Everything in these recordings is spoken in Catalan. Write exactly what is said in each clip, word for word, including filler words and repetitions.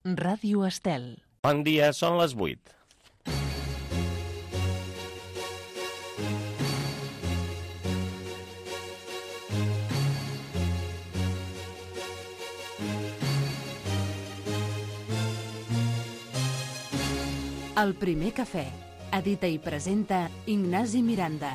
Ràdio Estel. Bon dia, són les vuit. El primer cafè. Edita i presenta Ignasi Miranda.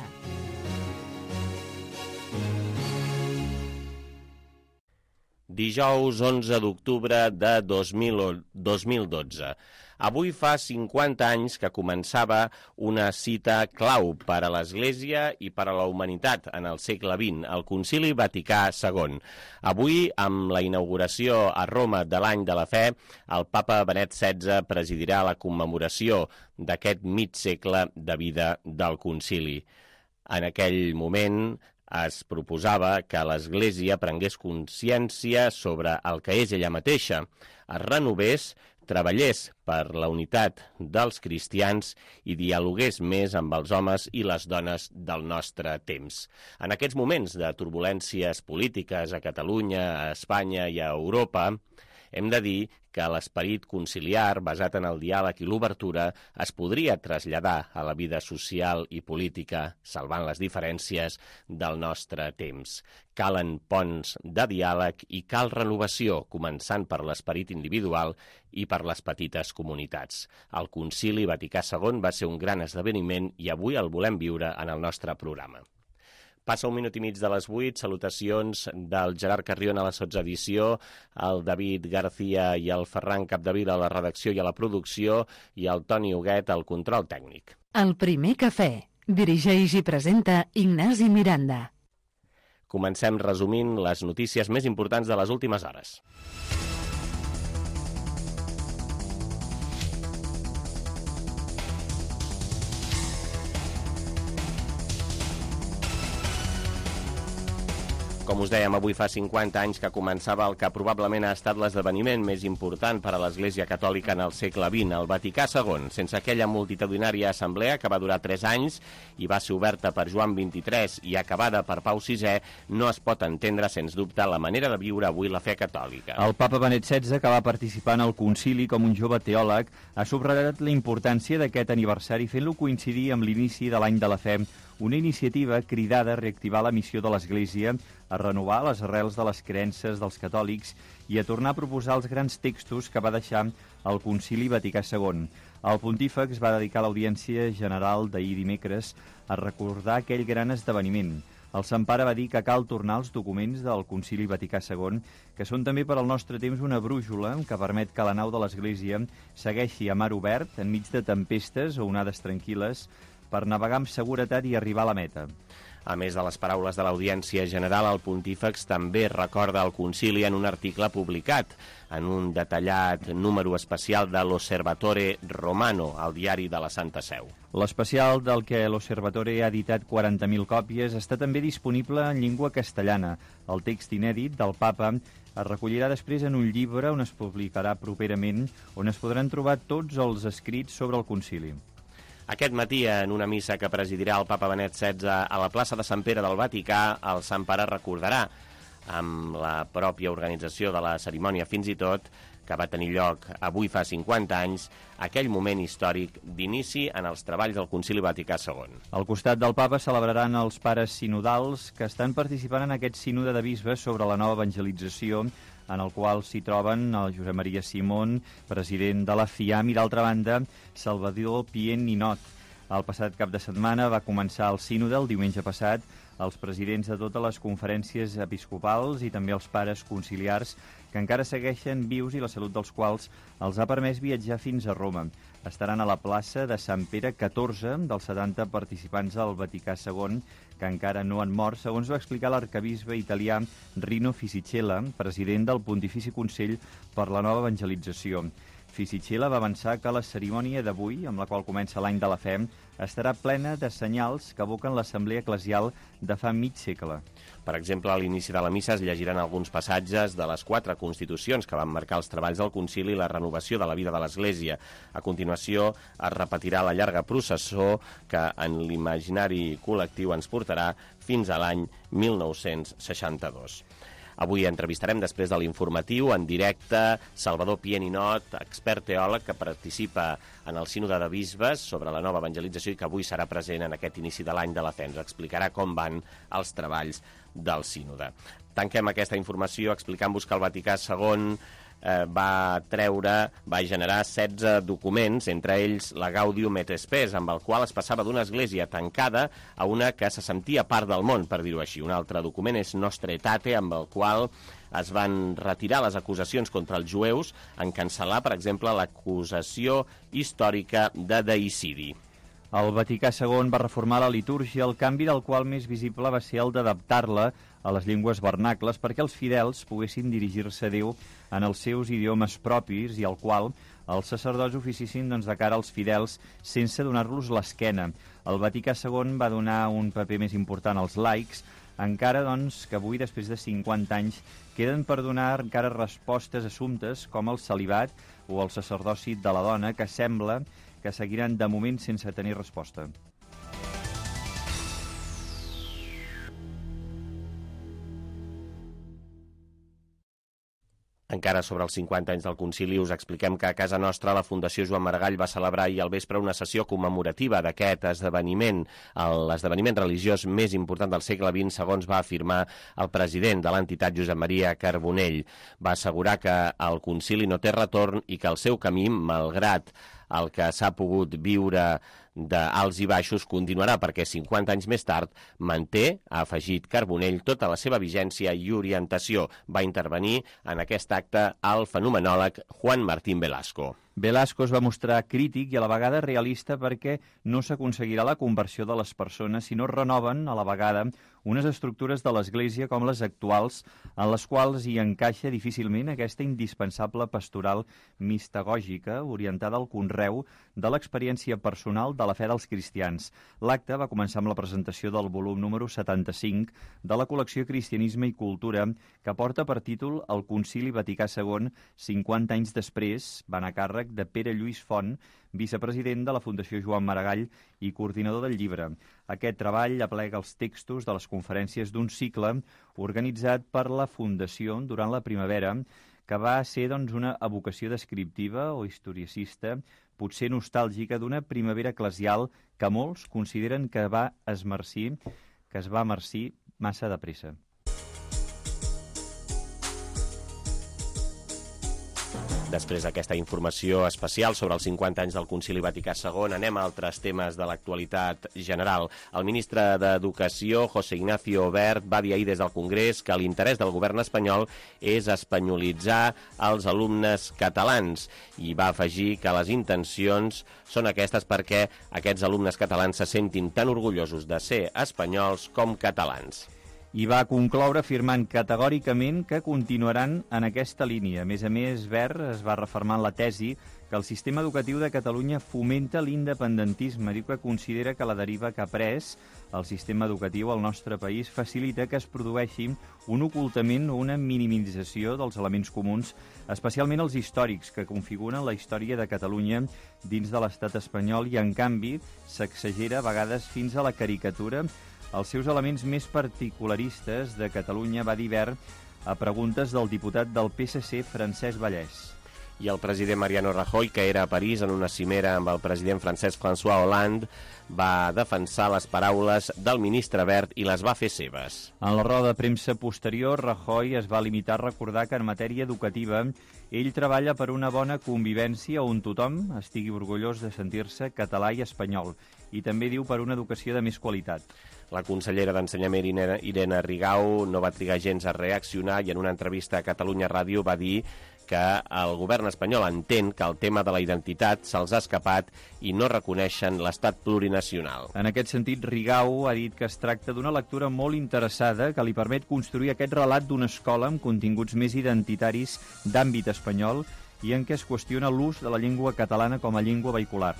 Dijous onze d'octubre de dos mil dotze. Avui fa cinquanta anys que començava una cita clau per a l'Església i per a la humanitat en el segle vint, el Concili Vaticà segon. Avui, amb la inauguració a Roma de l'Any de la Fe, el papa Benet setze presidirà la commemoració d'aquest mig segle de vida del concili. En aquell moment es proposava que l'Església prengués consciència sobre el que és ella mateixa, es renovés, treballés per la unitat dels cristians i dialogués més amb els homes i les dones del nostre temps. En aquests moments de turbulències polítiques a Catalunya, a Espanya i a Europa, hem de dir que l'esperit conciliar, basat en el diàleg i l'obertura, es podria traslladar a la vida social i política, salvant les diferències del nostre temps. Calen ponts de diàleg i cal renovació, començant per l'esperit individual i per les petites comunitats. El Concili Vaticà segon va ser un gran esdeveniment i avui el volem viure en el nostre programa. Passa un minut i mig de les vuit, salutacions del Gerard Carrion a la sotsedició, el David García i el Ferran Capdevila a la redacció i a la producció i el Toni Huguet al control tècnic. El primer cafè. Dirigeix i presenta Ignasi Miranda. Comencem resumint les notícies més importants de les últimes hores. Com us dèiem, avui fa cinquanta anys que començava el que probablement ha estat l'esdeveniment més important per a l'Església Catòlica en el segle vint, el Vaticà segon. Sense aquella multitudinària assemblea que va durar tres anys i va ser oberta per Joan vint-i-tres i acabada per Pau sisè, no es pot entendre, sens dubte, la manera de viure avui la fe catòlica. El papa Benet setze, que va participar en el concili com un jove teòleg, ha subratllat la importància d'aquest aniversari fent-lo coincidir amb l'inici de l'Any de la Fe, una iniciativa cridada a reactivar la missió de l'Església, a renovar les arrels de les creences dels catòlics i a tornar a proposar els grans textos que va deixar el Concili Vaticà segon. El pontífex va dedicar l'audiència general d'ahir dimecres a recordar aquell gran esdeveniment. El Sant Pare va dir que cal tornar als documents del Concili Vaticà segon, que són també per al nostre temps una brújula que permet que la nau de l'Església segueixi a mar obert, enmig de tempestes o onades tranquil·les, per navegar amb seguretat i arribar a la meta. A més de les paraules de l'Audiència General, el pontífex també recorda el concili en un article publicat en un detallat número especial de l'Osservatore Romano, al diari de la Santa Seu. L'especial del que l'Osservatore ha editat quaranta mil còpies està també disponible en llengua castellana. El text inèdit del papa es recollirà després en un llibre on es publicarà properament, on es podran trobar tots els escrits sobre el concili. Aquest matí, en una missa que presidirà el papa Benet setze a la plaça de Sant Pere del Vaticà, el Sant Pare recordarà, amb la pròpia organització de la cerimònia fins i tot, que va tenir lloc avui fa cinquanta anys, aquell moment històric d'inici en els treballs del Concili Vaticà segon. Al costat del papa celebraran els pares sinodals que estan participant en aquest sínode de bisbes sobre la nova evangelització, en el qual s'hi troben el Josep Maria Simón, president de la FIAM, i d'altra banda, Salvador Pien Ninot. El passat cap de setmana va començar el sínode, el diumenge passat. Els presidents de totes les conferències episcopals i també els pares conciliars que encara segueixen vius i la salut dels quals els ha permès viatjar fins a Roma. Estaran a la plaça de Sant Pere catorze dels setanta participants al Vaticà segon que encara no han mort, segons va explicar l'arcabisbe italià Rino Fisichella, president del Pontifici Consell per la Nova Evangelització. Fisichella va avançar que la cerimònia d'avui, amb la qual comença l'Any de la Fe, estarà plena de senyals que evoquen l'assemblea eclesial de fa mig segle. Per exemple, a l'inici de la missa es llegiran alguns passatges de les quatre constitucions que van marcar els treballs del concili i la renovació de la vida de l'Església. A continuació, es repetirà la llarga processó que en l'imaginari col·lectiu ens portarà fins a l'any mil nou-cents seixanta-dos. Avui entrevistarem, després de l'informatiu, en directe, Salvador Pieninot, expert teòleg que participa en el Sínode de Bisbes sobre la nova evangelització i que avui serà present en aquest inici de l'any de la fe. Ens explicarà com van els treballs del Sínode. Tanquem aquesta informació explicant-vos que el Vaticà segon eh, va treure, va generar setze documents, entre ells la Gaudium et Spes, amb el qual es passava d'una església tancada a una que se sentia part del món, per dir-ho així. Un altre document és Nostra Aetate, amb el qual es van retirar les acusacions contra els jueus en cancel·lar, per exemple, l'acusació històrica de deïcidi. El Vaticà segon va reformar la litúrgia, el canvi del qual més visible va ser el d'adaptar-la a les llengües vernacles perquè els fidels poguessin dirigir-se a Déu en els seus idiomes propis i al qual els sacerdots oficissin doncs, de cara als fidels sense donar-los l'esquena. El Vaticà segon va donar un paper més important als laics, encara doncs, que avui, després de cinquanta anys, queden per donar encara respostes a assumptes com el celibat o el sacerdoci de la dona, que sembla que seguiran de moment sense tenir resposta. Encara sobre els cinquanta anys del concili us expliquem que a casa nostra la Fundació Joan Maragall va celebrar ahir al vespre una sessió commemorativa d'aquest esdeveniment, l'esdeveniment religiós més important del segle vint, segons va afirmar el president de l'entitat, Josep Maria Carbonell. Va assegurar que el concili no té retorn i que el seu camí, malgrat el que s'ha pogut viure d'alts i baixos, continuarà perquè cinquanta anys més tard manté, ha afegit Carbonell, tota la seva vigència i orientació. Va intervenir en aquest acte el fenomenòleg Juan Martín Velasco. Velasco es va mostrar crític i a la vegada realista perquè no s'aconseguirà la conversió de les persones si no renoven a la vegada unes estructures de l'Església com les actuals, en les quals hi encaixa difícilment aquesta indispensable pastoral mistagògica orientada al conreu de l'experiència personal de la fe dels cristians. L'acte va començar amb la presentació del volum número setanta-cinc de la col·lecció Cristianisme i Cultura, que porta per títol El Concili Vaticà segon, cinquanta anys després, van a càrrec de Pere Lluís Font, vicepresident de la Fundació Joan Maragall i coordinador del llibre. Aquest treball aplega els textos de les conferències d'un cicle organitzat per la Fundació durant la primavera, que va ser doncs, una evocació descriptiva o historicista, potser nostàlgica, d'una primavera eclesial que molts consideren que va esmarcir, que es va marcir massa de pressa. Després d'aquesta informació especial sobre els cinquanta anys del Concili Vaticà segon, anem a altres temes de l'actualitat general. El ministre d'Educació, José Ignacio Wert, va dir ahir des del Congrés que l'interès del govern espanyol és espanyolitzar els alumnes catalans i va afegir que les intencions són aquestes perquè aquests alumnes catalans se sentin tan orgullosos de ser espanyols com catalans. I va concloure afirmant categòricament que continuaran en aquesta línia. A més a més, Wert es va refermar en la tesi que el sistema educatiu de Catalunya fomenta l'independentisme. Diu que considera que la deriva que ha pres el sistema educatiu al nostre país facilita que es produeixi un ocultament o una minimització dels elements comuns, especialment els històrics, que configuren la història de Catalunya dins de l'estat espanyol i, en canvi, s'exagera a vegades fins a la caricatura els seus elements més particularistes de Catalunya, va dir Wert a preguntes del diputat del P S C, Francesc Vallès. I el president Mariano Rajoy, que era a París en una cimera amb el president francès François Hollande, va defensar les paraules del ministre Wert i les va fer seves. En la roda de premsa posterior, Rajoy es va limitar a recordar que en matèria educativa ell treballa per una bona convivència on tothom estigui orgullós de sentir-se català i espanyol, i també diu per una educació de més qualitat. La consellera d'Ensenyament, Irene Rigau, no va trigar gens a reaccionar i en una entrevista a Catalunya Ràdio va dir que el govern espanyol entén que el tema de la identitat se'ls ha escapat i no reconeixen l'estat plurinacional. En aquest sentit, Rigau ha dit que es tracta d'una lectura molt interessada que li permet construir aquest relat d'una escola amb continguts més identitaris d'àmbit espanyol i en què es qüestiona l'ús de la llengua catalana com a llengua vehicular.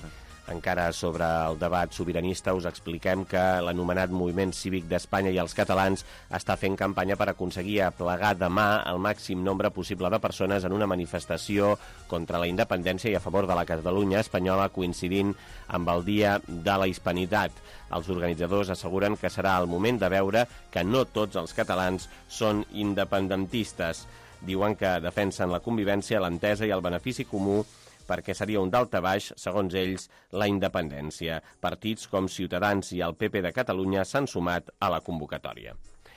Encara sobre el debat sobiranista us expliquem que l'anomenat Moviment Cívic d'Espanya i els catalans està fent campanya per aconseguir aplegar demà el màxim nombre possible de persones en una manifestació contra la independència i a favor de la Catalunya espanyola, coincidint amb el Dia de la Hispanitat. Els organitzadors asseguren que serà el moment de veure que no tots els catalans són independentistes. Diuen que defensen la convivència, l'entesa i el benefici comú perquè seria un daltabaix, segons ells, la independència. Partits com Ciutadans i el P P de Catalunya s'han sumat a la convocatòria.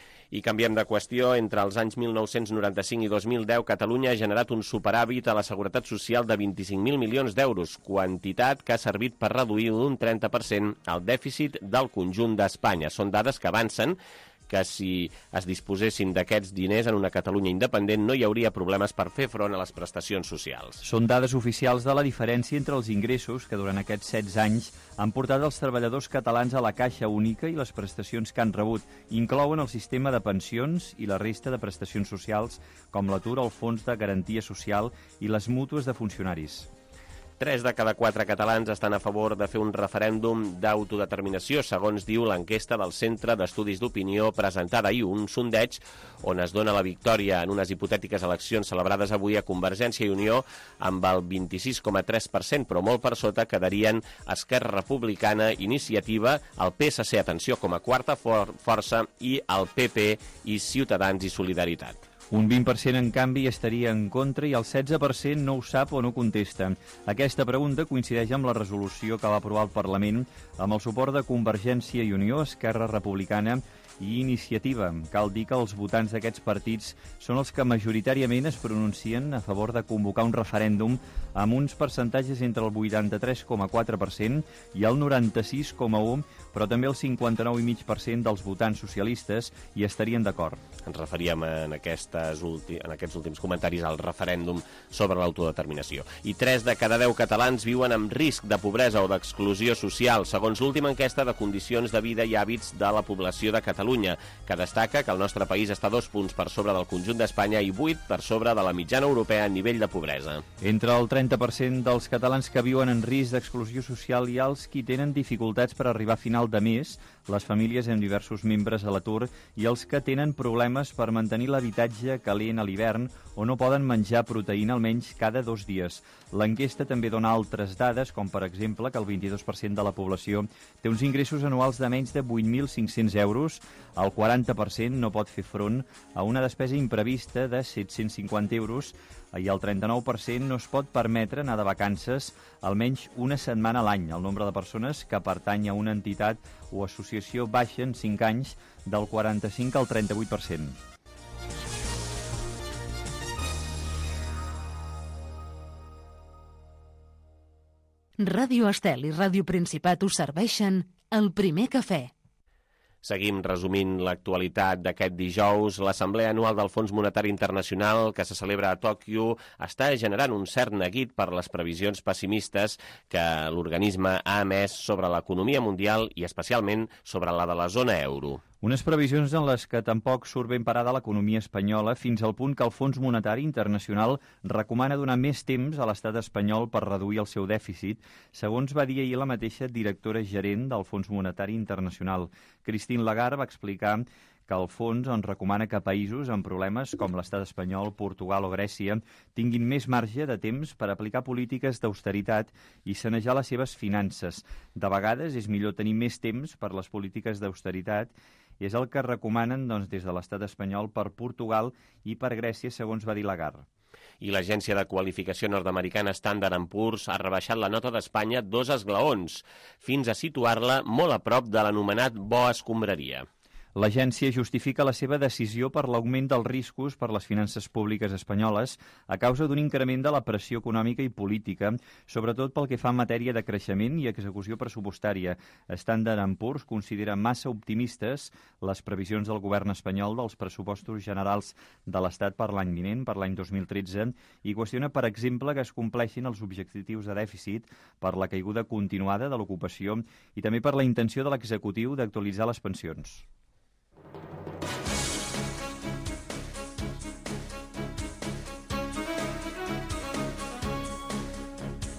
I canviem de qüestió. Entre els anys mil nou-cents noranta-cinc i dos mil deu, Catalunya ha generat un superàvit a la Seguretat Social de vint-i-cinc mil milions d'euros, quantitat que ha servit per reduir un trenta per cent el dèficit del conjunt d'Espanya. Són dades que avancen que si es disposessin d'aquests diners en una Catalunya independent no hi hauria problemes per fer front a les prestacions socials. Són dades oficials de la diferència entre els ingressos que durant aquests setze anys han portat els treballadors catalans a la Caixa Única i les prestacions que han rebut. Inclouen el sistema de pensions i la resta de prestacions socials, com l'atur, el fons de garantia social i les mútues de funcionaris. Tres de cada quatre catalans estan a favor de fer un referèndum d'autodeterminació, segons diu l'enquesta del Centre d'Estudis d'Opinió presentada ahir, un sondeig on es dona la victòria en unes hipotètiques eleccions celebrades avui a Convergència i Unió amb el vint-i-sis coma tres per cent, però molt per sota quedarien Esquerra Republicana, Iniciativa, el P S C, atenció, com a quarta for força, i el P P i Ciutadans i Solidaritat. Un vint per cent, en canvi, estaria en contra i el setze per cent no ho sap o no contesta. Aquesta pregunta coincideix amb la resolució que va aprovar el Parlament amb el suport de Convergència i Unió, Esquerra Republicana i Iniciativa. Cal dir que els votants d'aquests partits són els que majoritàriament es pronuncien a favor de convocar un referèndum amb uns percentatges entre el vuitanta-tres coma quatre per cent i el noranta-sis coma u per cent, però també el cinquanta-nou coma cinc per cent dels votants socialistes hi estarien d'acord. Ens referíem en, aquestes ulti... en aquests últims comentaris al referèndum sobre l'autodeterminació. I tres de cada deu catalans viuen amb risc de pobresa o d'exclusió social, segons l'última enquesta de condicions de vida i hàbits de la població de Catalunya, que destaca que el nostre país està dos punts per sobre del conjunt d'Espanya i vuit per sobre de la mitjana europea a nivell de pobresa. Entre el trenta per cent dels catalans que viuen en risc d'exclusió social hi ha els qui tenen dificultats per arribar a final de mes, les famílies amb diversos membres a l'atur i els que tenen problemes per mantenir l'habitatge calent a l'hivern o no poden menjar proteïna almenys cada dos dies. L'enquesta també dona altres dades, com per exemple que el vint-i-dos per cent de la població té uns ingressos anuals de menys de vuit mil cinc-cents euros, el quaranta per cent no pot fer front a una despesa imprevista de set-cents cinquanta euros i el trenta-nou per cent no es pot permetre anar de vacances almenys una setmana a l'any. El nombre de persones que pertany a una entitat o associació baixa en cinc anys del quaranta-cinc al trenta-vuit per cent. Ràdio Estel i Ràdio Principat us serveixen El Primer Cafè. Seguim resumint l'actualitat d'aquest dijous. L'Assemblea Anual del Fons Monetari Internacional, que se celebra a Tòquio, està generant un cert neguit per les previsions pessimistes que l'organisme ha emès sobre l'economia mundial i especialment sobre la de la zona euro. Unes previsions en les que tampoc surt ben parada l'economia espanyola, fins al punt que el Fons Monetari Internacional recomana donar més temps a l'estat espanyol per reduir el seu dèficit, segons va dir ahir la mateixa directora gerent del Fons Monetari Internacional. Christine Lagarde va explicar que el fons ens recomana que països amb problemes com l'estat espanyol, Portugal o Grècia tinguin més marge de temps per aplicar polítiques d'austeritat i sanejar les seves finances. De vegades és millor tenir més temps per les polítiques d'austeritat i és el que recomanen doncs, des de l'estat espanyol per Portugal i per Grècia, segons va dir Lagarde. I l'agència de qualificació nord-americana Standard and Poor's ha rebaixat la nota d'Espanya dos esglaons, fins a situar-la molt a prop de l'anomenat bo escombraria. L'agència justifica la seva decisió per l'augment dels riscos per les finances públiques espanyoles a causa d'un increment de la pressió econòmica i política, sobretot pel que fa en matèria de creixement i execució pressupostària. Standard and Poor's considera massa optimistes les previsions del govern espanyol dels pressupostos generals de l'Estat per l'any vinent, per l'any dos mil tretze, i qüestiona, per exemple, que es compleixin els objectius de dèficit per la caiguda continuada de l'ocupació i també per la intenció de l'executiu d'actualitzar les pensions.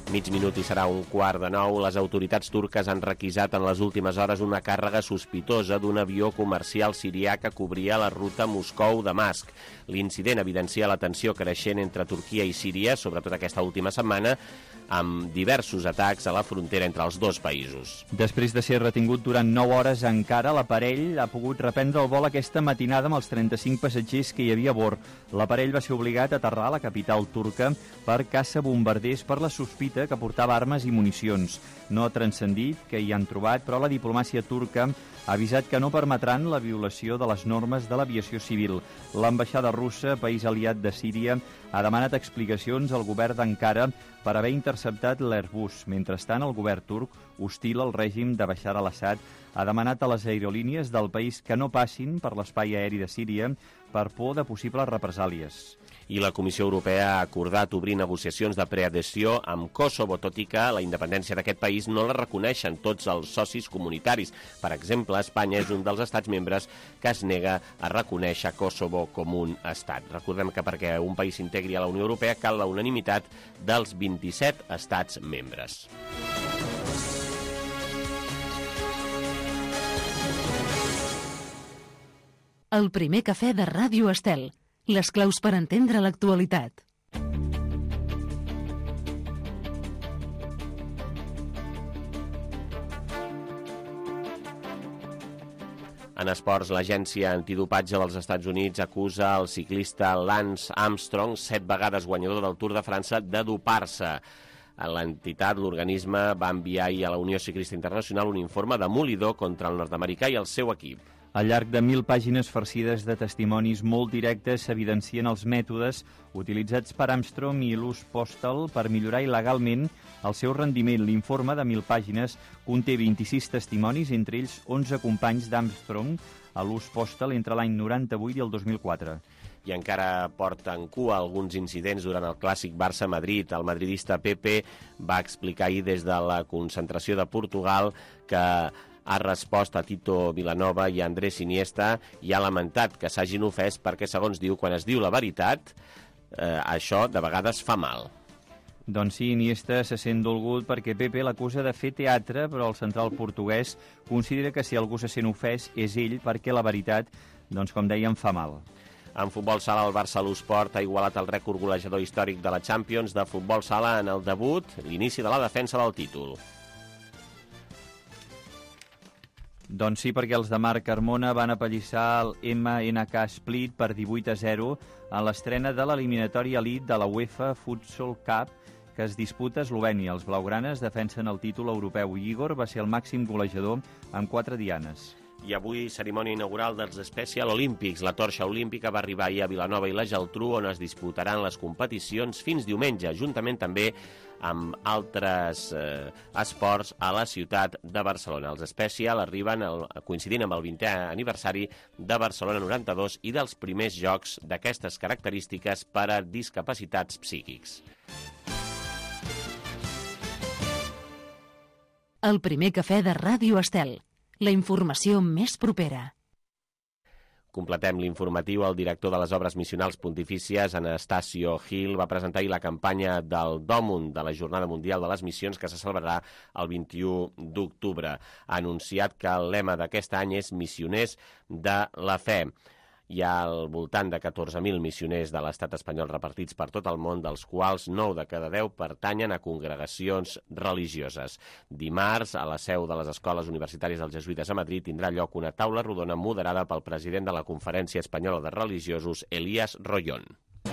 Mig minut i serà un quart de nou. Les autoritats turques han requisat en les últimes hores una càrrega sospitosa d'un avió comercial sirià que cobria la ruta Moscou-Damasc. L'incident evidencia la tensió creixent entre Turquia i Síria, sobretot aquesta última setmana, amb diversos atacs a la frontera entre els dos països. Després de ser retingut durant nou hores encara, l'aparell ha pogut reprendre el vol aquesta matinada amb els trenta-cinc passatgers que hi havia a bord. L'aparell va ser obligat a aterrar a la capital turca per caça bombarders per la sospita que portava armes i municions. No ha transcendit que hi han trobat, però la diplomàcia turca ha avisat que no permetran la violació de les normes de l'aviació civil. L'ambaixada russa, país aliat de Síria, ha demanat explicacions al govern d'Ankara per haver interceptat l'Airbus. Mentrestant, el govern turc, hostil al règim de Bashar al-Assad, ha demanat a les aerolínies del país que no passin per l'espai aeri de Síria per por de possibles represàlies. I la Comissió Europea ha acordat obrir negociacions de preadhesió amb Kosovo, tot i que la independència d'aquest país no la reconeixen tots els socis comunitaris. Per exemple, Espanya és un dels estats membres que es nega a reconèixer Kosovo com un estat. Recordem que perquè un país s'integri a la Unió Europea cal la unanimitat dels vint-i-set estats membres. El primer cafè de Ràdio Estel. Les claus per entendre l'actualitat. En esports, l'agència antidopatge dels Estats Units acusa el ciclista Lance Armstrong, set vegades guanyador del Tour de França, de dopar-se. L'entitat, l'organisme, va enviar ahir a la Unió Ciclista Internacional un informe demolidor contra el nord-americà i el seu equip. Al llarg de mil pàgines farcides de testimonis molt directes s'evidencien els mètodes utilitzats per Armstrong i l'ús postal per millorar il·legalment el seu rendiment. L'informe de mil pàgines conté vint-i-sis testimonis, entre ells onze companys d'Armstrong a l'ús postal entre l'any noranta-vuit i el dos mil quatre. I encara porta en cua alguns incidents durant el clàssic Barça-Madrid. El madridista Pepe va explicar ahir des de la concentració de Portugal que ha respost a Tito Vilanova i a Andrés Iniesta i ha lamentat que s'hagin ofès perquè, segons diu, quan es diu la veritat, eh, això de vegades fa mal. Doncs sí, Iniesta se sent dolgut perquè Pepe l'acusa de fer teatre, però el central portuguès considera que si algú se sent ofès és ell perquè la veritat, doncs com dèiem, fa mal. En futbol sala, el Barça L'Esport ha igualat el rècord golejador històric de la Champions de futbol sala en el debut, l'inici de la defensa del títol. Doncs sí, perquè els de Marc Carmona van apallissar el M N K Split per divuit a zero en l'estrena de l'eliminatòria elite de la UEFA Futsal Cup que es disputa a Eslovènia. Els blaugranes defensen el títol europeu i Igor va ser el màxim golejador amb quatre dianes. I avui, cerimònia inaugural dels Special Olympics. La torxa olímpica va arribar ahir a Vilanova i la Geltrú, on es disputaran les competicions fins diumenge, juntament també amb altres eh, esports a la ciutat de Barcelona. Els Special arriben el, coincidint amb el vintè aniversari de Barcelona noranta-dos i dels primers jocs d'aquestes característiques per a discapacitats psíquics. El primer cafè de Ràdio Estel. La informació més propera. Completem l'informatiu. El director de les obres missionals pontifícies, Anastasio Gil, va presentar ahir la campanya del Dòmun de la Jornada Mundial de les Missions que se celebrarà el vint-i-u d'octubre. Ha anunciat que el lema d'aquest any és Missioners de la Fe. Hi ha al voltant de catorze mil missioners de l'estat espanyol repartits per tot el món, dels quals nou de cada deu pertanyen a congregacions religioses. Dimarts, a la seu de les escoles universitàries dels jesuïtes a Madrid, tindrà lloc una taula rodona moderada pel president de la Conferència Espanyola de Religiosos, Elías Rollón.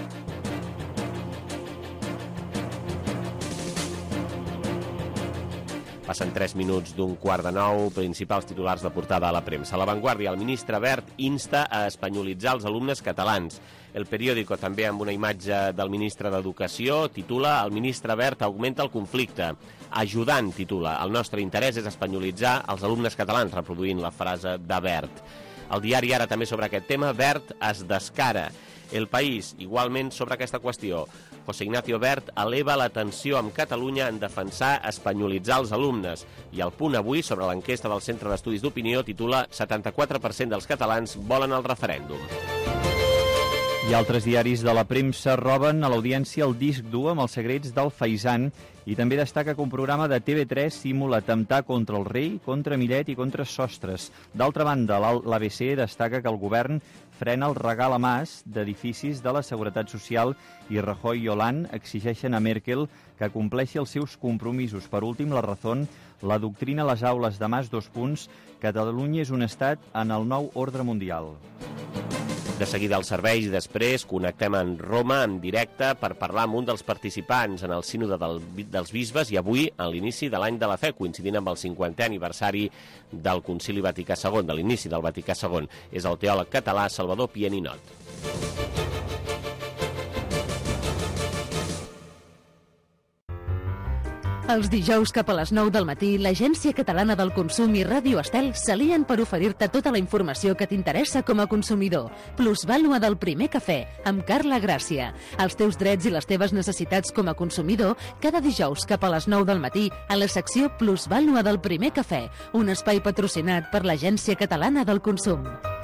Passen tres minuts d'un quart de nou. Principals titulars de portada a la premsa. A La Vanguardia, el ministre Wert insta a espanyolitzar els alumnes catalans. El periòdico, també amb una imatge del ministre d'Educació, titula «El ministre Wert augmenta el conflicte». Ajudant, titula. El nostre interès és espanyolitzar els alumnes catalans, reproduint la frase de Wert. El diari Ara també sobre aquest tema. Wert es descara. El País, igualment sobre aquesta qüestió. José Ignacio Wert eleva la tensió amb Catalunya en defensar espanyolitzar els alumnes. I El Punt avui, sobre l'enquesta del Centre d'Estudis d'Opinió, titula setanta-quatre per cent dels catalans volen el referèndum. I altres diaris de la premsa roben a l'audiència el disc dur amb els secrets del Faisán i també destaca que un programa de T V tres simula atemptar contra el rei, contra Millet i contra Sostres. D'altra banda, l'A B C destaca que el govern frena el regal a Mas d'edificis de la Seguretat Social i Rajoy i Hollande exigeixen a Merkel que compleixi els seus compromisos. Per últim, La Razón, la doctrina a les aules de Mas, dos punts, Catalunya és un estat en el nou ordre mundial. De seguida als serveis i després connectem en Roma en directe per parlar amb un dels participants en el sínode del, dels bisbes i avui a l'inici de l'any de la fe, coincidint amb el cinquantè aniversari del Concili Vaticà segon, de l'inici del Vaticà segon. És el teòleg català Salvador Pieninot. Els dijous cap a les nou del matí, l'Agència Catalana del Consum i Ràdio Estel s'alien per oferir-te tota la informació que t'interessa com a consumidor. Plusvàlua del primer cafè, amb Carla Gràcia. Els teus drets i les teves necessitats com a consumidor, cada dijous cap a les nou del matí, a la secció Plusvàlua del primer cafè, un espai patrocinat per l'Agència Catalana del Consum.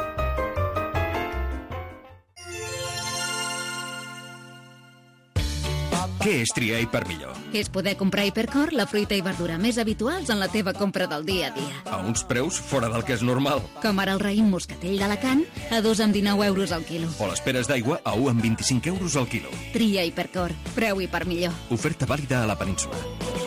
Què és triar Hipermillor? És poder comprar Hipercor, la fruita i verdura més habituals en la teva compra del dia a dia. A uns preus fora del que és normal. Com ara el raïm moscatell d'Alacant, a dos amb dinou euros al quilo. O les peres d'aigua a un amb vint-i-cinc euros al quilo. Tria Hipercor, preu Hipermillor. Oferta vàlida a la península.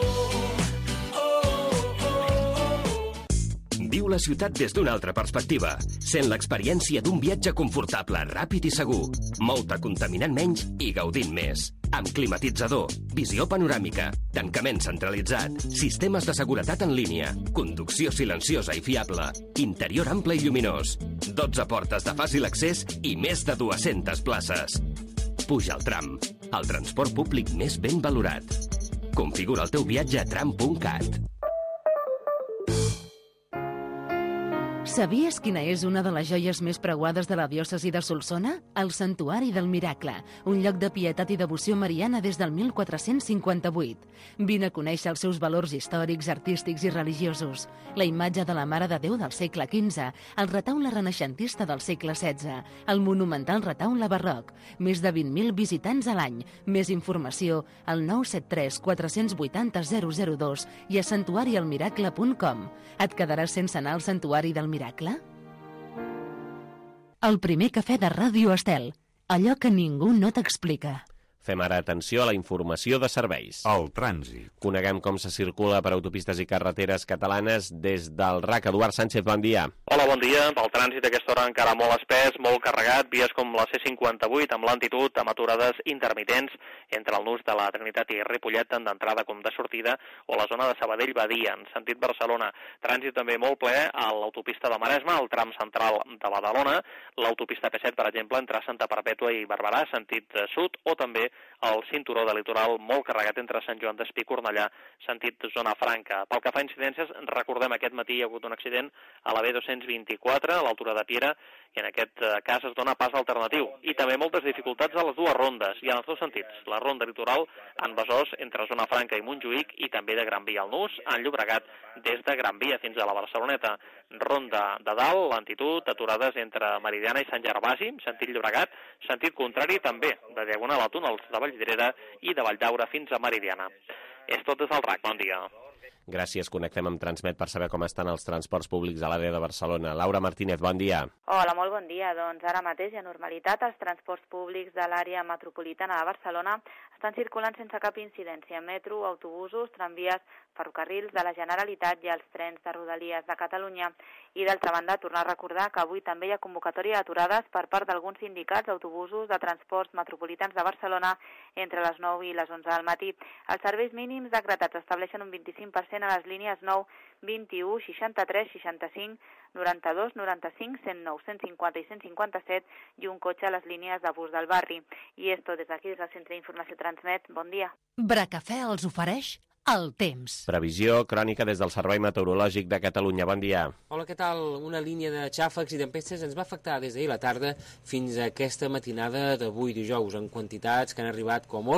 Viu la ciutat des d'una altra perspectiva. Sent l'experiència d'un viatge confortable, ràpid i segur. Mou-te contaminant menys i gaudint més. Amb climatitzador, visió panoràmica, tancament centralitzat, sistemes de seguretat en línia, conducció silenciosa i fiable, interior ample i lluminós, dotze portes de fàcil accés i més de dues-centes places. Puja al tram, el transport públic més ben valorat. Configura el teu viatge a tram punt cat. Sabies quina és una de les joies més preuades de la diòcesi de Solsona? El Santuari del Miracle, un lloc de pietat i devoció mariana des del mil quatre-cents cinquanta-vuit. Vine a conèixer els seus valors històrics, artístics i religiosos. La imatge de la Mare de Déu del segle quinze, el retaule renaixentista del segle setze, el monumental retaule barroc, més de vint mil visitants a l'any. Més informació al nou set tres quatre vuit zero zero zero dos i a santuari el miracle punt com. Et quedaràs sense anar al Santuari del Miracle? El primer cafè de Ràdio Estel, allò que ningú no t'explica. Fem ara atenció a la informació de serveis. El trànsit. Coneguem com se circula per autopistes i carreteres catalanes des del R A C. Eduard Sánchez, bon dia. Hola, bon dia. El trànsit a aquesta hora encara molt espès, molt carregat, vies com la C cinquanta-vuit amb lentitud, amb aturades intermitents entre el nus de la Trinitat i Ripollet, tant d'entrada com de sortida, o la zona de Sabadell-Badia, en sentit Barcelona. Trànsit també molt ple a l'autopista de Maresme, al tram central de Badalona, l'autopista P set, per exemple, entre Santa Perpètua i Barberà, sentit sud, o també el cinturó de litoral molt carregat entre Sant Joan d'Espí i Cornellà, sentit zona franca. Pel que fa a incidències, recordem aquest matí hi ha hagut un accident a la B dos-cents vint-i-quatre, a l'altura de Piera, i en aquest cas es dona pas alternatiu. I també moltes dificultats a les dues rondes, i en els dos sentits. La ronda litoral en Besòs, entre zona franca i Montjuïc, i també de Gran Via al Nus, en Llobregat, des de Gran Via fins a la Barceloneta. Ronda de dalt, lentitud, aturades entre Meridiana i Sant Gervasi, sentit Llobregat, sentit contrari també, de Diagonal a túnels de Vallvidrera i de Valldaura fins a Meridiana. És tot des del R A C. Bon dia. Gràcies. Connectem amb Transmet per saber com estan els transports públics a l'àrea de Barcelona. Laura Martínez, bon dia. Hola, molt bon dia. Doncs ara mateix hi ha normalitat. Els transports públics de l'àrea metropolitana de Barcelona estan circulant sense cap incidència. Metro, autobusos, tramvies, ferrocarrils de la Generalitat i els trens de Rodalies de Catalunya. I d'altra banda, tornar a recordar que avui també hi ha convocatòria d'aturades per part d'alguns sindicats d'autobusos de transports metropolitans de Barcelona entre les nou i les onze del matí. Els serveis mínims decretats estableixen un vint-i-cinc per cent a les línies nou, vint-i-u, seixanta-tres, seixanta-cinc, noranta-dos, noranta-cinc, cent nou, cent cinquanta i cent cinquanta-set i un cotxe a les línies de bus del barri. I és tot des d'aquí, des del Centre d'Informació Transmet. Bon dia. Bracafè els ofereix el temps. Previsió crònica des del Servei Meteorològic de Catalunya. Bon dia. Hola, què tal? Una línia de xàfecs i tempestes ens va afectar des d'ahir a la tarda fins a aquesta matinada d'avui dijous, en quantitats que han arribat com molt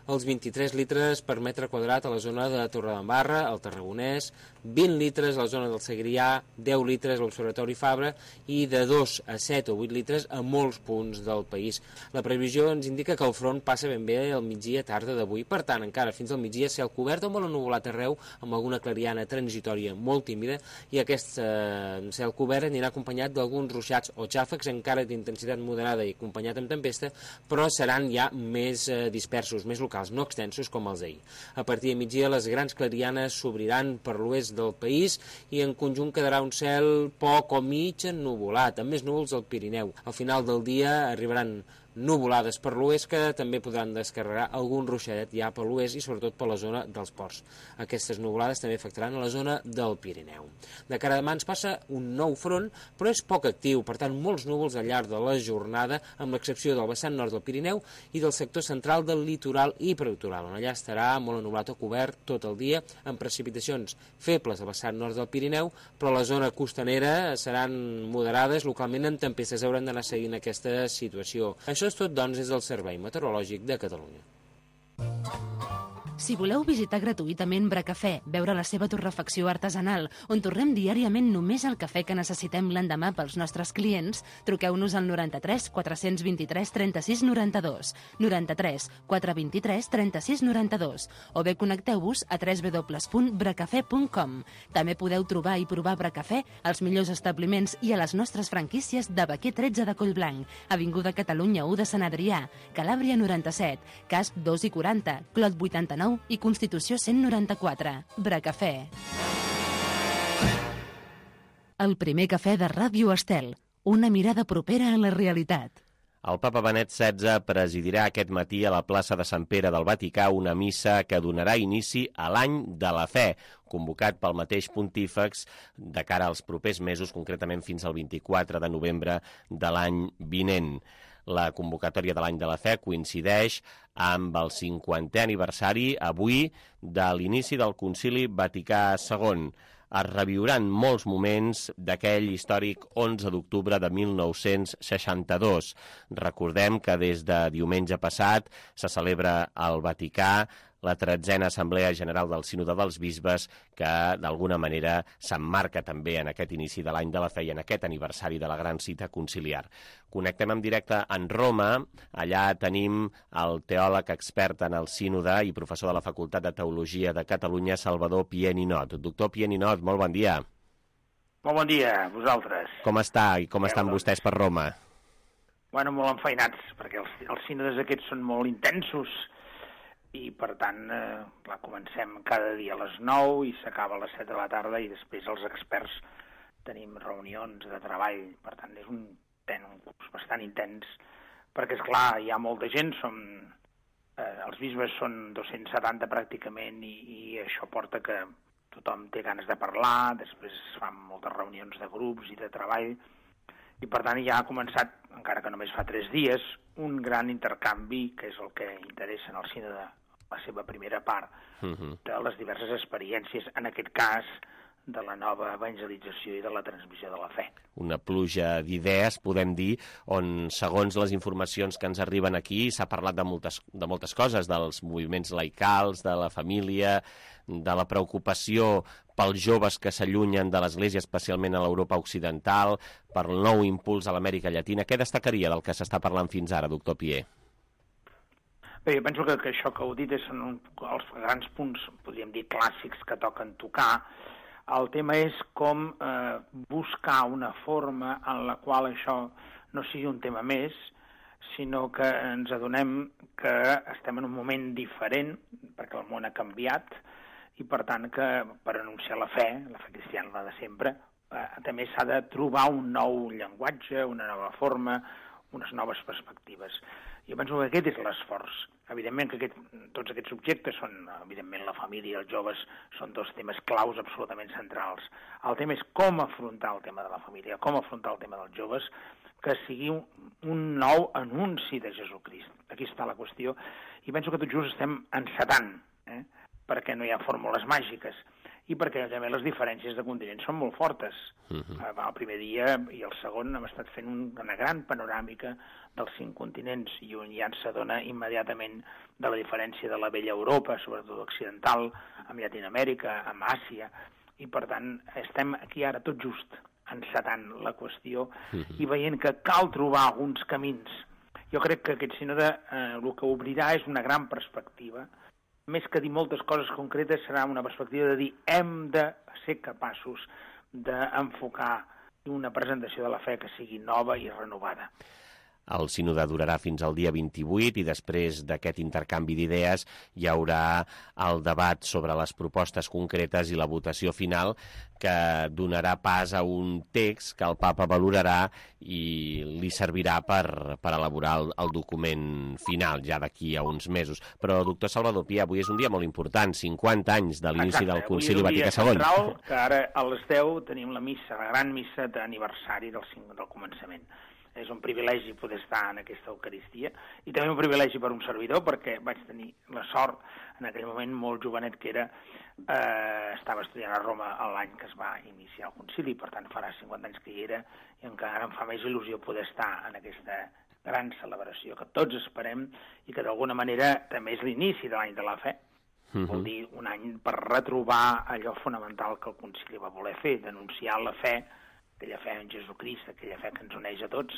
els vint-i-tres litres per metre quadrat a la zona de Torredembarra, al Tarragonès, vint litres a la zona del Segrià, deu litres a l'Observatori Fabra i de dos a set o vuit litres a molts punts del país. La previsió ens indica que el front passa ben bé al migdia tarda d'avui, per tant, encara fins al migdia cel cobert o molt ennuvolat arreu, amb alguna clariana transitòria molt tímida, i aquest eh, cel cobert anirà acompanyat d'alguns ruixats o xàfecs, encara d'intensitat moderada i acompanyat amb tempesta, però seran ja més eh, dispersos, més locals, no extensos com els d'ahir. A partir de migdia les grans clarianes s'obriran per l'oest del país i en conjunt quedarà un cel poc o mig ennuvolat, amb més núvols al Pirineu. Al final del dia arribaran nuvolades per l'oest que també podran descarregar algun ruixadet ja per l'oest i sobretot per la zona dels ports. Aquestes nuvolades també afectaran a la zona del Pirineu. De cara a demà ens passa un nou front, però és poc actiu, per tant molts núvols al llarg de la jornada, amb l'excepció del vessant nord del Pirineu i del sector central del litoral i prelitoral, on allà estarà molt ennublat o cobert tot el dia, amb precipitacions febles al vessant nord del Pirineu, però a la zona costanera seran moderades, localment en tempestes hauran d'anar seguint aquesta situació. Això és tot, doncs, des del Servei Meteorològic de Catalunya. Si voleu visitar gratuïtament Bracafè, veure la seva torrefacció artesanal, on torrem diàriament només el cafè que necessitem l'endemà pels nostres clients, truqueu-nos al noranta-tres quatre-cents vint-i-tres trenta-sis noranta-dos, noranta-tres quatre vint-i-tres trenta-sis noranta-dos, o bé connecteu-vos a w w w punt bracafè punt com. També podeu trobar i provar Bracafè als millors establiments i a les nostres franquícies de Baquer tretze de Collblanc, Avinguda Catalunya u de Sant Adrià, Calàbria noranta-set, Casp dos i quaranta, Clot vuitanta-nou i Constitució cent noranta-quatre. Bracafè. El primer cafè de Ràdio Estel. Una mirada propera a la realitat. El papa Benet setze presidirà aquest matí a la plaça de Sant Pere del Vaticà una missa que donarà inici a l'any de la fe, convocat pel mateix pontífex de cara als propers mesos, concretament fins al vint-i-quatre de novembre de l'any vinent. La convocatòria de l'any de la fe coincideix amb el cinquantè aniversari avui de l'inici del Concili Vaticà segon. Es reviuran molts moments d'aquell històric onze d'octubre de mil nou-cents seixanta-dos. Recordem que des de diumenge passat se celebra al Vaticà la tretzena Assemblea General del Sínode dels Bisbes, que d'alguna manera s'emmarca també en aquest inici de l'any de la fe i en aquest aniversari de la gran cita conciliar. Connectem en directe en Roma. Allà tenim el teòleg expert en el sínode i professor de la Facultat de Teologia de Catalunya, Salvador Pié Ninot. Doctor Pié Ninot, molt bon dia. Molt bon dia, vosaltres. Com està i com estan vostès per Roma? Bueno, molt enfeinats, perquè els, els sínodes aquests són molt intensos i, per tant, eh, clar, comencem cada dia a les nou i s'acaba a les set de la tarda i després els experts tenim reunions de treball. Per tant, és un, un curs bastant intens perquè, esclar, hi ha molta gent, som, eh, els bisbes són dos-cents setanta pràcticament i, i això porta que tothom té ganes de parlar, després es fan moltes reunions de grups i de treball i, per tant, ja ha començat, encara que només fa tres dies, un gran intercanvi, que és el que interessa en el sínode, la seva primera part, uh-huh. de les diverses experiències, en aquest cas, de la nova evangelització i de la transmissió de la fe. Una pluja d'idees, podem dir, on, segons les informacions que ens arriben aquí, s'ha parlat de moltes, de moltes coses, dels moviments laicals, de la família, de la preocupació pels joves que s'allunyen de l'Església, especialment a l'Europa occidental, per el nou impuls a l'Amèrica Llatina. Què destacaria del que s'està parlant fins ara, doctor Pié? Bé, jo penso que, que això que heu dit són un, els grans punts, podríem dir, clàssics que toquen tocar. El tema és com eh, buscar una forma en la qual això no sigui un tema més, sinó que ens adonem que estem en un moment diferent, perquè el món ha canviat, i per tant que per anunciar la fe, la fe cristiana, la de sempre, eh, també s'ha de trobar un nou llenguatge, una nova forma, unes noves perspectives. Jo penso que aquest és l'esforç. Evidentment que aquest, tots aquests subjectes són, evidentment, la família i els joves són dos temes claus absolutament centrals. El tema és com afrontar el tema de la família, com afrontar el tema dels joves, que sigui un, un nou anunci de Jesucrist. Aquí està la qüestió. I penso que tot just estem encetant, eh? perquè no hi ha fórmules màgiques i perquè també les diferències de continents són molt fortes. Uh-huh. El primer dia i el segon hem estat fent una gran panoràmica dels cinc continents i un ja s'adona immediatament de la diferència de la vella Europa, sobretot occidental, amb Llatinoamèrica, amb Àsia, i per tant estem aquí ara tot just encetant la qüestió uh-huh. i veient que cal trobar alguns camins. Jo crec que aquest sínode eh, el que obrirà és una gran perspectiva. Més que dir moltes coses concretes, serà una perspectiva de dir hem de ser capaços d'enfocar una presentació de la fe que sigui nova i renovada. El sínode durarà fins al dia vint-i-vuit i després d'aquest intercanvi d'idees hi haurà el debat sobre les propostes concretes i la votació final que donarà pas a un text que el papa valorarà i li servirà per, per elaborar el, el document final ja d'aquí a uns mesos. Però, doctor Salvador Pié, avui és un dia molt important, cinquanta anys de l'inici del Concili Vaticà segon. Central, que ara a les deu tenim la missa, la gran missa d'aniversari del, del començament. És un privilegi poder estar en aquesta Eucaristia i també un privilegi per un servidor perquè vaig tenir la sort en aquell moment molt jovenet que era, eh, estava estudiant a Roma l'any que es va iniciar el concili, per tant farà cinquanta anys que hi era i encara em fa més il·lusió poder estar en aquesta gran celebració que tots esperem i que d'alguna manera també és l'inici de l'any de la fe. Uh-huh. Vol dir un any per retrobar allò fonamental que el concili va voler fer, denunciar la fe, aquella fe en Jesucrist, aquella fe que ens uneix a tots,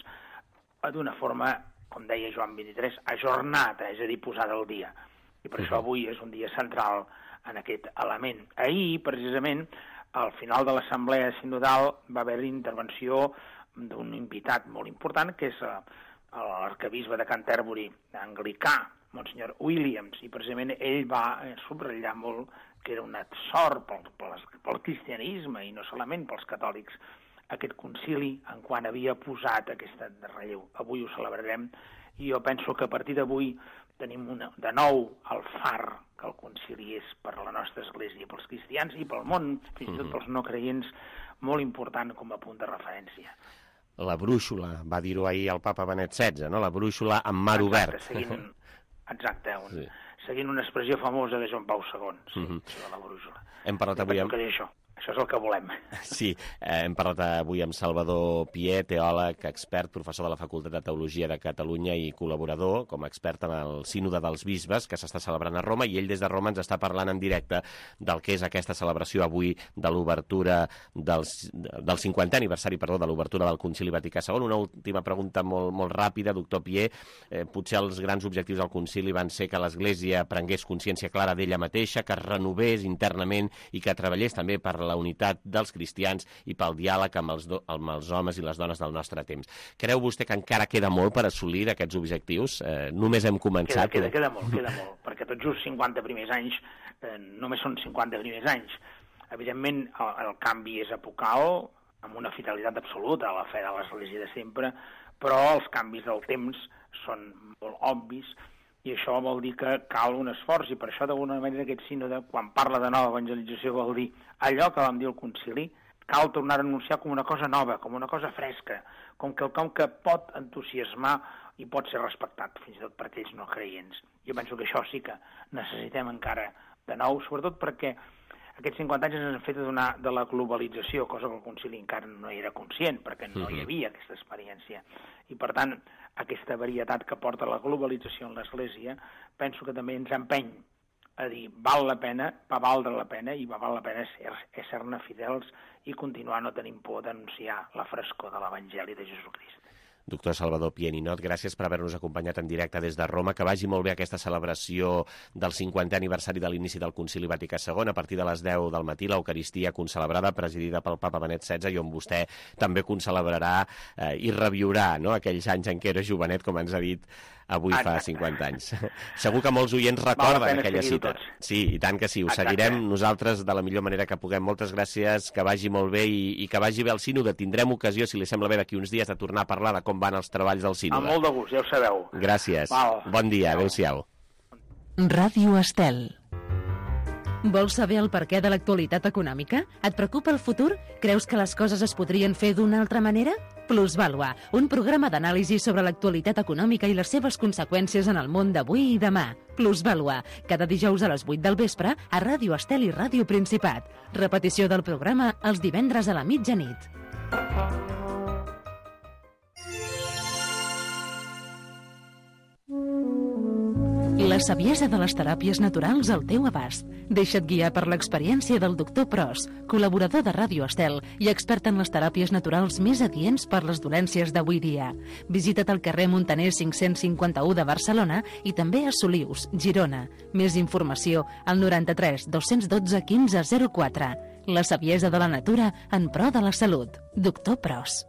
d'una forma, com deia Joan vint-i-tres, ajornada, és a dir, posada al dia. I per uh-huh. això avui és un dia central en aquest element. Ahir, precisament, al final de l'assemblea sinodal va haver intervenció d'un invitat molt important, que és l'arquebisbe de Canterbury, anglicà, Monsenyor Williams, i precisament ell va subratllar molt que era una sort pel, pel, pel cristianisme i no solament pels catòlics aquest concili en quan havia posat aquesta de relleu. Avui ho celebrarem i jo penso que a partir d'avui tenim una, de nou el far que el concili és per a la nostra església, pels cristians i pel món, fins i tot pels no creients, molt important com a punt de referència. La brúixola, va dir-ho ahir el papa Benet setze, no? La brúixola amb mar obert. Exacte, seguint, exacte un, sí. seguint una expressió famosa de Joan Pau segon, sí, uh-huh. això de la brúixola. Hem parlat avui amb... Això. Això és el que volem. Sí, eh, hem parlat avui amb Salvador Pié, teòleg, expert, professor de la Facultat de Teologia de Catalunya i col·laborador com a expert en el Sínode dels Bisbes que s'està celebrant a Roma, i ell des de Roma ens està parlant en directe del que és aquesta celebració avui de l'obertura del, del cinquantè aniversari, perdó, de l'obertura del Concili Vaticà segon. Una última pregunta molt, molt ràpida, doctor Pié. Eh, potser els grans objectius del Concili van ser que l'Església prengués consciència clara d'ella mateixa, que es renovés internament i que treballés també per la unitat dels cristians i pel diàleg amb els, do, amb els homes i les dones del nostre temps. Creu vostè que encara queda molt per assolir aquests objectius? Eh, només hem començat. Queda, queda, queda molt, queda molt, perquè tot just cinquanta primers anys, eh, només són cinquanta primers anys. Evidentment, el, el canvi és apocal, amb una fidelitat absoluta a la fe de l'Església de sempre, però els canvis del temps són molt obvis, i això vol dir que cal un esforç, i per això d'alguna manera aquest sínode, quan parla de nova evangelització, vol dir allò que vam dir al concili, cal tornar a anunciar com una cosa nova, com una cosa fresca, com quelcom que pot entusiasmar i pot ser respectat, fins i tot per aquells no creients. Jo penso que això sí que necessitem encara de nou, sobretot perquè aquests cinquanta anys ens han fet donar de la globalització, cosa que el concili encara no era conscient, perquè no hi havia aquesta experiència. I, per tant, aquesta varietat que porta la globalització en l'Església, penso que també ens empeny a dir, val la pena, va valdre la pena, i va val la pena ser-ne fidels i continuar no tenint por d'anunciar la frescor de l'Evangeli de Jesucrist. Doctor Salvador Pié Ninot, gràcies per haver-nos acompanyat en directe des de Roma. Que vagi molt bé aquesta celebració del cinquantè aniversari de l'inici del Concili Vaticà segon. A partir de les deu del matí, l'Eucaristia concelebrada, presidida pel papa Benet setze, i on vostè també concelebrarà eh, i reviurà, no?, aquells anys en què era jovenet, com ens ha dit avui fa cinquanta anys. Segur que molts oients recorden aquella cita. Sí, i tant que sí, ho seguirem nosaltres de la millor manera que puguem. Moltes gràcies, que vagi molt bé i, i que vagi bé el sínode. Tindrem ocasió, si li sembla bé, d'aquí uns dies de tornar a parlar de com van els treballs del sínode. Amb molt de gust, ja ho sabeu. Gràcies. Val. Bon dia, adéu-siau. Ràdio Estel. Vols saber el perquè de l'actualitat econòmica? Et preocupa el futur? Creus que les coses es podrien fer d'una altra manera? Plusvàlua, un programa d'anàlisi sobre l'actualitat econòmica i les seves conseqüències en el món d'avui i demà. Plusvàlua, cada dijous a les vuit del vespre a Ràdio Estel i Ràdio Principat. Repetició del programa els divendres a la mitjanit. La saviesa de les teràpies naturals al teu abast. Deixa't guiar per l'experiència del doctor Pros, col·laborador de Ràdio Estel i expert en les teràpies naturals més adients per les dolències d'avui dia. Visita't al carrer Montaner cinc-cents cinquanta-u de Barcelona i també a Solius, Girona. Més informació al noranta-tres dos-cents dotze quinze zero quatre. La saviesa de la natura en pro de la salut. Doctor Pros.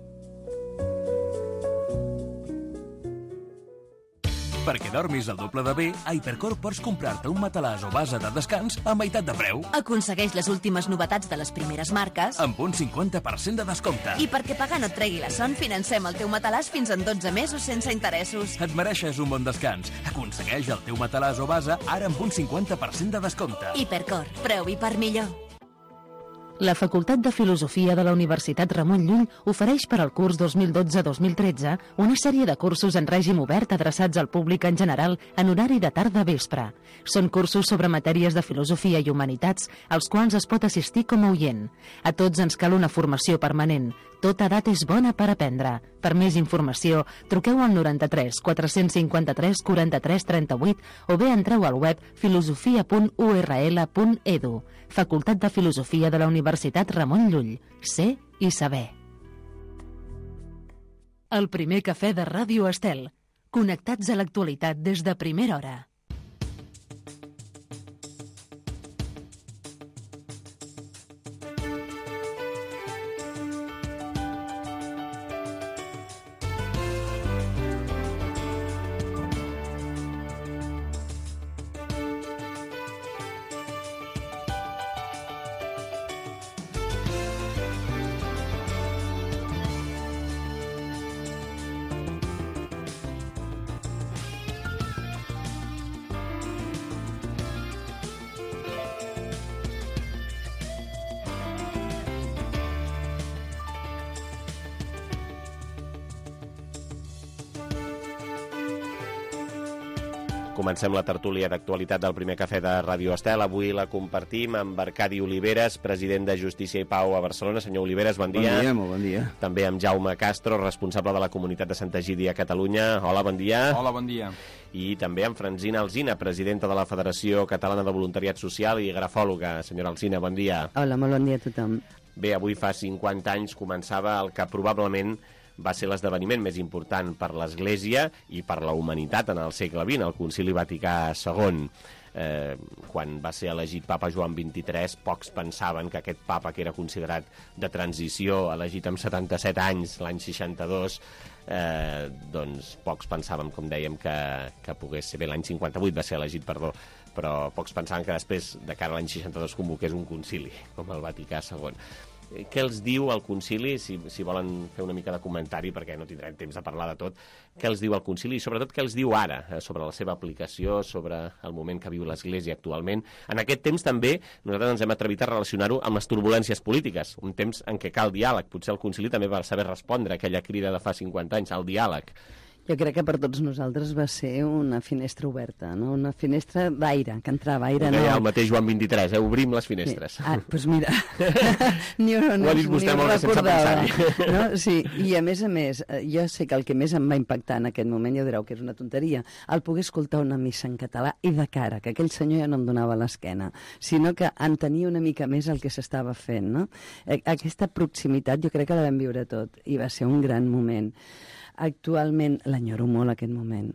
Perquè dormis el doble de bé, a Hipercor pots comprar-te un matalàs o base de descans a meitat de preu. Aconsegueix les últimes novetats de les primeres marques amb un cinquanta per cent de descompte. I perquè pagar no et tregui la son, financem el teu matalàs fins en dotze mesos sense interessos. Et mereixes un bon descans. Aconsegueix el teu matalàs o base ara amb un cinquanta per cent de descompte. Hipercor, preu i per millor. La Facultat de Filosofia de la Universitat Ramon Llull ofereix per al curs dos mil dotze dos mil tretze una sèrie de cursos en règim obert adreçats al públic en general en horari de tarda-vespre. Són cursos sobre matèries de filosofia i humanitats als quals es pot assistir com a oient. A tots ens cal una formació permanent. Tota edat és bona per aprendre. Per més informació, truqueu al noranta-tres quatre-cents cinquanta-tres quaranta-tres trenta-vuit o bé entreu al web filosofia punt u erra ele punt edu. Facultat de Filosofia de la Universitat Ramon Llull. Ser i saber. El primer cafè de Ràdio Estel. Connectats a l'actualitat des de primera hora. Comencem la tertúlia d'actualitat del primer cafè de Ràdio Estel. Avui la compartim amb Arcadi Oliveres, president de Justícia i Pau a Barcelona. Senyor Oliveres, bon dia. Bon dia, molt bon dia. També amb Jaume Castro, responsable de la comunitat de Santa Egídia a Catalunya. Hola, bon dia. Hola, bon dia. I també amb Francina Alsina, presidenta de la Federació Catalana de Voluntariat Social i grafòloga. Senyora Alsina, bon dia. Hola, molt bon dia a tothom. Bé, avui fa cinquanta anys començava el que probablement va ser l'esdeveniment més important per l'Església i per la humanitat en el segle vint, el Concili Vaticà segon. Eh, quan va ser elegit papa Joan vint-i-tres, pocs pensaven que aquest papa, que era considerat de transició, elegit amb setanta-set anys, l'any seixanta-dos, eh, doncs pocs pensaven, com dèiem, que, que pogués ser bé. L'any cinquanta-vuit va ser elegit, perdó, però pocs pensaven que després, de cara a l'any seixanta-dos, convoqués un concili, com el Vaticà segon. Què els diu el concili, si, si volen fer una mica de comentari, perquè no tindrem temps de parlar de tot, què els diu el concili i sobretot què els diu ara eh, sobre la seva aplicació, sobre el moment que viu l'Església actualment. En aquest temps també nosaltres ens hem atrevit a relacionar-ho amb les turbulències polítiques, un temps en què cal diàleg. Potser el concili també va saber respondre a aquella crida de fa cinquanta anys, al diàleg. Jo crec que per tots nosaltres va ser una finestra oberta, no? Una finestra d'aire, que entrava aire. No, el mateix Joan vint-i-tres, eh? Obrim les finestres. Sí. Ah, doncs pues mira, ni, no, ho ha dit vostè molt sense pensar-hi. No? Sí, i a més a més, jo sé que el que més em va impactar en aquest moment, ja direu que és una tonteria, el poder escoltar una missa en català i de cara, que aquell senyor ja no em donava l'esquena, sinó que entenia una mica més el que s'estava fent, no? Aquesta proximitat jo crec que la vam viure tot, i va ser un gran moment. Actualment l'enyoro molt aquest moment,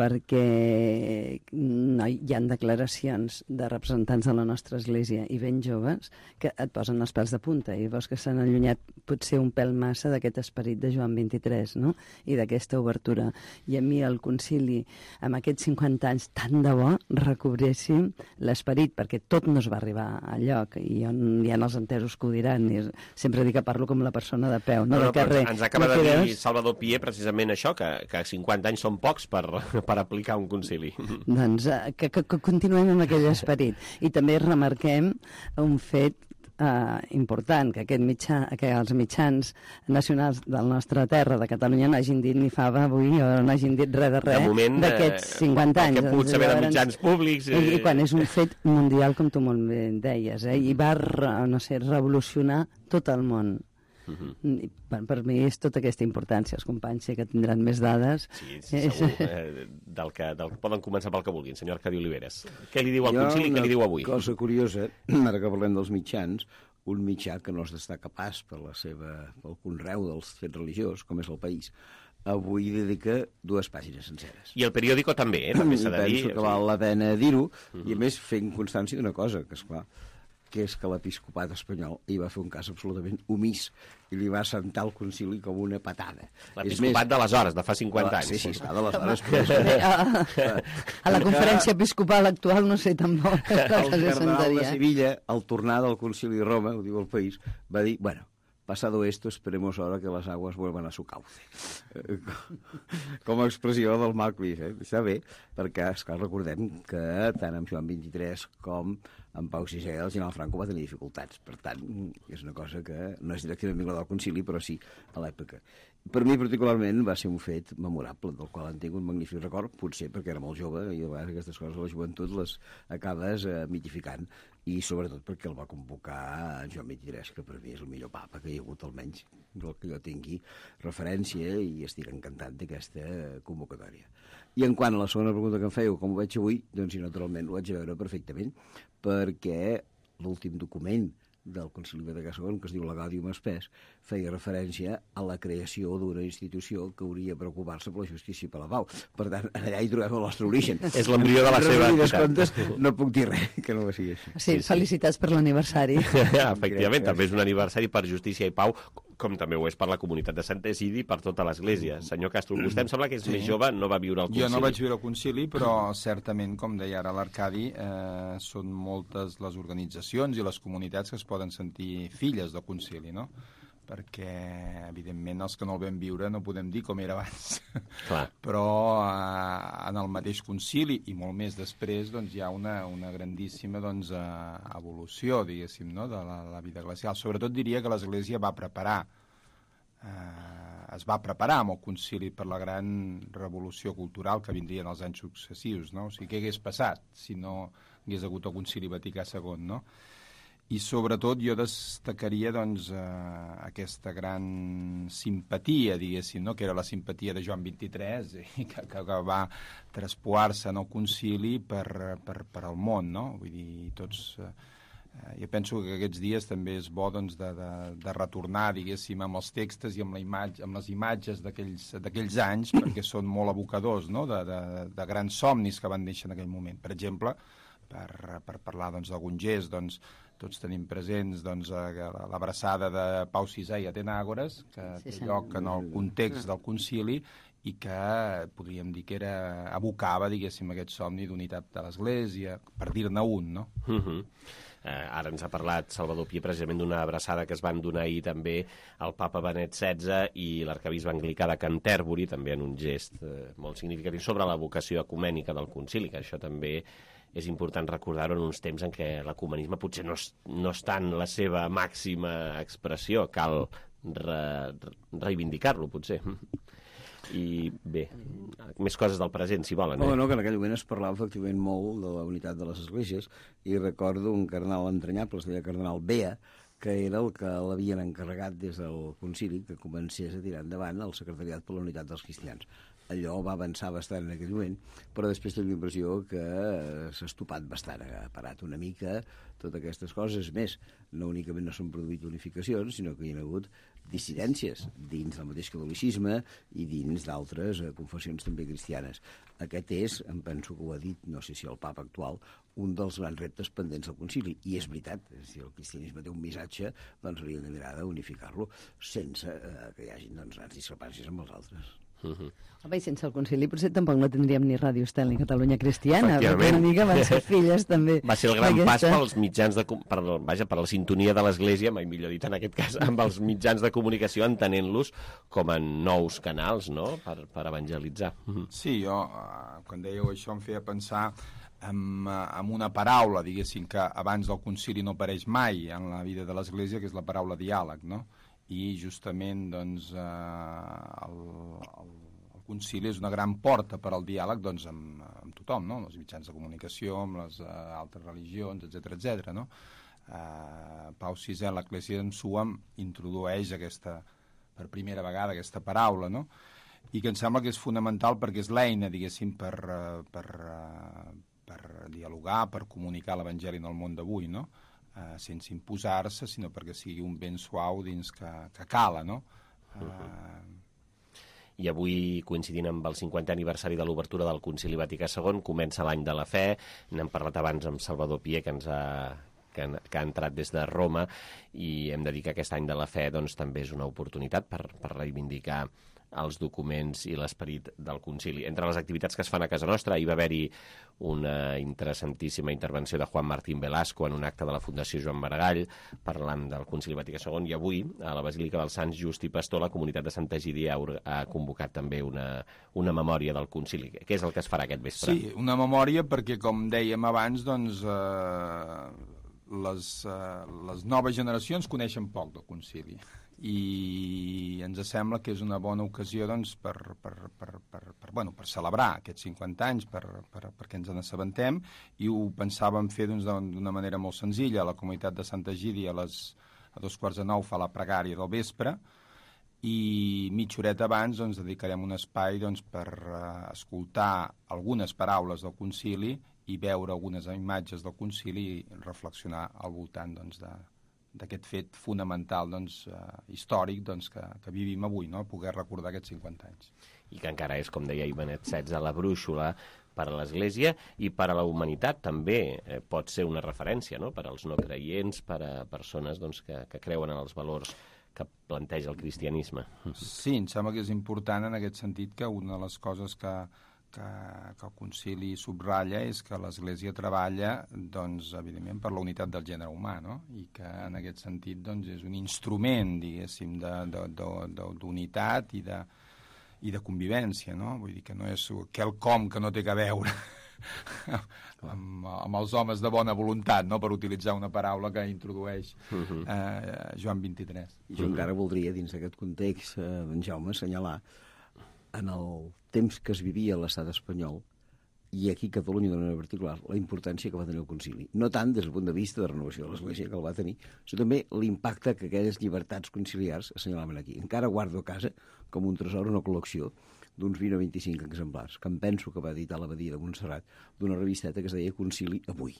perquè no, hi ha declaracions de representants de la nostra Església i ben joves que et posen els pèls de punta i veus que s'han allunyat potser un pèl massa d'aquest esperit de Joan vint-i-tres, no? I d'aquesta obertura. I a mi el concili, amb aquests cinquanta anys, tant de bo recobréssim l'esperit, perquè tot no es va arribar a lloc, i hi ha els entesos que ho diran, i sempre dic que parlo com la persona de peu, no, no, no del carrer. Ens acaba de dir Salvador Pié precisament això, que, que cinquanta anys són pocs per, per aplicar un concili. Doncs que, que, que continuem amb aquell esperit. I també remarquem un fet eh, important que, aquest mitjà, que els mitjans nacionals del nostre terra, de Catalunya, no hagin dit ni fava avui o no hagin dit res de res d'aquests cinquanta anys. El que puc saber de mitjans públics... I, i quan és un fet mundial, com tu molt bé deies, eh? I va, no sé, revolucionar tot el món. Uh-huh. per, per mi és tota aquesta importància. Els companys sé que tindran més dades. Sí, sí segur. Eh, del que, del, poden començar pel que vulguin. Senyor Arcadi Oliveres, què li diu al Concili i què li diu avui? Una cosa curiosa, ara que parlem dels mitjans, un mitjà que no es destaca pas per la seva, pel conreu dels fets religiosos, com és El País, avui dedica dues pàgines senceres. I el periòdico també, eh? També s'ha de dir. Penso que val la pena dir-ho, uh-huh. I a més fent constància d'una cosa, que és clar, que és que l'episcopat espanyol hi va fer un cas absolutament omís i li va sentar el concili com una patada. L'episcopat més... d'aleshores, de fa cinquanta anys. Sí, sí, està d'aleshores. A, a la conferència episcopal actual no sé tampoc. El cardenal de Sevilla, al tornar del concili de Roma, ho diu El País, va dir, bueno, pasado esto, esperemos ahora que las aguas vuelvan a su cauce. Com a expressió del mal clif, eh? Està bé, perquè, esclar, recordem que tant amb Joan vint-i-tres com amb Pau sisè el general Franco va tenir dificultats. Per tant, és una cosa que no és directament vinculada al concili, però sí a l'època. Per mi, particularment, va ser un fet memorable, del qual en tinc un magnífic record, potser perquè era molt jove, i a vegades aquestes coses a la joventut les acabes eh, mitificant, i sobretot perquè el va convocar Joan vint-i-tres, que per mi és el millor papa que hi ha hagut, almenys del que jo tingui referència, i estic encantat d'aquesta convocatòria. I en quant a la segona pregunta que em fèieu, com ho veig avui, doncs sí, naturalment ho vaig a veure perfectament, perquè l'últim document del Concili Vaticà segon, que es diu la Gaudium Spes, feia referència a la creació d'una institució que hauria de preocupar-se per la justícia i per la pau. Per tant, allà hi trobem el nostre origen. És l'embrió de la seva entitat. No puc dir res que no sigui així. Sí, sí, felicitats per l'aniversari. Efectivament, també és un aniversari per justícia i pau, com també ho és per la comunitat de Sant Egidi i per tota l'Església. Senyor Castro, vostè em sembla que és sí. més jove, no va viure al concili. Jo no vaig viure al concili, però certament, com deia ara l'Arcadi, eh, són moltes les organitzacions i les comunitats que es poden sentir filles del concili, no? Perquè, evidentment, els que no el vam viure no podem dir com era abans. Clar. Però eh, en el mateix concili, i molt més després, doncs, hi ha una, una grandíssima doncs, eh, evolució, diguéssim, no? De la, la vida eclesial. Sobretot diria que l'Església va preparar, eh, es va preparar amb el concili per la gran revolució cultural que vindria en els anys successius, no? O sigui, què hagués passat si no hagués hagut el concili Vaticà segon, no? I sobretot jo destacaria doncs, eh, aquesta gran simpatia, diguéssim, no? Que era la simpatia de Joan vint-i-tres i que, que, que va traspoar-se en el concili per, per, per al món, no? Vull dir, tots... Eh, jo penso que aquests dies també és bo doncs, de, de, de retornar, diguéssim, amb els textos i amb, la imatge, amb les imatges d'aquells anys, perquè són molt evocadors, no? de, de, de grans somnis que van néixer en aquell moment. Per exemple, per, per parlar doncs, d'algun gest, doncs, tots tenim presents doncs, l'abraçada de Pau sisè i Atenàgores, que sí, té lloc en el context del concili i que podríem dir que era, evocava, diguéssim, aquest somni d'unitat de l'Església, per dir-ne un, no? Uh-huh. Eh, ara ens ha parlat Salvador Pi precisament d'una abraçada que es van donar ahir també al papa Benet setze i l'arcabisbe anglicà de Canterbury, també en un gest eh, molt significatiu sobre la vocació ecumènica del concili, que això també és important recordar-ho en uns temps en què l'ecumenisme potser no, no està en la seva màxima expressió, cal re, re, reivindicar-lo potser. I bé, més coses del present, si volen. No, eh? no, que en aquell moment es parlava efectivament molt de la unitat de les esglésies i recordo un cardenal entranyable, es deia cardenal Bea, que era el que l'havien encarregat des del concili que comencés a tirar endavant el secretariat per la unitat dels cristians. Allò va avançar bastant en aquell moment, però després tinc la impressió que s'ha estopat bastant, ha parat una mica totes aquestes coses. Més, no únicament no s'han produït unificacions, sinó que hi ha hagut dissidències dins del mateix catolicisme i dins d'altres eh, confessions també cristianes. Aquest és, em penso que ho ha dit, no sé si el papa actual, un dels grans reptes pendents del concili. I és veritat, si el cristianisme té un missatge, doncs hauria de mirar d'unificar-lo sense eh, que hi hagi doncs, grans discrepàncies amb els altres. Uh-huh. Home, i sense el concili potser tampoc no tindríem ni Ràdio Estel ni Catalunya Cristiana, perquè una mica van ser filles també. Va ser el gran pas pels mitjans de... Per, vaja, per la sintonia de l'Església, mai millor dit en aquest cas, amb els mitjans de comunicació, entenent-los com a nous canals, no?, per, per evangelitzar. Uh-huh. Sí, jo, quan dèieu això, em feia pensar amb, amb una paraula, diguéssim, que abans del concili no apareix mai en la vida de l'Església, que és la paraula diàleg, no? I justament, doncs, eh, el, el, el concili és una gran porta per al diàleg, doncs, amb, amb tothom, no? Amb els mitjans de comunicació, amb les uh, altres religions, etcètera, etcètera, no? Uh, Pau sisè, l'Eclésia en Suam, introdueix aquesta, per primera vegada, aquesta paraula, no? I que em sembla que és fonamental perquè és l'eina, diguéssim, per, uh, per, uh, per dialogar, per comunicar l'Evangeli en el món d'avui, no? Uh, sense imposar-se, sinó perquè sigui un ben suau dins que, que cala, no? Uh... Uh-huh. I avui, coincidint amb el cinquantè aniversari de l'obertura del Concili Vaticà segon, comença l'any de la fe. N'hem parlat abans amb Salvador Pier, que ens ha... Que, que ha entrat des de Roma, i hem de dir que aquest any de la fe doncs, també és una oportunitat per, per reivindicar els documents i l'esperit del concili. Entre les activitats que es fan a casa nostra, hi va haver-hi una interessantíssima intervenció de Juan Martín Velasco en un acte de la Fundació Joan Maragall, parlant del Concili Vaticà segon, i avui, a la Basílica dels Sants Just i Pastor, la comunitat de Santa Egídia ha, ha convocat també una, una memòria del concili. Què és el que es farà aquest vespre? Sí, una memòria perquè, com dèiem abans, doncs... Eh... Les, uh, les noves generacions coneixen poc del concili i ens sembla que és una bona ocasió doncs, per, per, per, per, per, bueno, per celebrar aquests cinquanta anys, per, per, perquè ens n'assabentem, i ho pensàvem fer doncs, d'una manera molt senzilla. La comunitat de Santa Egídia a, les, a dos quarts de nou fa la pregària del vespre, i mitja horeta abans doncs, dedicarem un espai doncs, per uh, escoltar algunes paraules del concili i veure algunes imatges del concili i reflexionar al voltant doncs, d'aquest fet fonamental doncs, eh, històric doncs, que, que vivim avui, no? Poder recordar aquests cinquanta anys. I que encara és, com deia Ivanet setze, la brúixola per a l'Església i per a la humanitat també eh, pot ser una referència, no? Per als no creients, per a persones doncs, que, que creuen en els valors que planteja el cristianisme. Sí, em sembla que és important en aquest sentit que una de les coses que Que, que el concili subratlla és que l'Església treballa, doncs, evidentment, per la unitat del gènere humà, no? I que en aquest sentit doncs, és un instrument, diguéssim, d'unitat i de, i de convivència, no? Vull dir que no és quelcom que no té que veure amb, amb els homes de bona voluntat, no? Per utilitzar una paraula que introdueix eh, Joan vint-i-tres. Jo encara voldria, dins d'aquest context, eh, en Jaume, assenyalar en el temps que es vivia a l'estat espanyol i aquí a Catalunya d'una manera particular la importància que va tenir el concili. No tant des del punt de vista de renovació de l'Església, que el va tenir, sinó també l'impacte que aquelles llibertats conciliars assenyalaven aquí. Encara guardo a casa com un tresor una col·lecció d'uns vint o vint-i-cinc exemplars, que em penso que va editar l'Abadia de Montserrat, d'una revisteta que es deia Concili Avui.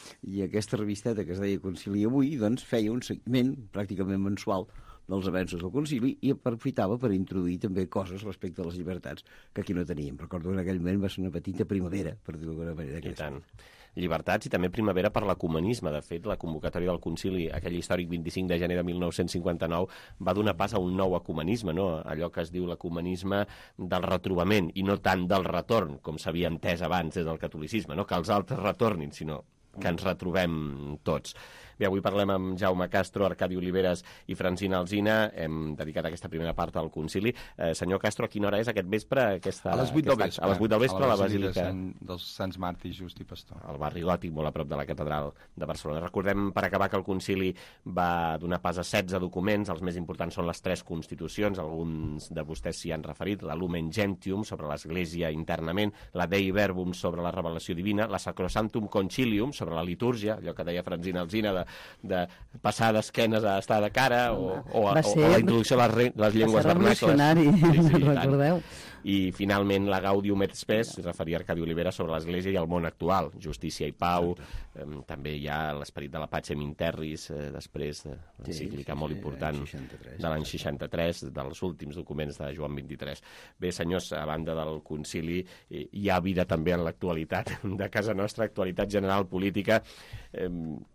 I aquesta revisteta que es deia Concili Avui doncs, feia un seguiment pràcticament mensual dels avenços del concili i aprofitava per introduir també coses respecte a les llibertats que aquí no teníem. Recordo que en aquell moment va ser una petita primavera, per dir-ho d'alguna manera. I tant. Llibertats i també primavera per l'ecumenisme. De fet, la convocatòria del concili, aquell històric vint-i-cinc de gener de mil nou-cents cinquanta-nou, va donar pas a un nou ecumenisme, no? Allò que es diu l'ecumenisme del retrobament i no tant del retorn, com s'havia entès abans des del catolicisme, no? Que els altres retornin, sinó que ens retrobem tots. Bé, avui parlem amb Jaume Castro, Arcadi Oliveres i Francina Alsina. Hem dedicat aquesta primera part al concili. Eh, senyor Castro, a quina hora és aquest vespre? Aquesta, a les vuit del vespre. A les vuit del vespre, a la Basílica de Sant, dels Sants Màrtirs Just i Pastor. Al barri gòtic, molt a prop de la catedral de Barcelona. Recordem, per acabar, que el concili va donar pas a setze documents. Els més importants són les tres constitucions. Alguns de vostès s'hi han referit. La Lumen Gentium, sobre l'Església internament. La Dei Verbum, sobre la revelació divina. La Sacrosanctum Concilium, sobre la litúrgia, allò que deia Francina Alsina, de de passar d'esquenes a estar de cara o, o, a, o a la introducció a les, les llengües vernacles. Va ser revolucionari, sí, sí, recordeu. I finalment la Gaudium et Spes, es referia a Arcadi Olivera, sobre l'Església i el món actual, justícia i pau. Eh, també hi ha l'esperit de la Pacem in Terris, eh, després de l'encíclica sí, sí, molt important seixanta-tres, de l'any seixanta-tres, dels últims documents de Joan vint-i-tres. Bé, senyors, a banda del concili, eh, hi ha vida també en l'actualitat de casa nostra, actualitat general política. Eh,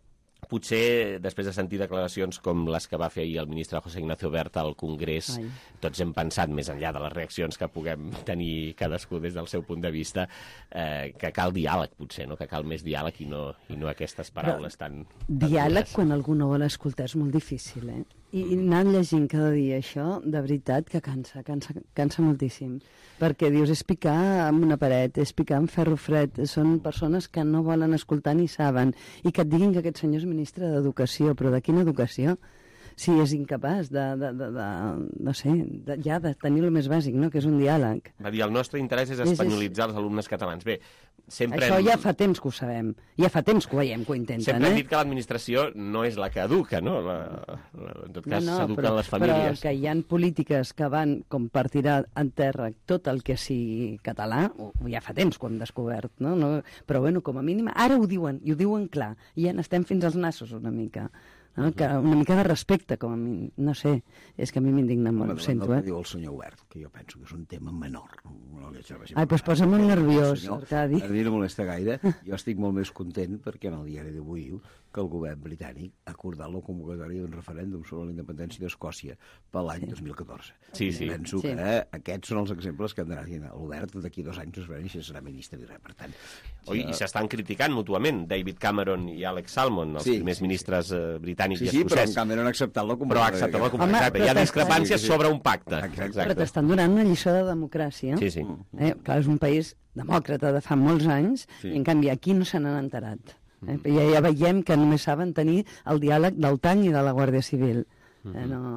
Potser, després de sentir declaracions com les que va fer ahir el ministre José Ignacio Berta al Congrés, Ai. tots hem pensat, més enllà de les reaccions que puguem tenir cadascú des del seu punt de vista, eh, que cal diàleg, potser, no? Que cal més diàleg i no, i no aquestes paraules Però, tan... Diàleg tan quan algú no vol escoltar és molt difícil, eh? I, i anar llegint cada dia això, de veritat, que cansa, cansa, cansa moltíssim. Perquè dius, és picar amb una paret, és picar amb ferro fred, són persones que no volen escoltar ni saben, i que et diguin que aquest senyor és ministre d'Educació, però de quina educació? Si és incapaç de, de, de, de no sé, de, ja de tenir el més bàsic, no?, que és un diàleg. Va dir, el nostre interès és espanyolitzar els alumnes catalans. Bé, sempre... Això ja fa temps que ho sabem. Ja fa temps que ho veiem, que ho intenten, sempre eh? hem dit que l'administració no és la que educa, no? La, la, en tot cas, no, no, s'eduquen però, les famílies. Però que hi ha polítiques que van com per tirar en terra tot el que sigui català, ja fa temps que ho hem descobert, no? no? Però, bueno, com a mínim, ara ho diuen, i ho diuen clar, i ja n'estem fins als nassos una mica. No? Que una mica de respecte, com a mi, no sé, és que a mi m'indigna molt, ho sento, eh? Diu el senyor Obert, que jo penso que és un tema menor. No, Ai, doncs posa molt nerviós, Arcadi. A mi no molesta gaire, jo estic molt més content perquè en el diari d'avui diu que el govern britànic ha acordat la convocatòria d'un referèndum sobre la independència d'Escòcia per l'any dos mil catorze. Sí, sí. Penso sí. que aquests són els exemples que han d'anar dient. L'Obert d'aquí dos anys es veurà si serà ministre i res, per tant. Oi, i s'estan criticant mútuament, David Cameron i Alex Salmond, els sí, primers sí, ministres eh, britànics sí, i escocès. Sí, però en Cameron ha acceptat la convocatòria. Però ha acceptat la convocatòria. Hi ha discrepàncies sobre un pacte. Exacte. Però t'estan donant una lliçó de democràcia. Sí, sí. Eh, clar, és un país demòcrata de fa molts anys, sí. I en canvi aquí no se n'han enterat. Eh? Mm. Ja, ja veiem que només saben tenir el diàleg del tanc i de la Guàrdia Civil. Mm. Eh, no...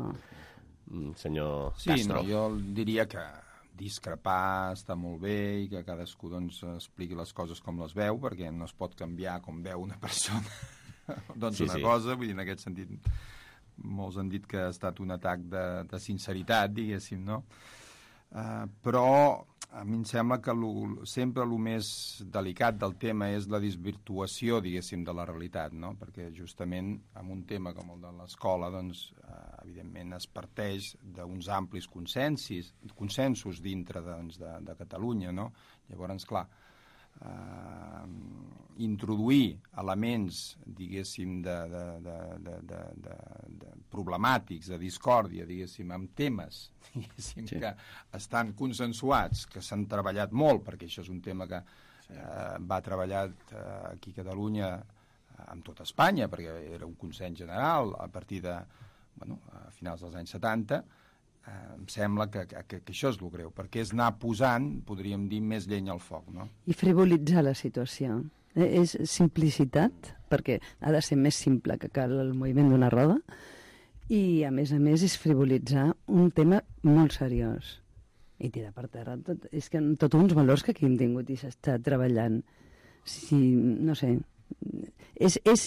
mm, senyor sí, Castro. No, jo diria que discrepar està molt bé i que cadascú doncs, expliqui les coses com les veu, perquè no es pot canviar com veu una persona doncs sí, una sí. cosa, vull dir, en aquest sentit molts han dit que ha estat un atac de, de sinceritat, diguéssim, no? Uh, però a mi em sembla que lo, sempre el més delicat del tema és la desvirtuació, diguéssim, de la realitat, no? Perquè justament en un tema com el de l'escola, doncs, uh, evidentment es parteix d'uns amplis consensos, consensos dintre doncs, de, de Catalunya, no? Llavors, clar, Uh, introduir elements, diguéssim, de, de, de, de, de, de, de problemàtics, de discòrdia, diguéssim, amb temes diguéssim, sí. que estan consensuats, que s'han treballat molt, perquè això és un tema que sí. uh, va treballar uh, aquí a Catalunya uh, amb tot Espanya, perquè era un consens general a partir de, bueno, a finals dels anys setanta. Uh, em sembla que, que, que això és el greu, perquè és anar posant, podríem dir, més llenya al foc, no? I frivolitzar la situació. Eh, és simplicitat, perquè ha de ser més simple que cal el moviment d'una roda, i, a més a més, és frivolitzar un tema molt seriós. I tirar per terra. Tot, és que tots uns valors que aquí hem tingut i s'està treballant. Si, no sé, és, és,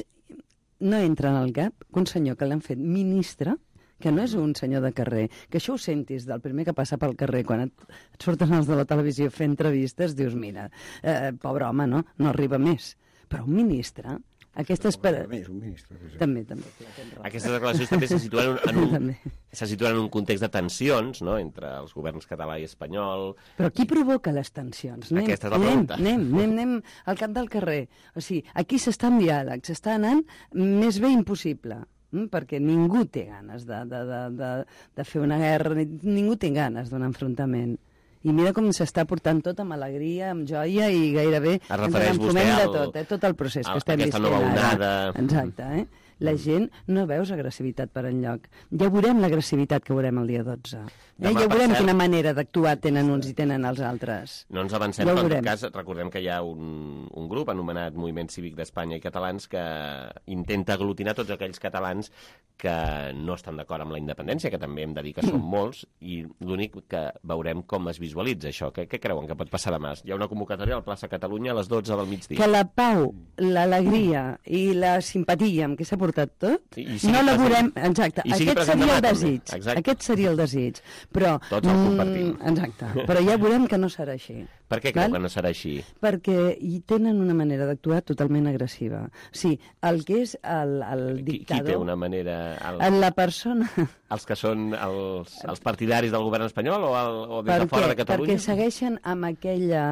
no entra en el cap que un senyor que l'han fet ministre, que no és un senyor de carrer, que això ho sentis del primer que passa pel carrer, quan et, et surten els de la televisió fent entrevistes, dius, mira, eh, pobre home, no? No arriba més. Però un ministre, aquestes... Per... Més, un ministre. També, també. Aquestes declaracions també se situen en un, se situen en un context de tensions, no?, entre els governs català i espanyol. Però qui provoca les tensions? Anem, Aquesta és la anem, pregunta. anem, anem, anem al cap del carrer. O sigui, aquí s'està en diàleg, s'està anant més bé impossible. Perquè ningú té ganes de, de, de, de, de fer una guerra, ningú té ganes d'un enfrontament. I mira com s'està portant tot amb alegria, amb joia i gairebé es refereix vostè de al, tot, eh? Tot el procés al, que estem aquesta nova onada. Ara. Exacte, eh? La gent no veus agressivitat per enlloc. Ja veurem l'agressivitat que veurem el dia dotze. Eh? Ja veurem quina manera d'actuar tenen uns i tenen els altres. No ens avancem, ja però en tot cas recordem que hi ha un, un grup anomenat Moviment Cívic d'Espanya i Catalans que intenta aglutinar tots aquells catalans que no estan d'acord amb la independència, que també hem de dir que són molts, i l'únic que veurem com es visualitza això. Què, què creuen que pot passar demà? Hi ha una convocatòria a la plaça Catalunya a les dotze del migdia. Que la pau, l'alegria i la simpatia amb què s'ha portat tot, I, i no la veurem... Exacte, aquest seria el desig. Exacte. Aquest seria el desig. Però, tots el compartim. Mm, exacte, però ja veurem que no serà així. Per què creu que no serà així? Perquè hi tenen una manera d'actuar totalment agressiva. Sí, el que és el, el dictador... Qui té una manera... El... La persona... Els que són els, els partidaris del govern espanyol o, el, o des perquè, de fora de Catalunya? Perquè segueixen amb aquella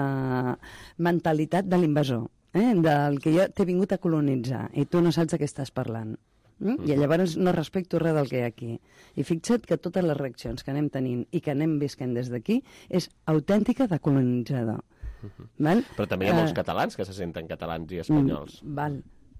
mentalitat de l'invasor, eh? Del que jo t'he vingut a colonitzar i tu no saps de què estàs parlant. Mm? I llavors no respecto res del que hi ha aquí. I fixa't que totes les reaccions que anem tenint i que anem visquent des d'aquí és autèntica de colonitzador. Uh -huh. Val? Però també hi ha molts uh, catalans que se senten catalans i espanyols. Val.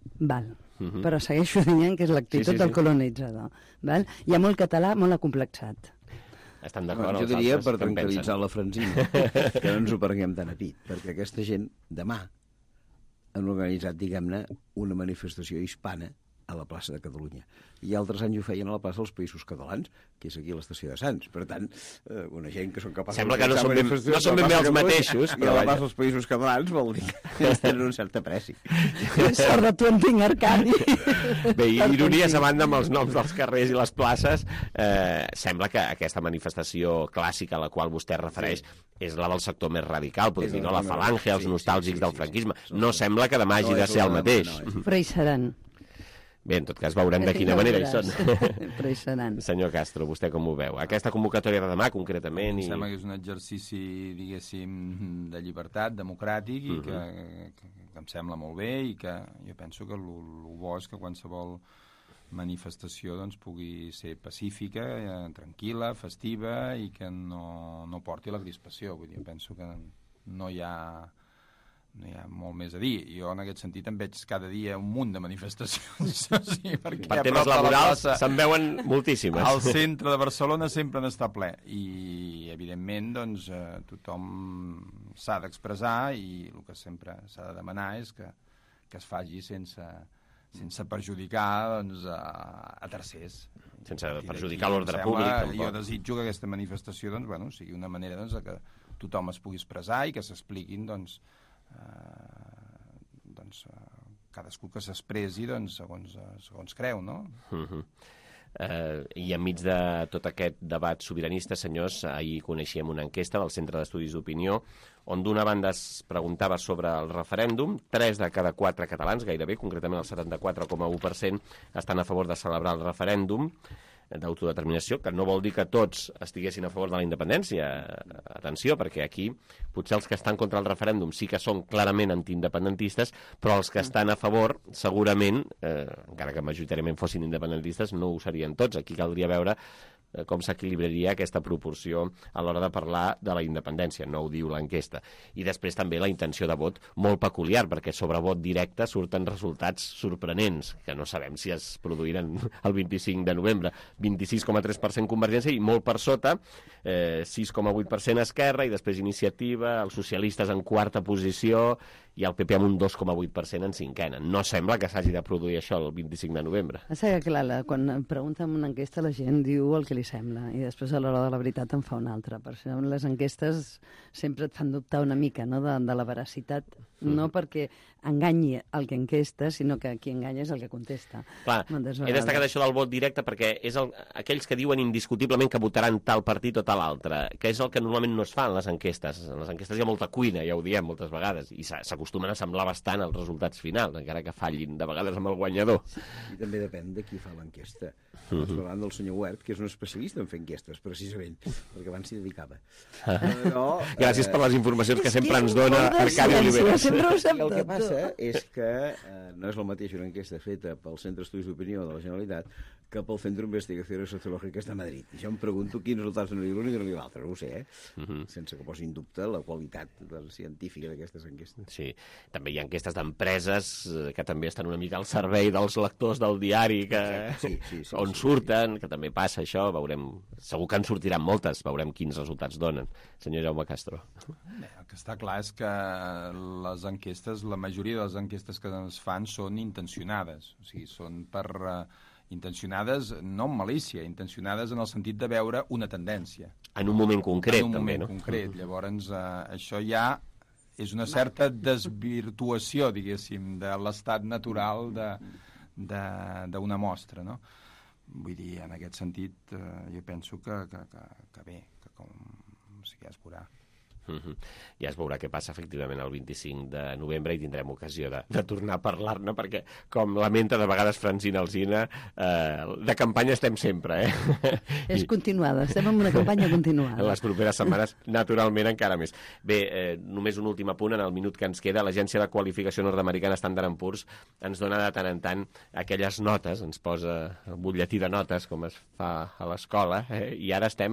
val. Uh -huh. Però segueixo dient que és l'actitud sí, sí, sí. del colonitzador. Val? Hi ha molt català molt acomplexat. Estan d'acord bueno, els jo diria altres per tranquil·litzar la Francina, que no ens ho prenguem tan a pit, perquè aquesta gent demà han organitzat, diguem-ne, una manifestació hispana a la plaça de Catalunya. I altres anys ho feien a la plaça dels Països Catalans, que és aquí a l'estació de Sants. Per tant, eh, una gent que són capaços... Sembla que no són ben, no són ben bé els mateixos, i a la plaça dels Països Catalans vol dir que tenen un cert apreci. Sort de tu en tinc, Arcadi. Bé, i ironies a banda amb els noms dels carrers i les places, eh, sembla que aquesta manifestació clàssica a la qual vostè refereix sí. és la del sector més radical, podem dir, no? La falange, els nostàlgics del franquisme. No sembla que demà hagi de ser el mateix. Però hi seran. Bé, en tot cas, veurem de quina manera hi són. Però hi seran. Senyor Castro, vostè com ho veu? Aquesta convocatòria de demà, concretament... Em sembla que és un exercici, diguéssim, de llibertat, democràtic, i uh -huh. que, que, que em sembla molt bé, i que jo penso que el bo és que qualsevol manifestació doncs, pugui ser pacífica, eh, tranquil·la, festiva, i que no, no porti la crispació. Vull dir, penso que no hi ha... no hi ha molt més a dir. Jo en aquest sentit em veig cada dia un munt de manifestacions. Sí, perquè per temes laborals se'n veuen moltíssimes. Al centre de Barcelona sempre n'està ple. I, evidentment, doncs, eh, tothom s'ha d'expressar, i el que sempre s'ha de demanar és que, que es faci sense, sense perjudicar doncs, a, a tercers. Sense perjudicar l'ordre públic, tampoc. Jo desitjo que aquesta manifestació doncs, bueno, sigui una manera doncs, que tothom es pugui expressar i que s'expliquin doncs, Uh, doncs, uh, cadascú que s'expressi doncs, segons, uh, segons creu, no? Uh -huh. uh, I enmig de tot aquest debat sobiranista, senyors, ahir coneixíem una enquesta del Centre d'Estudis d'Opinió on d'una banda es preguntava sobre el referèndum. Tres de cada quatre catalans, gairebé, concretament el setanta-quatre coma u per cent, estan a favor de celebrar el referèndum d'autodeterminació, que no vol dir que tots estiguessin a favor de la independència. Atenció, perquè aquí potser els que estan contra el referèndum sí que són clarament antiindependentistes, però els que estan a favor, segurament, eh, encara que majoritàriament fossin independentistes, no ho serien tots. Aquí caldria veure eh, com s'equilibraria aquesta proporció a l'hora de parlar de la independència. No ho diu l'enquesta. I després també la intenció de vot molt peculiar, perquè sobre vot directe surten resultats sorprenents, que no sabem si es produiran el vint-i-cinc de novembre. vint-i-sis coma tres per cent Convergència i molt per sota, eh, sis coma vuit per cent Esquerra, i després Iniciativa, els socialistes en quarta posició i el P P amb un dos coma vuit per cent en cinquena. No sembla que s'hagi de produir això el vint-i-cinc de novembre. Passa que, clar, la, quan pregunta en una enquesta la gent diu el que li sembla i després a l'hora de la veritat en fa una altra. Per això les enquestes sempre et fan dubtar una mica, no?, de, de la veracitat, mm. no perquè enganyi el que enquesta, sinó que qui enganya és el que contesta. Clar, he destacat això del vot directe perquè és el, aquells que diuen indiscutiblement que votaran tal partit o tal altre, que és el que normalment no es fa en les enquestes. En les enquestes hi ha molta cuina, ja ho diem moltes vegades, i s'acostumen a semblar bastant els resultats finals, encara que fallin de vegades amb el guanyador. Sí, i també depèn de qui fa l'enquesta. Uh -huh. Parlant del senyor Huert, que és un especialista en fer enquestes, precisament, perquè abans s'hi dedicava. Però, Gràcies eh... per les informacions que sempre ens dona Arcadi Oliveres. Sempre ho sap tot. El que passa és que eh, no és el mateix una enquesta feta pel Centre d'Estudis d'Opinió de la Generalitat que pel Centre d'Investigacions Sociològiques de Madrid. I jo em pregunto quins resultats no diuen l'un i no diuen l'altre, no ho sé, eh? Uh -huh. Sense que posi en dubte la qualitat científica d'aquestes enquestes. Sí, també hi ha enquestes d'empreses que també estan una mica al servei dels lectors del diari, que... sí, sí, sí, on sí, surten, sí. Que també passa això, veurem... Segur que en sortiran moltes, veurem quins resultats donen. Senyor Jaume Castro. Bé, el que està clar és que les enquestes, la majoria de les enquestes que es fan són intencionades, o sigui, són per... Uh, intencionades no amb malícia, intencionades en el sentit de veure una tendència. En un moment concret, també, no? En un moment també, concret. No? Llavors, eh, això ja és una certa desvirtuació, diguéssim, de l'estat natural d'una mostra, no? Vull dir, en aquest sentit, eh, jo penso que, que, que, que bé, que com... O sigui, ja es veurà. Uh-huh. Ja es veurà què passa efectivament el vint-i-cinc de novembre i tindrem ocasió de, de tornar a parlar-ne, perquè com lamenta de vegades Francina Alsina, eh, de campanya estem sempre, eh? És continuada, estem en una campanya continuada. En les properes setmanes, naturalment, encara més. Bé, eh, només un últim apunt en el minut que ens queda. L'agència de qualificació nord-americana Standard and Poor's ens dona de tant en tant aquelles notes, ens posa el butlletí de notes com es fa a l'escola, eh? I ara estem